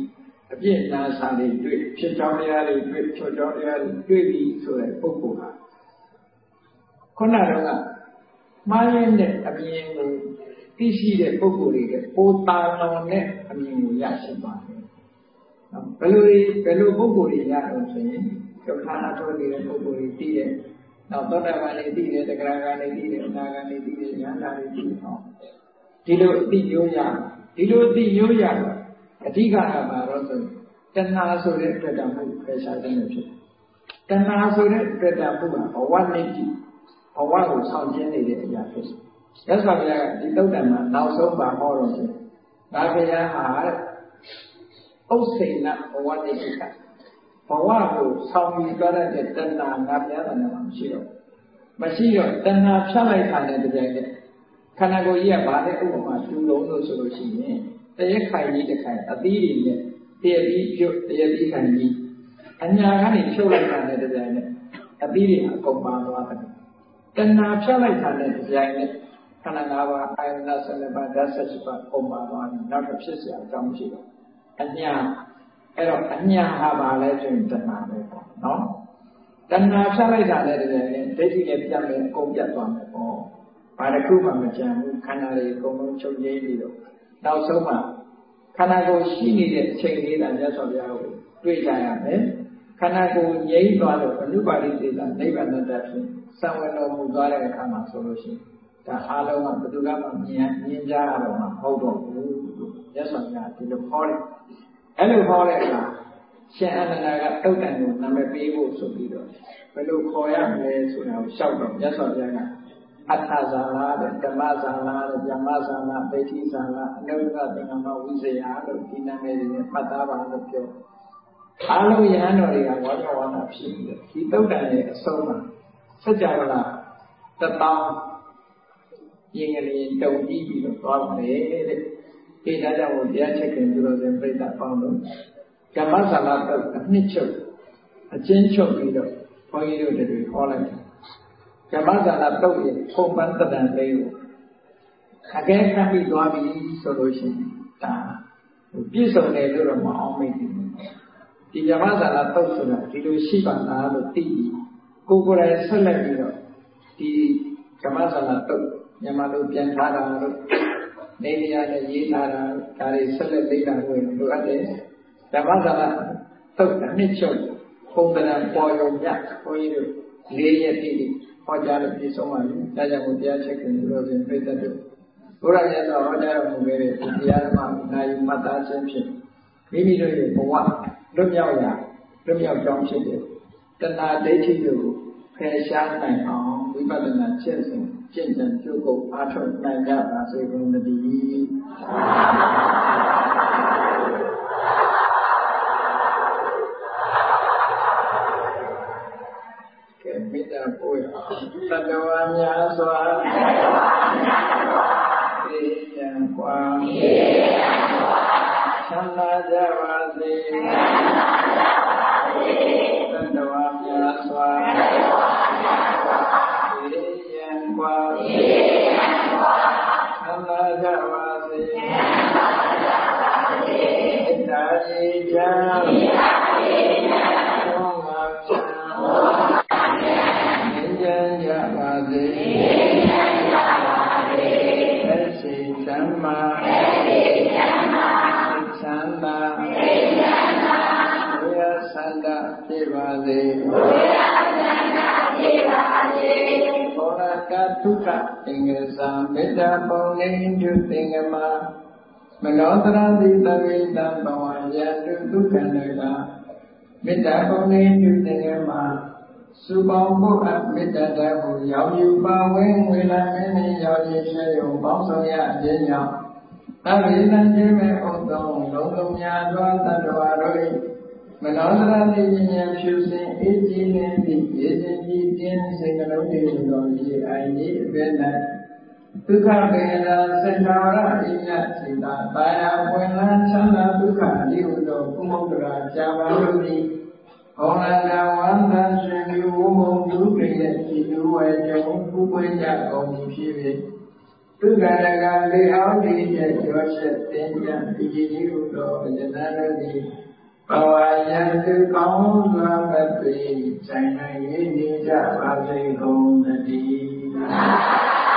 အပြည့်နာစာတွေတွေ့ဖြစ်ကြောင်းတရားတွေတွေ့ချောကြောင်းတရားတွေတွေ့ပြီးဆိုတဲ့ပုဂ္ဂိုလ်ဟာခုနကတော့မှားရင်းတဲ့အမြင်ကိုသိရှိတဲ့ပုဂ္ဂိုလ်တွေကပိုတာလောင်တဲ့အမြင်ကိုရရှိပါတယ်။ဘယ်လိုဘယ်လိုပုဂ္ဂိုလ်တွေရတော့ဆိုရင်ဒုက္ခအထောနေတဲ့ပုဂ္ဂိုလ်တွေသိတဲ့နောက်သောတာပန်တွေသိတဲ့တဂရဂန်တွေသိတဲ့အနာဂန်တွေသိတဲ့ဉာဏ်ဓာတ်တွေသိအောင်ဒီလိုအသိမျိုးရဒီလိုအသိမျိုးရအဓိကကဘာလို့ဆိုတဏှာဆိုတဲ့တွေ့တာမှုဖယ်ရှားခြင်းဖြစ်တဏှာဆိုတဲ့တွေ့တာမှုကဘဝနိတိဘဝကိုဆောင်ကျင်းနေတဲ့အရာဖြစ်တယ်။ရသော်ဗျာဒီတုတ်တံမှာနောက်ဆုံးပါဟောတော့ဆိုဒါဘုရားဟာဥစ္စေနဘဝနိတိကဘဝကိုဆောင်ပြီးကြတဲ့တဏှာငါပြတာလည်းမရှိတော့မရှိတော့တဏှာဖြတ်လိုက်တာနဲ့တပြိုင်တည်းခန္ဓာကိုယ်ကြီးကဘာလဲဥပမာတူလုံးလို့ဆိုလို့ရှိရင်တရက်ခိုင်ကြီးတစ်ခိုင်အသီးတွေနဲ့တရက်ပြီးပြုတ်တရက်ပြီးခိုင်ကြီးအညာကနေဖြုတ်လိုက်တာနဲ့တပြိုင်တည်းအသီးတွေအကုန်ပါသွားတယ်တဏှာဖြတ်လိုက်တာနဲ့တပြိုင်တည်းခန္ဓာ၅ပါးအာယတဆယ်နှစ်ပါးဓာတ်ဆက်ရှိပါကုန်ပါသွားတယ်နောက်တစ်ဖြစ်เสียအကြောင်းမရှိတော့အညာအဲ့တော့အညာဟာပါလဲဆိုရင်တဏှာပဲပေါ့နော်တဏှာဖြတ်လိုက်တာနဲ့တပြိုင်တည်းဒိဋ္ဌိနဲ့ပြတ်မယ်အကုန်ပြတ်သွားမယ်ပေါ့ဘာတစ်ခုမှမကြံဘူးခန္ဓာတွေအကုန်လုံးချုပ်ငြိမ်းပြီးတော့နောက်ဆုံးမှခန္ဓာကိုယ်ရှိနေတဲ့အချိန်လေးတာမြတ်စွာဘုရားကိုတွေ့ကြရမယ်ခန္ဓာကိုယ်ငြိမ်းသွားတော့အနုပါတိစေတာနိဗ္ဗာန်တတ်ဖြစ်စံဝင်တော်မူသွားတဲ့အခါမှာဆိုလို့ရှိရင်ဒါအားလုံးကဘယ်သူကမှမြင်မြင်ကြရတော့မှမဟုတ်တော့ဘူးမြတ်စွာဘုရားဒီလိုဟောတယ်အဲ့လိုဟောတဲ့အခါရှင်အနန္ဒာကတုတ်တန်ကိုနာမည်ပေးဖို့ဆိုပြီးတော့ဘယ်လိုခေါ်ရမလဲဆိုတာကိုရှောက်တော့မြတ်စွာဘုရားကအဋ္ဌဇာလာတဲ့ဓမ္မဇာလာတဲ့ဓမ္မဇာလာဒိဋ္ဌိဇာလာအနုတ္တသင်္ကမဝိဇယလို့ဒီနာမည်တွေနဲ့မှတ်သားပါလို့ပြောအားလုံးယဟန်တော်တွေကဝါဒဝါဒဖြစ်ပြီးတော့ဒီတုတ်တန်ရဲ့အဆုံးမှာစัจ java လာတပေါင်းရင်ကလေးတုံကြည့်ပြီးတော့သွားတယ်တဲ့ဒီဒါကြောင့်ဘုရားချက်ခင်သူတော်စင်ပြိဿပေါင်းလို့ဓမ္မဇာလာတော့အနှစ်ချုပ်အချင်းချုပ်ပြီးတော့ဘုန်းကြီးတို့တွေဟောလိုက်တယ်ဓမ္မဇာလာတော့ရပုံပန်းတန်လေးကိုအကဲခတ်ပြီးသွားပြီဆိုလို့ရှိရင်ဒါပြည့်စုံတယ်လို့တော့မအောင်မိဘူးဒီဓမ္မဇာလာတော့ဆိုတာဒီလိုရှိပါလားလို့သိပြီးကိုယ်ကိုယ်တိုင်ဆက်လက်ပြီးတော့ဒီဓမ္မဇာလာတော့မြန်မာလိုပြန်ထားတာလို့နေနေရနဲ့ရေးထားတာဒါတွေဆက်လက်သိတာကိုလိုအပ်တယ်ဓမ္မဇာလာတော့အနှစ်ချုပ်ပုံတရံပေါ်ရုံမြတ်ဘုန်းကြီးတို့လေးရက်တိတိဟောကြားလို့ပြည့်စုံပါပြီဒါကြောင့်ဘုရားချက်ခင်လို့ဆိုပြိတ္တတို့ဘုရားမြတ်စွာဟောကြားတော်မူခဲ့တဲ့တရားဓမ္မနာယူမှတ်သားခြင်းဖြင့်မိမိတို့ရဲ့ဘဝလွတ်မြောက်ရာလွတ်မြောက်ကြောင်းဖြစ်တဲ့တဏှာဒိဋ္ဌိတို့ဖယ်ရှားနိုင်အောင်ဝိပဿနာကျင့်စဉ်ကျင့်ကြံကြိုးကုပ်အားထုတ်နိုင်ကြပါစေကုန်သတည်းမေတ္တာပို့ရတတဝါများစွာသိဉာဏ်ကွာချမ်းသာကြပါစေတတဝါများစွာသိဉာဏ်ကွာချမ်းသာကြပါစေမေတ္တာရေးချမ်းသောငါချမ်းကြပါစေသက်ရှိချမ်းသာချမ်းသာဝိရသန္တာဖြစ်ပါစေဘောရကတုခသင်္ကသံမေတ္တာပုံနေတုသင်္ကမမနောတရတိသဝိတံဘဝယတုဒုက္ခနေကမေတ္တာပုံနေတုသင်္ကမစုပေါင်းဖို့အမေတ္တာတည်းကိုရောက်ယူပါဝင်ဝေလာမင်းကြီးရောက်ရရှိရုံပေါင်းဆောင်ရခြင်းကြောင့်သဗ္ဗေတံခြင်းမဲ့ဥဒ္ဒောလုံးလုံးများသောတတ္တဝါတို့၏မနောတရတိဉာဏ်ဖြူစင်အေးကြည်နေသည့်ရေခြင်းကြီးတင်းစိတ်နှလုံးတည်ဟူသောရေအိုင်ကြီးအပြည့်၌ဒုက္ခပေနာစေတဝရအိညစေတာတာယာဝင်လန်းချမ်းသာဒုက္ခအလိဟုသောကုမုဒ္ဒရာဇာမတို့သည်ဟောလာတဝန္တရှင်လူဝမုံဒုက္ခရဲ့ဒီလူဝဲကြုံပူပွေးကြကုန်ဖြစ်ဖြစ်ဒုက္ခရကလေအောင်ဒီရဲ့ကျော်ချက်တင်ကြံဒီကြီးဟုသောယန္တတို့သည်ဘဝယံသူကောင်းစွာမသိဆိုင်နိုင်ရည်နေကြပါစေကုန်သတည်း